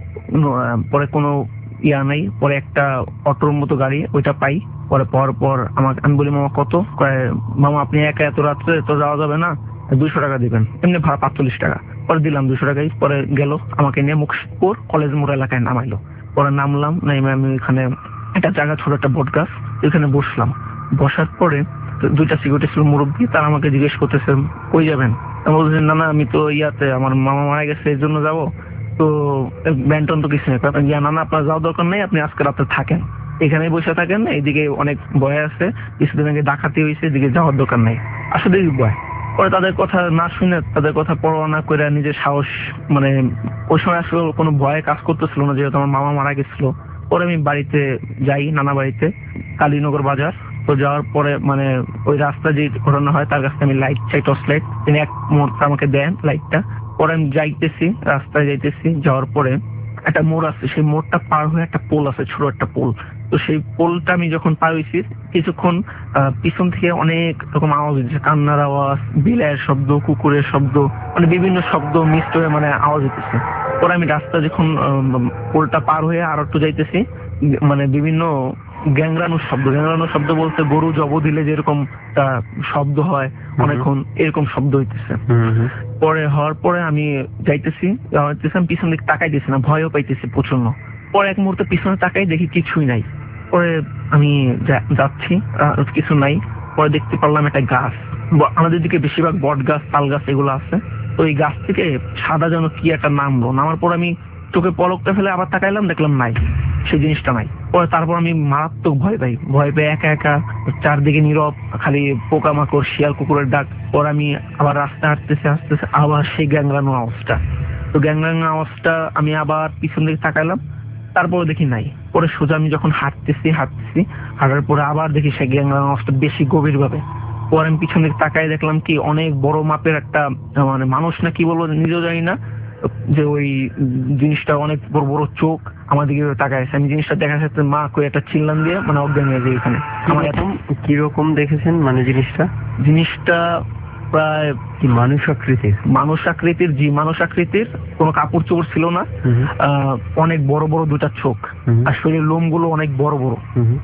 পরে কোনো ইয়া নাই। পরে একটা অটোর মতো গাড়ি ওইটা পাই। পরে পাওয়ার পর আমাকে আমি বলি, মামা কত? মামা আপনি একা এত রাত্রে তো যাওয়া যাবে না, দুইশো টাকা দিবেন। এমনি ভাড়া পাঁচচল্লিশ টাকা। পরে দিলাম দুইশো টাকাই। পরে গেল আমাকে নিয়ে মুকসিদপুর কলেজ মোড় এলাকায় নামাইলো। পরে নামলাম, নাইমে আমি ওইখানে একটা জায়গা, ছোট একটা বট গাছ, ওইখানে বসলাম। বসার পরে দুইটা সিকিউরিটি ছিল মুরব্বী, তারা আমাকে জিজ্ঞেস করতেছে কই যাবেন? আমি বলছি, না না আমি তো ইয়াতে আমার মামা মারা গেছে এর জন্য যাবো। তো ব্যান্টন তো কিছু নেই। না না আপনার যাওয়ার দরকার নেই, আপনি আজকে রাতে থাকেন, এখানেই বসে থাকেন, এইদিকে অনেক ভয় আছে, কিছুদিন আগে ডাকাতি হয়েছে, এদিকে যাওয়ার দরকার নেই, আসলে ভয়। পরে তাদের কথা না শুনে, তাদের কথা পরোয়া না করে নিজের সাহস, মানে ওই সময় আসলে কোনো ভয়ে কাজ করতেছিল না যেহেতু আমার মামা মারা গেছিল। পরে আমি বাড়িতে যাই, নানা বাড়িতে, কালীনগর বাজার। তো যাওয়ার পরে মানে ওই রাস্তা যে ঘটনা হয় তার কাছে আমি লাইট চাই, টর্চ লাইট, তিনি এক মুহূর্তে আমাকে দেন লাইটটা। পরে আমি যাইতেছি, রাস্তায় যাইতেছি, যাওয়ার পরে একটা মোড় আছে, সেই মোড়টা পার হয়ে একটা পোল আছে, ছোট একটা পোল। তো সেই পোলটা আমি যখন পার হয়েছি, কিছুক্ষণ পিছন থেকে অনেক রকম আওয়াজ হচ্ছে, কান্নার আওয়াজ, বিলাইয়ের শব্দ, কুকুরের শব্দ, মানে বিভিন্ন শব্দ মিক্সড হয়ে মানে আওয়াজ হইতেছে। পরে আমি রাস্তা যখন পোলটা পার হয়ে আর একটু যাইতেছি, মানে বিভিন্ন গ্যাংরানোর শব্দ, গ্যাংরানোর শব্দ বলতে গরু জব দিলে যেরকম শব্দ হয় অনেকক্ষণ, এরকম শব্দ হইতেছে। পরে হওয়ার পরে আমি যাইতেছি, আমি পিছন দিকে তাকাইতেছি না, ভয়ও পাইতেছি প্রচন্ড। পরে এক মুহূর্তে পিছনে তাকাই, দেখি কিছুই নাই। পরে আমি যাচ্ছি, কিছু নাই। পরে দেখতে পারলাম একটা গাছ, আমাদের দিকে বেশিরভাগ বট গাছ, তাল গাছ এগুলো আছে। তো এই গাছ থেকে সাদা যেন কি একটা নামলো, নামার পর আমি চোখে পলকটা ফেলে আবার তাকাইলাম, দেখলাম নাই, সেই জিনিসটা নাই। পরে তারপর আমি মারাত্মক ভয় পাই, ভয় পেয়ে একা একা চারদিকে নীরব, খালি পোকামাকড়, শিয়াল কুকুরের ডাক। পরে আমি আবার রাস্তা হাঁটতেছে হাঁটতেছে আবার সেই গ্যাংরানো আওয়াজটা। তো গ্যাংরানো আওয়াজটা আমি আবার পিছন দিকে তাকাইলাম, তারপরে দেখি নাই। পরে সোজা আমি যখন হাঁটতেছি হাঁটতেছি হাঁটার পরে আবার দেখি সেই গ্যাংরানো আওয়াজটা বেশি গভীর ভাবে। পরে আমি পিছন দিকে তাকাই, দেখলাম কি অনেক বড় মাপের একটা, মানে মানুষ না কি বলবো নিজেও জানি না, যে ওই জিনিসটা অনেক বড় বড় চোখ আমার দিকে তাকায় আছে। আমি জিনিসটা দেখার সাথে মা কই একটা চিল্লান দিয়ে মানে অজ্ঞান হয়ে যায়। এখানে আমার এরকম কিরকম দেখেছেন মানে জিনিসটা? জিনিসটা প্রায় কি মানুষ আকৃতির? মানুষ আকৃতির, জি মানুষ আকৃতির, কোনো কাপড় চোপড় ছিল না, আহ অনেক বড় বড় দুটা চোখ, আর শরীরের লোম গুলো অনেক বড় বড়,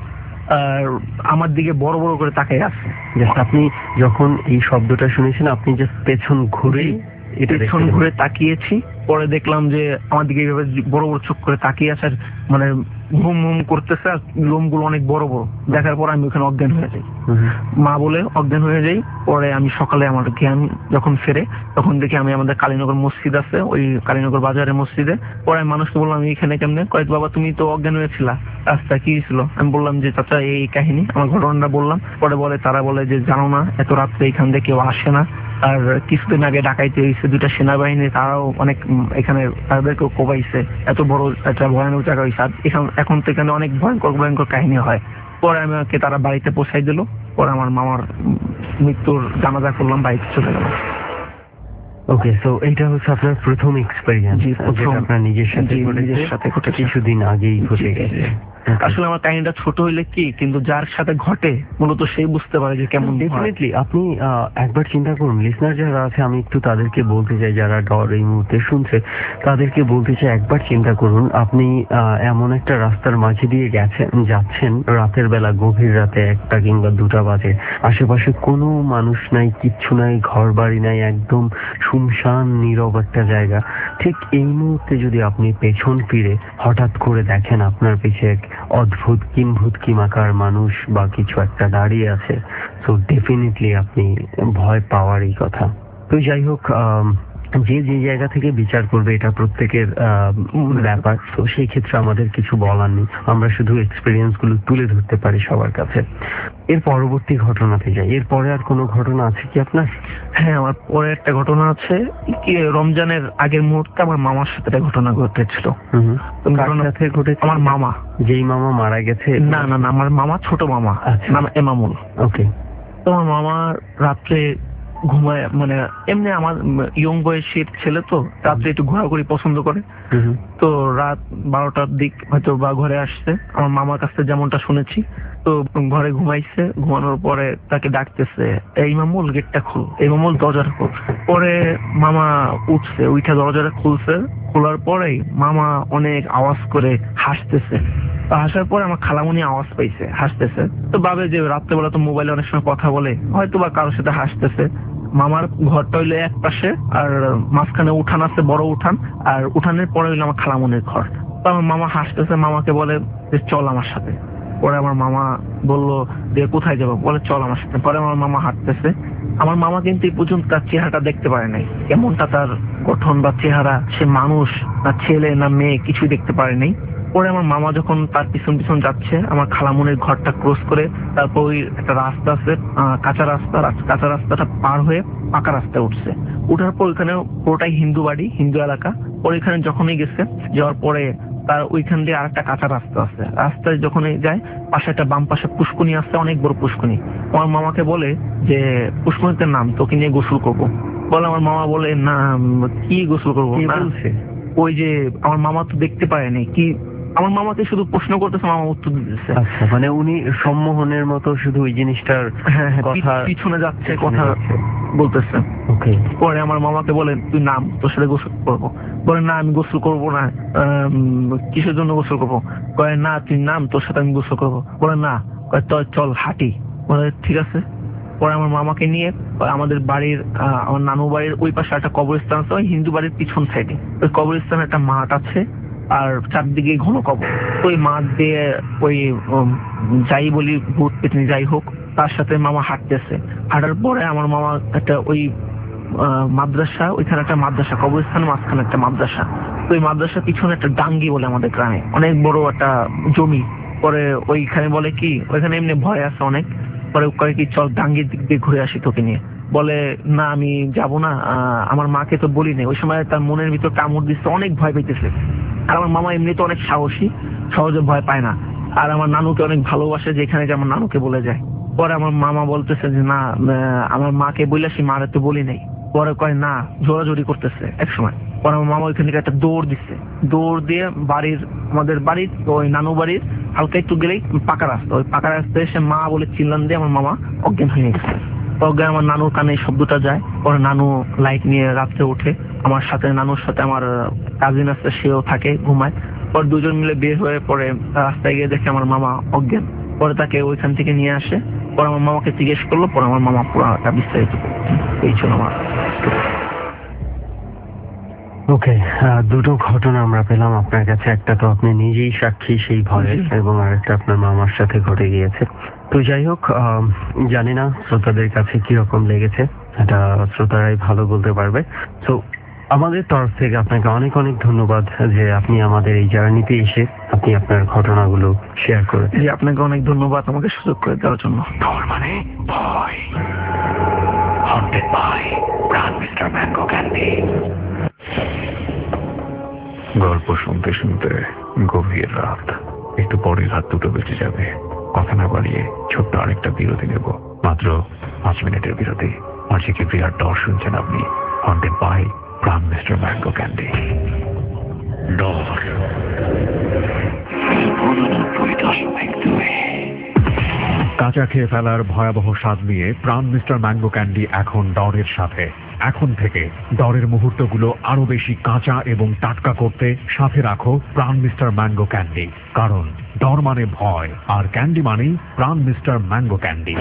আর আমার দিকে বড় বড় করে তাকায় আছে। আপনি যখন এই শব্দটা শুনেছেন আপনি যে পেছন ঘুরে পেছন ঘুরে তাকিয়েছি, পরে দেখলাম যে আমার দিকে এইভাবে বড় বড় চোখ করে তাকিয়ে আছে, আর মানে ঘুম ঘুম করতেছে, আর লোমগুলো অনেক বড় বড়। দেখার পর আমি ওখানে অজ্ঞান হয়ে যাই, মা বলে অজ্ঞান হয়ে যাই। পরে আমি সকালে আমার জ্ঞান যখন ফেরে তখন দেখি আমি আমাদের কালীনগর মসজিদ আছে, ওই কালীনগর বাজারের মসজিদে। পরে আমি মানুষকে বললাম এখানে কেমনে? কয়েক বাবা তুমি তো অজ্ঞান হয়েছিলা, রাস্তা কি ছিল? আমি বললাম যে চাচা এই কাহিনী, আমার ঘটনাটা বললাম। পরে বলে তারা বলে যে জানো না এত রাত্রে এখান থেকে কেউ আসে না, আর কিছুদিন আগে ডাকাইতে হয়েছে দুইটা সেনাবাহিনী, তারাও অনেক এখানে তাদেরকেও কোবাইছে, এত বড় একটা ভয়ানক জায়গা হয়েছে, এখন এখন তো এখানে অনেক ভয়ঙ্কর ভয়ঙ্কর কাহিনী হয়। পরে আমাকে তারা বাড়িতে পৌঁছাই দিল। পরে আমার মামার মৃত্যুর জানাজা করলাম, বাড়িতে চলে গেলাম। ওকে, সো এইটা হচ্ছে আপনার প্রথম এক্সপেরিয়েন্স, জি, প্রথম। আপনার নিজের সাথে জি, ঘটেছে, নিজের সাথে ঘটেছে। কিছুদিন আগেই ঘটে জি, গেছে। জি। আসলে আমার কাহিনীটা ছোট হইলে কি, কিন্তু যার সাথে ঘটে মূলত সেই বুঝতে পারে যে কেমন হয়। ডেফিনেটলি আপনি আহ, একবার চিন্তা করুন, লিসনার যারা আছে আমি একটু তাদেরকে বলতে চাই, যারা ডর এই মুহূর্তে শুনছে তাদেরকে বলতে চাই, একবার চিন্তা করুন আপনি আহ, এমন একটা রাস্তার মাঝে দিয়ে গেছেন যাচ্ছেন রাতের বেলা, গভীর রাতে একটা কিংবা দুটা বাজে, আশেপাশে কোনো মানুষ নাই, কিচ্ছু নাই, ঘর বাড়ি নাই, একদম শুনশান নীরব একটা জায়গা। ঠিক এই মুহূর্তে যদি আপনি পেছন ফিরে হঠাৎ করে দেখেন আপনার পিছে এক অদ্ভুত কিম্ভূত কিমাকার মানুষ বা কিছু একটা দাঁড়িয়ে আছে, সো ডেফিনেটলি আপনি ভয় পাওয়ারই কথা। তো যাই হোক, আম, যে যে জায়গা থেকে বিচার করবে এটা প্রত্যেকের আহ, ব্যাপার, তো সেই ক্ষেত্রে আমাদের কিছু বলার নেই, আমরা শুধু এক্সপিরিয়েন্স গুলো তুলে ধরতে পারি সবার কাছে। এর পরবর্তী ঘটনাতে যাই, এরপরে আর কোনো ঘটনা আছে কি আপনার? হ্যাঁ, আমার পরে একটা ঘটনা আছে কি, রমজানের আগের মুহূর্তে আমার মামার সাথে একটা ঘটনা ঘটেছিল। হুম, তো কার ঘটনা- সাথে ঘটেছে? আমার মামা। যেই মামা মারা গেছে? না না না, আমার মামা, ছোট মামা, আচ্ছা। নাম এমামুল। ওকে। তো আমার মামা রাত্রে ঘুমায়, মানে এমনি আমার ইয়ং বয়সের ছেলে তো রাত্রে একটু ঘোরাঘুরি পছন্দ করে। হুম, তো রাত বারোটার দিক হয়তো বা ঘরে আসছে, আমার মামার কাছে যেমনটা শুনেছি। তো ঘরে ঘুমাইছে, ঘুমানোর পরে তাকে ডাকতেছে, এই মামুল গেটটা খুল, এই মামুল দরজাটা খুল। পরে মামা উঠছে, উঠে দরজাটা খুলছে, খোলার পরেই মামা অনেক আওয়াজ করে হাসতেছে। তো হাসার পরে আমার খালামুনি আওয়াজ পাইছে, হাসতেছে। তো ভাবে যে রাত্রেবেলা তো মোবাইলে অনেক সময় কথা বলে, হয়তো বা কারোর সাথে হাসতেছে। মামার ঘরটা হইলে এক পাশে, আর মাঝখানে উঠান আছে, বড় উঠান, আর উঠানের পরে হইলো আমার খালামুনির ঘর। তো আমার মামা হাসতেছে, মামাকে বলে যে চল আমার সাথে। পরে আমার মামা বললো যে কোথায় যাবো, বলে চল আমার সাথে। পরে আমার মামা হাঁটতেছে। আমার মামা কিন্তু এই পর্যন্ত তার চেহারাটা দেখতে পারে নাই, কেমনটা তার গঠন বা চেহারা, সে মানুষ না ছেলে না মেয়ে কিছুই দেখতে পারে নাই। পরে আমার মামা যখন তার পিছন পিছন যাচ্ছে, আমার খালামুনির ঘরটা ক্রস করে, তারপর ওই একটা রাস্তা আছে, আহ, কাঁচা রাস্তা, রাস- কাঁচা রাস্তাটা পার হয়ে পাকা রাস্তায় উঠছে। উঠার পর ওইখানে পুরোটাই হিন্দু বাড়ি, হিন্দু এলাকা। পরে ওইখানে যখনই গেছে, যাওয়ার পরে তার ওইখান দিয়ে আর একটা কাঁচা রাস্তা আছে, রাস্তায় যখনই যায় পাশে একটা বাম পাশে পুষ্কুনি আছে, অনেক বড় পুষ্কুনি। আমার মামাকে বলে যে পুষ্কুনিতে নাম, তোকে নিয়ে গোসল করবো। বলে আমার মামা বলে না, উম, কি গোসল করবো কি না। বলছে? ওই যে আমার মামা তো দেখতে পারেনি কি, আমার মামাকে শুধু প্রশ্ন করতেছে, মামা উত্তর দিতেছে। আচ্ছা, মানে উনি সম্মোহনের মতো শুধু ওই জিনিসটার হ্যাঁ হ্যাঁ, কথা পি- পিছনে যাচ্ছে, পিছনে কথা যাচ্ছে। বলতেছে। ওকে। পরে আমার মামাকে বলেন তুই নাম, তোর সাথে গোসল করবো। বলে না আমি গোসল করবো না। আম, কিসের জন্য গোসল করবো? কয়ে না তুই নাম, তোর সাথে আমি গোসল করবো। বলে না, কয়ে তো চল হাঁটি। বলে ঠিক আছে। পরে আমার মামাকে নিয়ে আমাদের বাড়ির, আহ, আমার নানু বাড়ির ওই পাশে একটা কবরস্থান আছে, ওই হিন্দু বাড়ির পিছন সাইডে ওই কবরস্থানে একটা মাঠ আছে, আর চারদিকে ঘন কবর। ওই মাঠ দিয়ে ওই উম, যাই বলি ভূত পেতনি যাই হোক, তার সাথে মামা হাঁটতেছে। হাঁটার পরে আমার মামা একটা ওই আহ, মাদ্রাসা, ওইখানে একটা মাদ্রাসা, কবরস্থান মাঝখানে একটা মাদ্রাসা। তো ওই মাদ্রাসার পিছনে একটা ডাঙ্গি বলে আমাদের গ্রামে, অনেক বড় একটা জমি। পরে ওইখানে বলে কি, ওইখানে এমনি ভয় আছে অনেক। পরে কয়ে কি চল ডাঙ্গির দিক দিয়ে ঘুরে আসি তোকে নিয়ে। বলে না আমি যাব না, আহ, আমার মাকে তো বলি নাই। ওই সময় তার মনের ভিতর কামড় দিচ্ছে, অনেক ভয় পেতেছে। আর আমার মামা এমনিতে অনেক সাহসী, সহজে ভয় পায় না। আর আমার নানুকে অনেক ভালোবাসে, যেখানে যে আমার নানুকে বলে যায়। পরে আমার মামা বলতেছে যে না, আহ, আমার মাকে বলে আসি, মারে তো বলি নাই। পরে কয় না, জোরাজোরি করতেছে এক সময়। পরে আমার মামা ওইখান থেকে একটা দৌড় দিচ্ছে, দৌড় দিয়ে বাড়ির, আমাদের বাড়ির ওই নানু বাড়ির হালকা একটু গেলেই পাকা রাস্তা, ওই পাকা রাস্তায় এসে মা বলে চিল্লান দিয়ে আমার মামা অজ্ঞান হয়ে গেছে। অজ্ঞান, আমার নানুর কানে এই শব্দটা যায়। পরে নানু লাইট নিয়ে রাত্রে উঠে, আমার সাথে নানুর সাথে আমার কাজিন আছে, সেও থাকে, ঘুমায়। পরে দুজন মিলে বের হয়ে পরে রাস্তায় গিয়ে দেখে আমার মামা অজ্ঞান। পরে তাকে ওইখান থেকে নিয়ে আসে। পরে আমার মামাকে জিজ্ঞেস করলো, পরে আমার মামা পুরোটা বিস্তারিত করতেন। এই ছিল আমার। ওকে, দুটো ঘটনা আমরা পেলাম আপনার কাছে, একটা তো আপনি নিজেই সাক্ষী সেই ভয়ের, এবং আরেকটা আপনার মামার সাথে ঘটে গিয়েছে। তো যাই হোক, আম, জানি না শ্রোতাদের কাছে কিরকম লেগেছে, এটা শ্রোতারাই ভালো বলতে পারবে। তো আমাদের তরফ থেকে আপনাকে অনেক অনেক ধন্যবাদ যে আপনি আমাদের এই জার্নিতে এসে আপনি আপনার ঘটনাগুলো শেয়ার করেছেন। জি, আপনাকে অনেক ধন্যবাদ আমাকে সুযোগ করে দেওয়ার জন্য। ডর মানে ভয়, haunted by Pran mister mango candy. গল্প শুনতে শুনতে গভীর রাত, একটু পরে রাত দুটো বেঁচে যাবে। কথা না বাড়িয়ে ছোট্ট আরেকটা বিরতি নেব, মাত্র পাঁচ মিনিটের বিরতি। আজকে বিরাট ডর শুনছেন আপনি, haunted by Prime Minister Mango Candy. ডর কাঁচা খেয়ে ফেলার ভয়াবহ স্বাদ নিয়ে প্রাণ মিস্টার ম্যাঙ্গো ক্যান্ডি এখন ডরের সাথে। এখন থেকে ডরের মুহূর্তগুলো আরো বেশি কাঁচা এবং টাটকা করতে সাথে রাখো প্রাণ মিস্টার ম্যাঙ্গো ক্যান্ডি, কারণ ডর মানে ভয় আর ক্যান্ডি মানে প্রাণ মিস্টার ম্যাঙ্গো ক্যান্ডি।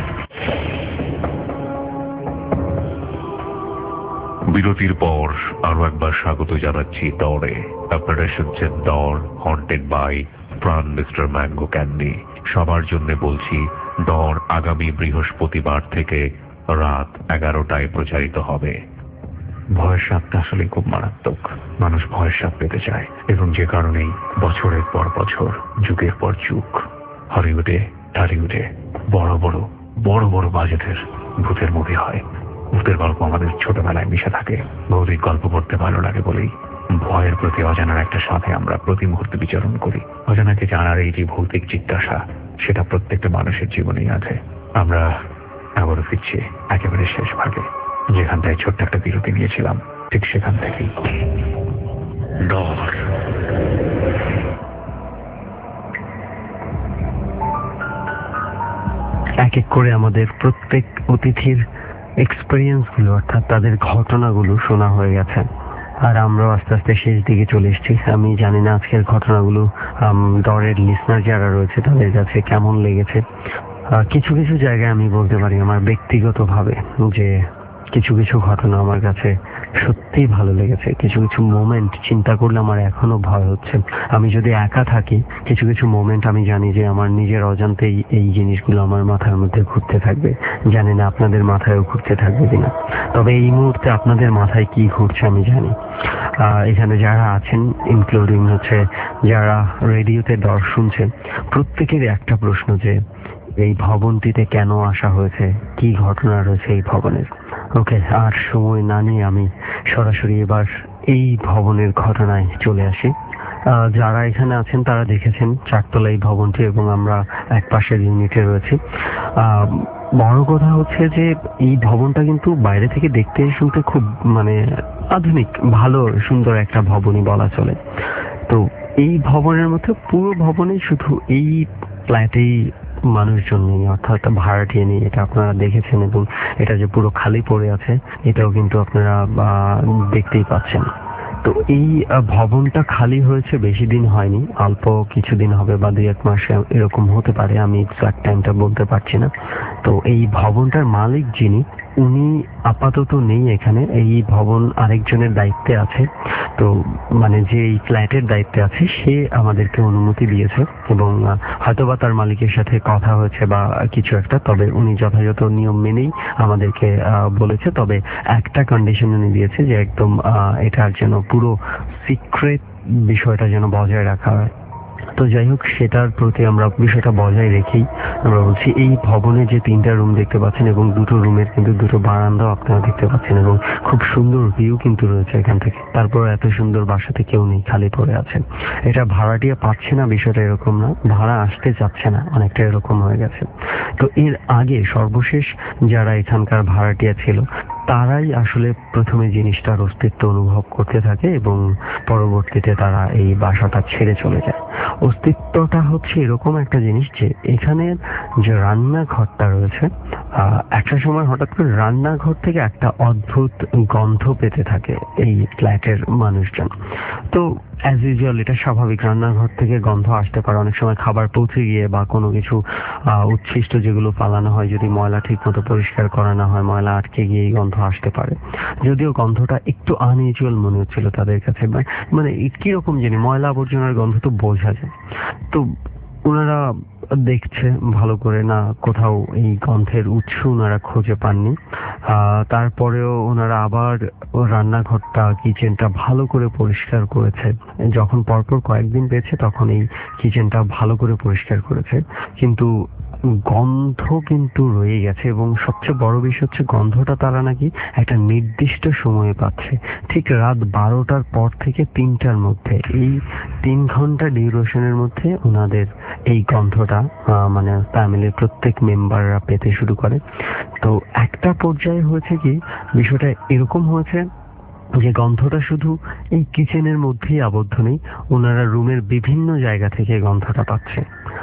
বিরতির পর আরো একবার স্বাগত জানাচ্ছি ডরে। আপনারা শুনছেন ডর haunted by Pran mister mango candy. সবার জন্য বলছি, ডর আগামী বৃহস্পতিবার থেকে রাত এগারোটায় প্রচারিত হবে। ভয়ের স্বাদটা আসলে খুব মারাত্মক। মানুষ ভয়ের স্বাদ পেতে চায় এবং যে কারণেই বছরের পর বছর, যুগের পর যুগ হলিউডে টলিউডে বড় বড় বড় বড় বাজেটের ভূতের মুভি হয়। ভূতের গল্প আমাদের ছোটবেলায় মিশে থাকে। ভৌতিক গল্প পড়তে ভালো লাগে বলেই ভয়ের প্রতি অজানার একটা সাথে আমরা প্রতি মুহূর্তে বিচরণ করি। অজানাকে জানার এই যে ভৌতিক জিজ্ঞাসা, সেটা প্রত্যেকটা মানুষের জীবনেই আছে। আমরা আবারও ফিরছি একেবারে শেষ ভাগে, যেখানটায় ছোট্ট একটা বিরতি নিয়েছিলাম, ঠিক সেখান থেকেই। ডর এক এক করে আমাদের প্রত্যেক অতিথির এক্সপিরিয়েন্স গুলো অর্থাৎ তাদের ঘটনাগুলো শোনা হয়ে গেছে, আর আমরাও আস্তে আস্তে শেষ দিকে চলে এসেছি। আমি জানি না আজকের ঘটনাগুলো ডরের লিসনার যারা রয়েছে তাদের কাছে কেমন লেগেছে। কিছু কিছু জায়গায় আমি বলতে পারি আমার ব্যক্তিগতভাবে যে কিছু কিছু ঘটনা আমার কাছে সত্যিই ভালো লেগেছে। কিছু কিছু মোমেন্ট চিন্তা করলে আমার এখনো ভয় হচ্ছে। আমি যদি একা থাকি, কিছু কিছু মোমেন্ট আমি জানি যে আমার নিজের অজান্তেই এই জিনিসগুলো আমার মাথার মধ্যে ঘুরতে থাকবে। জানি না আপনাদের মাথায়ও ঘুরতে থাকবে কিনা, তবে এই মুহূর্তে আপনাদের মাথায় কি ঘুরছে আমি জানি। এখানে যারা আছেন, ইনক্লুডিং হচ্ছে যারা রেডিওতে ডর শুনছেন, প্রত্যেকেরই একটা প্রশ্ন যে এই ভবনটিতে কেন আসা হয়েছে, কি ঘটনা রয়েছে এই ভবনের। ওকে, আর সময় না নিয়ে আমি সরাসরি এবার এই ভবনের ঘটনায় চলে আসি। যারা এখানে আছেন তারা দেখেছেন চারতলা এই ভবনটি এবং আমরা এক পাশের ইউনিটে রয়েছি। বড় কথা হচ্ছে যে এই ভবনটা কিন্তু বাইরে থেকে দেখতে শুনতে খুব মানে আধুনিক, ভালো সুন্দর একটা ভবনই বলা চলে। তো এই ভবনের মধ্যে পুরো ভবনে শুধু এই ফ্ল্যাটেই মানুষজন নেই, অর্থাৎ ভাড়াটিয়ে নেই। এটা আপনারা দেখেছেন এবং এটা যে পুরো খালি পড়ে আছে এটাও কিন্তু আপনারা দেখতেই পাচ্ছেন। তো এই ভবনটা খালি হয়েছে বেশি দিন হয়নি, অল্প কিছুদিন হবে বা দুই এক মাস এরকম হতে পারে, আমি এক্সাক্ট টাইমটা বলতে পারছি না। তো এই ভবনটার মালিক যিনি, উনি আপাতত নেই এখানে। এই ভবন আরেকজনের দায়িত্বে আছে। তো মানে যে এই ফ্ল্যাটের দায়িত্বে আছে সে আমাদেরকে অনুমতি দিয়েছে এবং হয়তোবা তার মালিকের সাথে কথা হয়েছে বা কিছু একটা, তবে উনি যথাযথ নিয়ম মেনেই আমাদেরকে বলেছে। তবে একটা কন্ডিশন উনি দিয়েছে যে একদম এটার যেন পুরো সিক্রেট বিষয়টা যেন বজায় রাখা হয়। তো যাই হোক, সেটার প্রতি আমরা বিষয়টা বজায় রেখেই আমরা বলছি এই ভবনে যে তিনটা রুম দেখতে পাচ্ছেন এবং দুটো রুমের কিন্তু দুটো বারান্দাও আপনারা দেখতে পাচ্ছেন এবং খুব সুন্দর ভিউ কিন্তু রয়েছে এখান থেকে। তারপর এত সুন্দর বাসাতে কেউ নেই, খালি পড়ে আছে। এটা ভাড়াটিয়া পাচ্ছে না বিষয়টা এরকম না, ভাড়া আসতে চাচ্ছে না, অনেকটা এরকম হয়ে গেছে। তো এর আগে সর্বশেষ যারা এখানকার ভাড়াটিয়া ছিল তারাই আসলে প্রথমে জিনিসটার অস্তিত্ব অনুভব করতে থাকে এবং পরবর্তীতে তারা এই বাসাটা ছেড়ে চলে যায়। অস্তিত্বটা হচ্ছে এরকম একটা জিনিস যে এখানে যে রান্নাঘরটা রয়েছে, একটা সময় হঠাৎ করে রান্নাঘর থেকে একটা অদ্ভুত গন্ধ পেতে থাকে এই ফ্ল্যাটের মানুষজন। তো অ্যাজ ইউজুয়াল এটা স্বাভাবিক, রান্নাঘর থেকে গন্ধ আসতে পারে। অনেক সময় খাবার পৌঁছে গিয়ে বা কোনো কিছু উচ্ছিষ্ট যেগুলো পালানো হয়, যদি ময়লা ঠিক মতো পরিষ্কার করা না হয়, ময়লা আটকে গিয়ে গন্ধ আসতে পারে। যদিও গন্ধটা একটু আনইউজুয়াল মনে হচ্ছিল তাদের কাছে, মানে কিরকম জানি ময়লা আবর্জনার গন্ধ তো বোঝা যায়। তো ওনারা দেখছে ভালো করে, না কোথাও এই গন্ধের উৎস ওনারা খুঁজে পাননি। তারপরেও ওনারা আবার রান্নাঘরটা কিচেনটা ভালো করে পরিষ্কার করেছে। যখন পরপর কয়েকদিন পেয়েছে তখন এই কিচেনটা ভালো করে পরিষ্কার করেছে, কিন্তু গন্ধ কিন্তু রয়ে গেছে। এবং সবচেয়ে বড় বিষয় হচ্ছে গন্ধটা তারা নাকি একটা নির্দিষ্ট সময়ে পাচ্ছে, ঠিক রাত বারোটার পর থেকে তিনটার মধ্যে। এই তিন ঘন্টা ডিউরেশনের মধ্যে ওনাদের এই গন্ধটা মানে ফ্যামিলির প্রত্যেক মেম্বাররা পেতে শুরু করে। তো একটা পর্যায়ে হয়েছে কি, বিষয়টা এরকম হয়েছে যে গন্ধটা শুধু এই কিচেনের মধ্যেই আবদ্ধ নেই, ওনারা রুমের বিভিন্ন জায়গা থেকে গন্ধটা পাচ্ছে,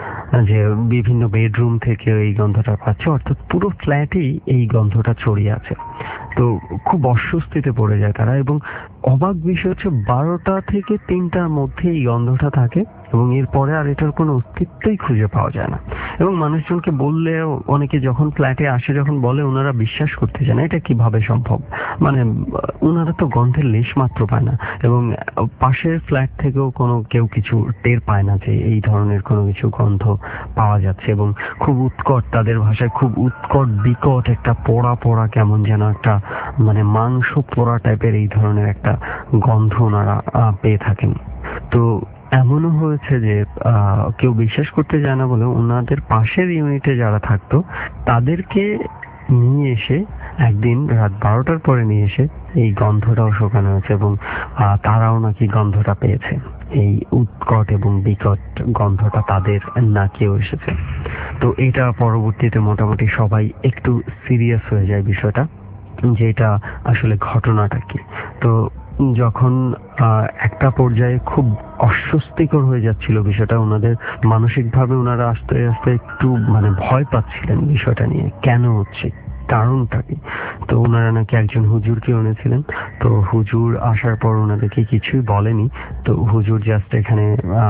যে বিভিন্ন বেডরুম থেকে এই গন্ধটা পাচ্ছে, অর্থাৎ পুরো ফ্ল্যাটেই এই গন্ধটা ছড়িয়ে আছে। তো খুব অস্বস্তিতে পড়ে যায় তারা, এবং অবাক বিষয় হচ্ছে বারোটা থেকে তিনটার মধ্যে এই গন্ধটা থাকে এবং এরপরে আর এটার কোনো অস্তিত্বই খুঁজে পাওয়া যায় না। এবং মানুষজনকে বললে, অনেকে যখন ফ্ল্যাটে আসে যখন বলে, ওনারা বিশ্বাস করতে চায় না এটা কিভাবে সম্ভব, মানে ওনারা তো গন্ধের লেশ মাত্র পায় না, এবং পাশের ফ্ল্যাট থেকেও কোনো কেউ কিছু টের পায় না যে এই ধরনের কোনো কিছু গন্ধ পাওয়া যাচ্ছে। এবং খুব উৎকট, তাদের ভাষায় খুব উৎকট বিকট একটা পোড়া পোড়া, কেমন যেন একটা মানে মাংস পোড়া টাইপের এই ধরনের একটা গন্ধ ওনারা পেয়ে থাকেন। তো এমনও হয়েছে যে কেউ বিশ্বাস করতে চায় না বলে ওনাদের পাশের ইউনিটে যারা থাকতো তাদেরকে নিয়ে এসে একদিন রাত বারোটার পরে নিয়ে এসে এই গন্ধটাও শোকানো হয়েছে, এবং তারাও নাকি গন্ধটা পেয়েছে। এই উৎকট এবং বিকট গন্ধটা তাদের নাকেও এসেছে। তো এটা পরবর্তীতে মোটামুটি সবাই একটু সিরিয়াস হয়ে যায় বিষয়টা, যে এটা আসলে ঘটনাটা কি। তো যখন একটা পর্যায়ে খুব অস্বস্তিকর হয়ে যাচ্ছিল বিষয়টা, ওনাদের মানসিকভাবে ওনারা আস্তে আস্তে একটু মানে ভয় পাচ্ছিলেন বিষয়টা নিয়ে, কেন হচ্ছে, কারণটা কি। তো ওনারা নাকি একজন হুজুরকে এনেছিলেন। তো হুজুর আসার পর ওনাদেরকে কিছুই বলেনি। তো হুজুর জাস্ট এখানে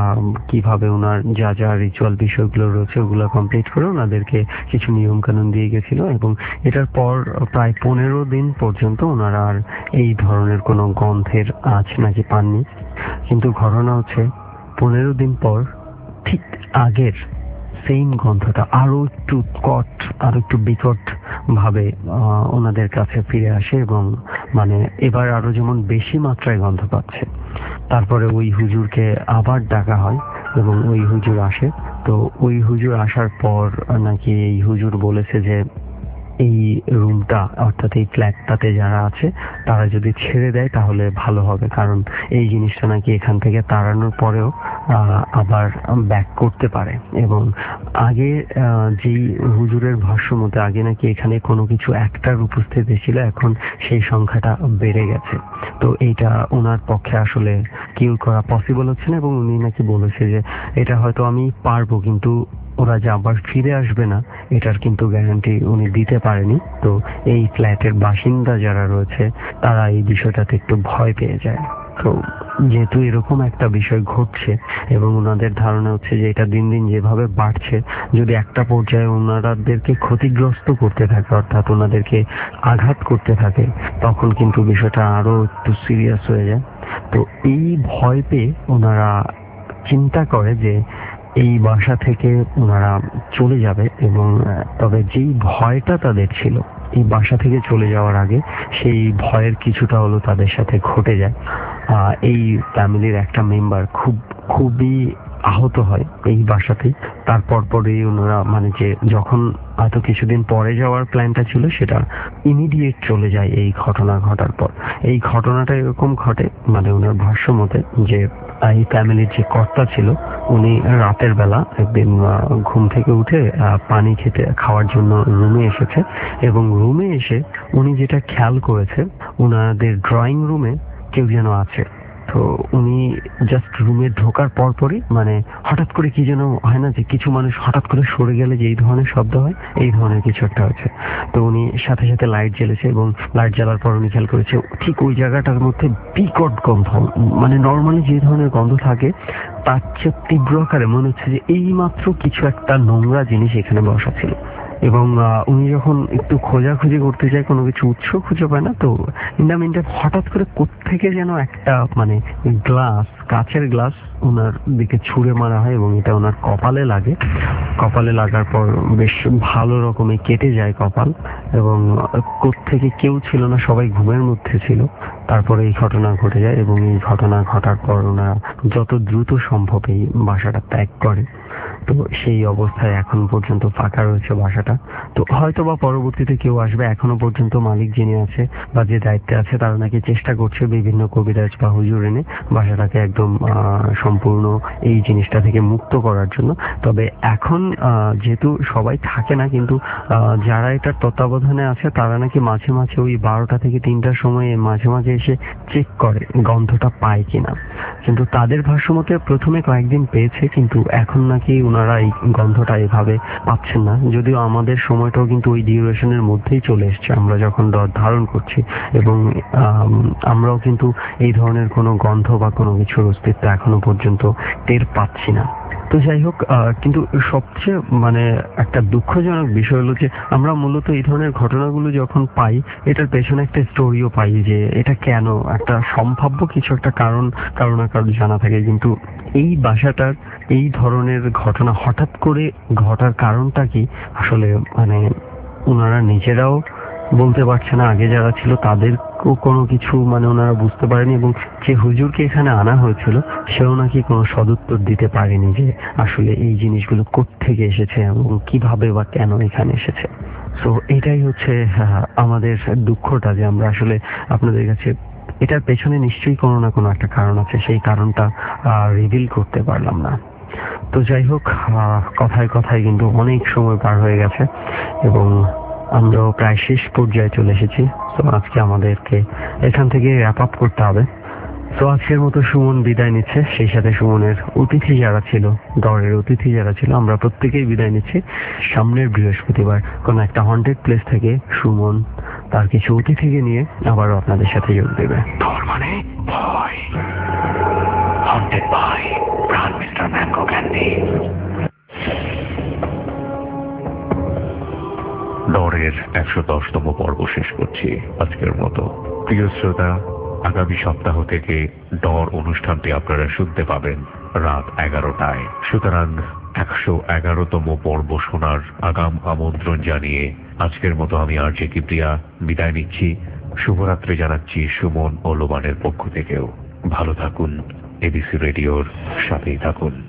কিভাবে ওনার যা যা রিচুয়াল বিষয়গুলো রয়েছে ওগুলো কমপ্লিট করে ওনাদেরকে কিছু নিয়ম কানুন দিয়ে গেছিল, এবং এটার পর প্রায় পনেরো দিন পর্যন্ত ওনারা আর এই ধরনের কোনো গন্ধের আঁচ নাকি পাননি। কিন্তু ঘটনা হচ্ছে পনেরো দিন পর ঠিক আগের সেম গন্ধটা আরো একটু কট, আরো একটু বিকট ভাবে ওনাদের কাছে ফিরে আসে, এবং মানে এবার আরো যেমন বেশি মাত্রায় গন্ধ পাচ্ছে। তারপরে ওই হুজুরকে আবার ডাকা হয় এবং ওই হুজুর আসে। তো ওই হুজুর আসার পর নাকি এই হুজুর বলেছে যে এই রুমটা অর্থাৎ এই ফ্ল্যাটটাতে যারা আছে তারা যদি ছেড়ে দেয় তাহলে ভালো হবে, কারণ এই জিনিসটা নাকি এখান থেকে তাড়ানোর পরেও আবার ব্যাক করতে পারে। এবং আগে যেই হুজুরের ভাষ্য মতে আগে নাকি এখানে কোনো কিছু একটার উপস্থিতি ছিল, এখন সেই সংখ্যাটা বেড়ে গেছে। তো এইটা ওনার পক্ষে আসলে কিল করা পসিবল হচ্ছে না, এবং উনি নাকি বলেছে যে এটা হয়তো আমি পারবো, কিন্তু ওরা যে আবার ফিরে আসবে না এটার কিন্তু গ্যারান্টি উনি দিতে পারেনি। তো এই ফ্ল্যাটের বাসিন্দা যারা রয়েছে তারা এই বিষয়টাতে একটু ভয় পেয়ে যায়। তো যেহেতু এরকম একটা বিষয় ঘটছে এবং ওনাদের ধারণা হচ্ছে যে এটা দিন দিন যেভাবে বাড়ছে, যদি একটা পর্যায়ে ওনাদেরকে ক্ষতিগ্রস্ত করতে থাকে অর্থাৎ ওনাদেরকে আঘাত করতে থাকে, তখন কিন্তু বিষয়টা আরো একটু সিরিয়াস হয়ে যায়। তো এই ভয় পেয়ে ওনারা চিন্তা করে যে এই বাসা থেকে ওনারা চলে যাবে, এবং তবে যেই ভয়টা তাদের ছিল এই বাসা থেকে চলে যাওয়ার আগে সেই ভয়ের কিছুটা হলো তাদের সাথে ঘটে যায়। আহ এই ফ্যামিলির একটা মেম্বার খুব খুবই আহত হয় এই বাসাতেই। তারপর পরেই ওনারা মানে যে যখন হয়তো কিছুদিন পরে যাওয়ার প্ল্যানটা ছিল সেটা ইমিডিয়েট চলে যায় এই ঘটনা ঘটার পর। এই ঘটনাটা এরকম ঘটে মানে ওনার ভাষ্য মতে যে এই ফ্যামিলির যে কর্তা ছিল উনি রাতের বেলা একদিন ঘুম থেকে উঠে পানি খেতে খাওয়ার জন্য রুমে এসেছে, এবং রুমে এসে উনি যেটা খেয়াল করেছে ওনাদের ড্রয়িং রুমে কেউ যেন আছে। তো উনি জাস্ট রুমে ঢোকার পর পরই মানে হঠাৎ করে কি যেন হয় না যে কিছু মানুষ হঠাৎ করে সরে গেলে যে এই ধরনের শব্দ হয়, এই ধরনের কিছু একটা হচ্ছে। তো উনি সাথে সাথে লাইট জ্বেলেছে, এবং লাইট জ্বালার পর উনি খেয়াল করেছে ঠিক ওই জায়গাটার মধ্যে বিকট গন্ধ, মানে নর্মালি যে ধরনের গন্ধ থাকে তার চেয়ে তীব্র আকারে মনে হচ্ছে যে এই মাত্র কিছু একটা নোংরা জিনিস এখানে বসা ছিল। এবং উনি যখন একটু খোঁজাখুঁজি করতে যায় কোনো কিছু উৎস খুঁজে পায় না। তো ইন্ডামিনটা হঠাৎ করে কোত্থেকে যেন একটা মানে গ্লাস, কাচের গ্লাস ওনার দিকে ছুঁড়ে মারা হয়, এবং এটা ওনার কপালে লাগে। কপালে লাগার পর বেশ ভালো রকমে কেটে যায় কপাল, এবং কোত্থেকে কেউ ছিল না, সবাই ঘুমের মধ্যে ছিল। তারপরে এই ঘটনা ঘটে যায়, এবং এই ঘটনা ঘটার পর ওনারা যত দ্রুত সম্ভব এই বাসাটা ত্যাগ করে। তো সেই অবস্থায় এখন পর্যন্ত ফাঁকা রয়েছে বাসাটা। তো হয়তো বা পরবর্তীতে কেউ আসবে, এখনো পর্যন্ত মালিক যিনি আছে বা যে দায়িত্বে আছে তারা নাকি চেষ্টা করছে বিভিন্ন কবিরাজ বা হুজুর এনে বাসাটাকে একদম সম্পূর্ণ এই জিনিসটা থেকে মুক্ত করার জন্য। তবে এখন যেহেতু সবাই থাকে না, কিন্তু যারা এটার তত্ত্বাবধানে আছে তারা নাকি মাঝে মাঝে ওই বারোটা থেকে তিনটার সময় মাঝে মাঝে এসে চেক করে গন্ধটা পায় কিনা। কিন্তু তাদের ভাষ্য মতে প্রথমে কয়েকদিন পেয়েছে, কিন্তু এখন নাকি ওনারা এই গন্ধটা এভাবে পাচ্ছেন না। যদিও আমাদের সময়টাও কিন্তু ওই ডিউরেশনের মধ্যেই চলে এসছে আমরা যখন দর ধারণ করছি, এবং আমরাও কিন্তু এই ধরনের কোনো গন্ধ বা কোনো কিছুর অস্তিত্ব এখনো পর্যন্ত টের পাচ্ছি না। তো যাই হোক, কিন্তু সবচেয়ে মানে একটা দুঃখজনক বিষয় হলো যে আমরা মূলত এই ধরনের ঘটনাগুলো যখন পাই এটার পেছনে একটা স্টোরিও পাই, যে এটা কেন, একটা সম্ভাব্য কিছু একটা কারণ কারো না কারো জানা থাকে। কিন্তু এই বাসাটার এই ধরনের ঘটনা হঠাৎ করে ঘটার কারণটা কি আসলে মানে ওনারা নিজেরাও বলতে পারছে না, আগে যারা ছিল তাদেরকেও কোনো কিছু মানে ওনারা বুঝতে পারেনি, এবং যে হুজুরকে এখানে আনা হয়েছিল সেও নাকি কোনো সদুত্তর দিতে পারেনি যে আসলে এই জিনিসগুলো কোত্থেকে এসেছে এবং কিভাবে বা কেন এখানে এসেছে। সো এটাই হচ্ছে আমাদের দুঃখটা, যে আমরা আসলে আপনাদের কাছে এটার পেছনে নিশ্চয়ই কোনো না কোনো একটা কারণ আছে, সেই কারণটা রিভিল করতে পারলাম না। তো যাই হোক, কথায় কথায় কিন্তু অনেক সময় পার হয়ে গেছে এবং আমরাও প্রায় শেষ পর্যায়ে চলে এসেছি। তো আজকে আমাদেরকে এখান থেকে র্যাপ আপ করতে হবে। তো আজকের মতো সুমন বিদায় নিচ্ছে, সেই সাথে সুমনের অতিথি যারা ছিল, দরের অতিথি যারা ছিল, আমরা প্রত্যেকেই বিদায় নিচ্ছি। সামনের বৃহস্পতিবার কোনো একটা হন্টেড প্লেস থেকে সুমন তার কিছু অতিথিকে নিয়ে আবারও আপনাদের সাথে যোগ দেবে। দর মানে ভয়, haunted by Pran mister mango candy. দরের একশো দশতম পর্ব শেষ করছি আজকের মতো। প্রিয় শ্রোতা, আগামী সপ্তাহ থেকে ডর অনুষ্ঠানটি আপনারা শুনতে পাবেন রাত এগারোটায়। সুতরাং একশো এগারোতম পর্ব শোনার আগাম আমন্ত্রণ জানিয়ে আজকের মতো আমি আর জে কিবরিয়া বিদায় নিচ্ছি। শুভরাত্রি জানাচ্ছি সুমন ও লোবানের পক্ষ থেকেও। ভালো থাকুন, এবিসি রেডিওর সাথেই থাকুন।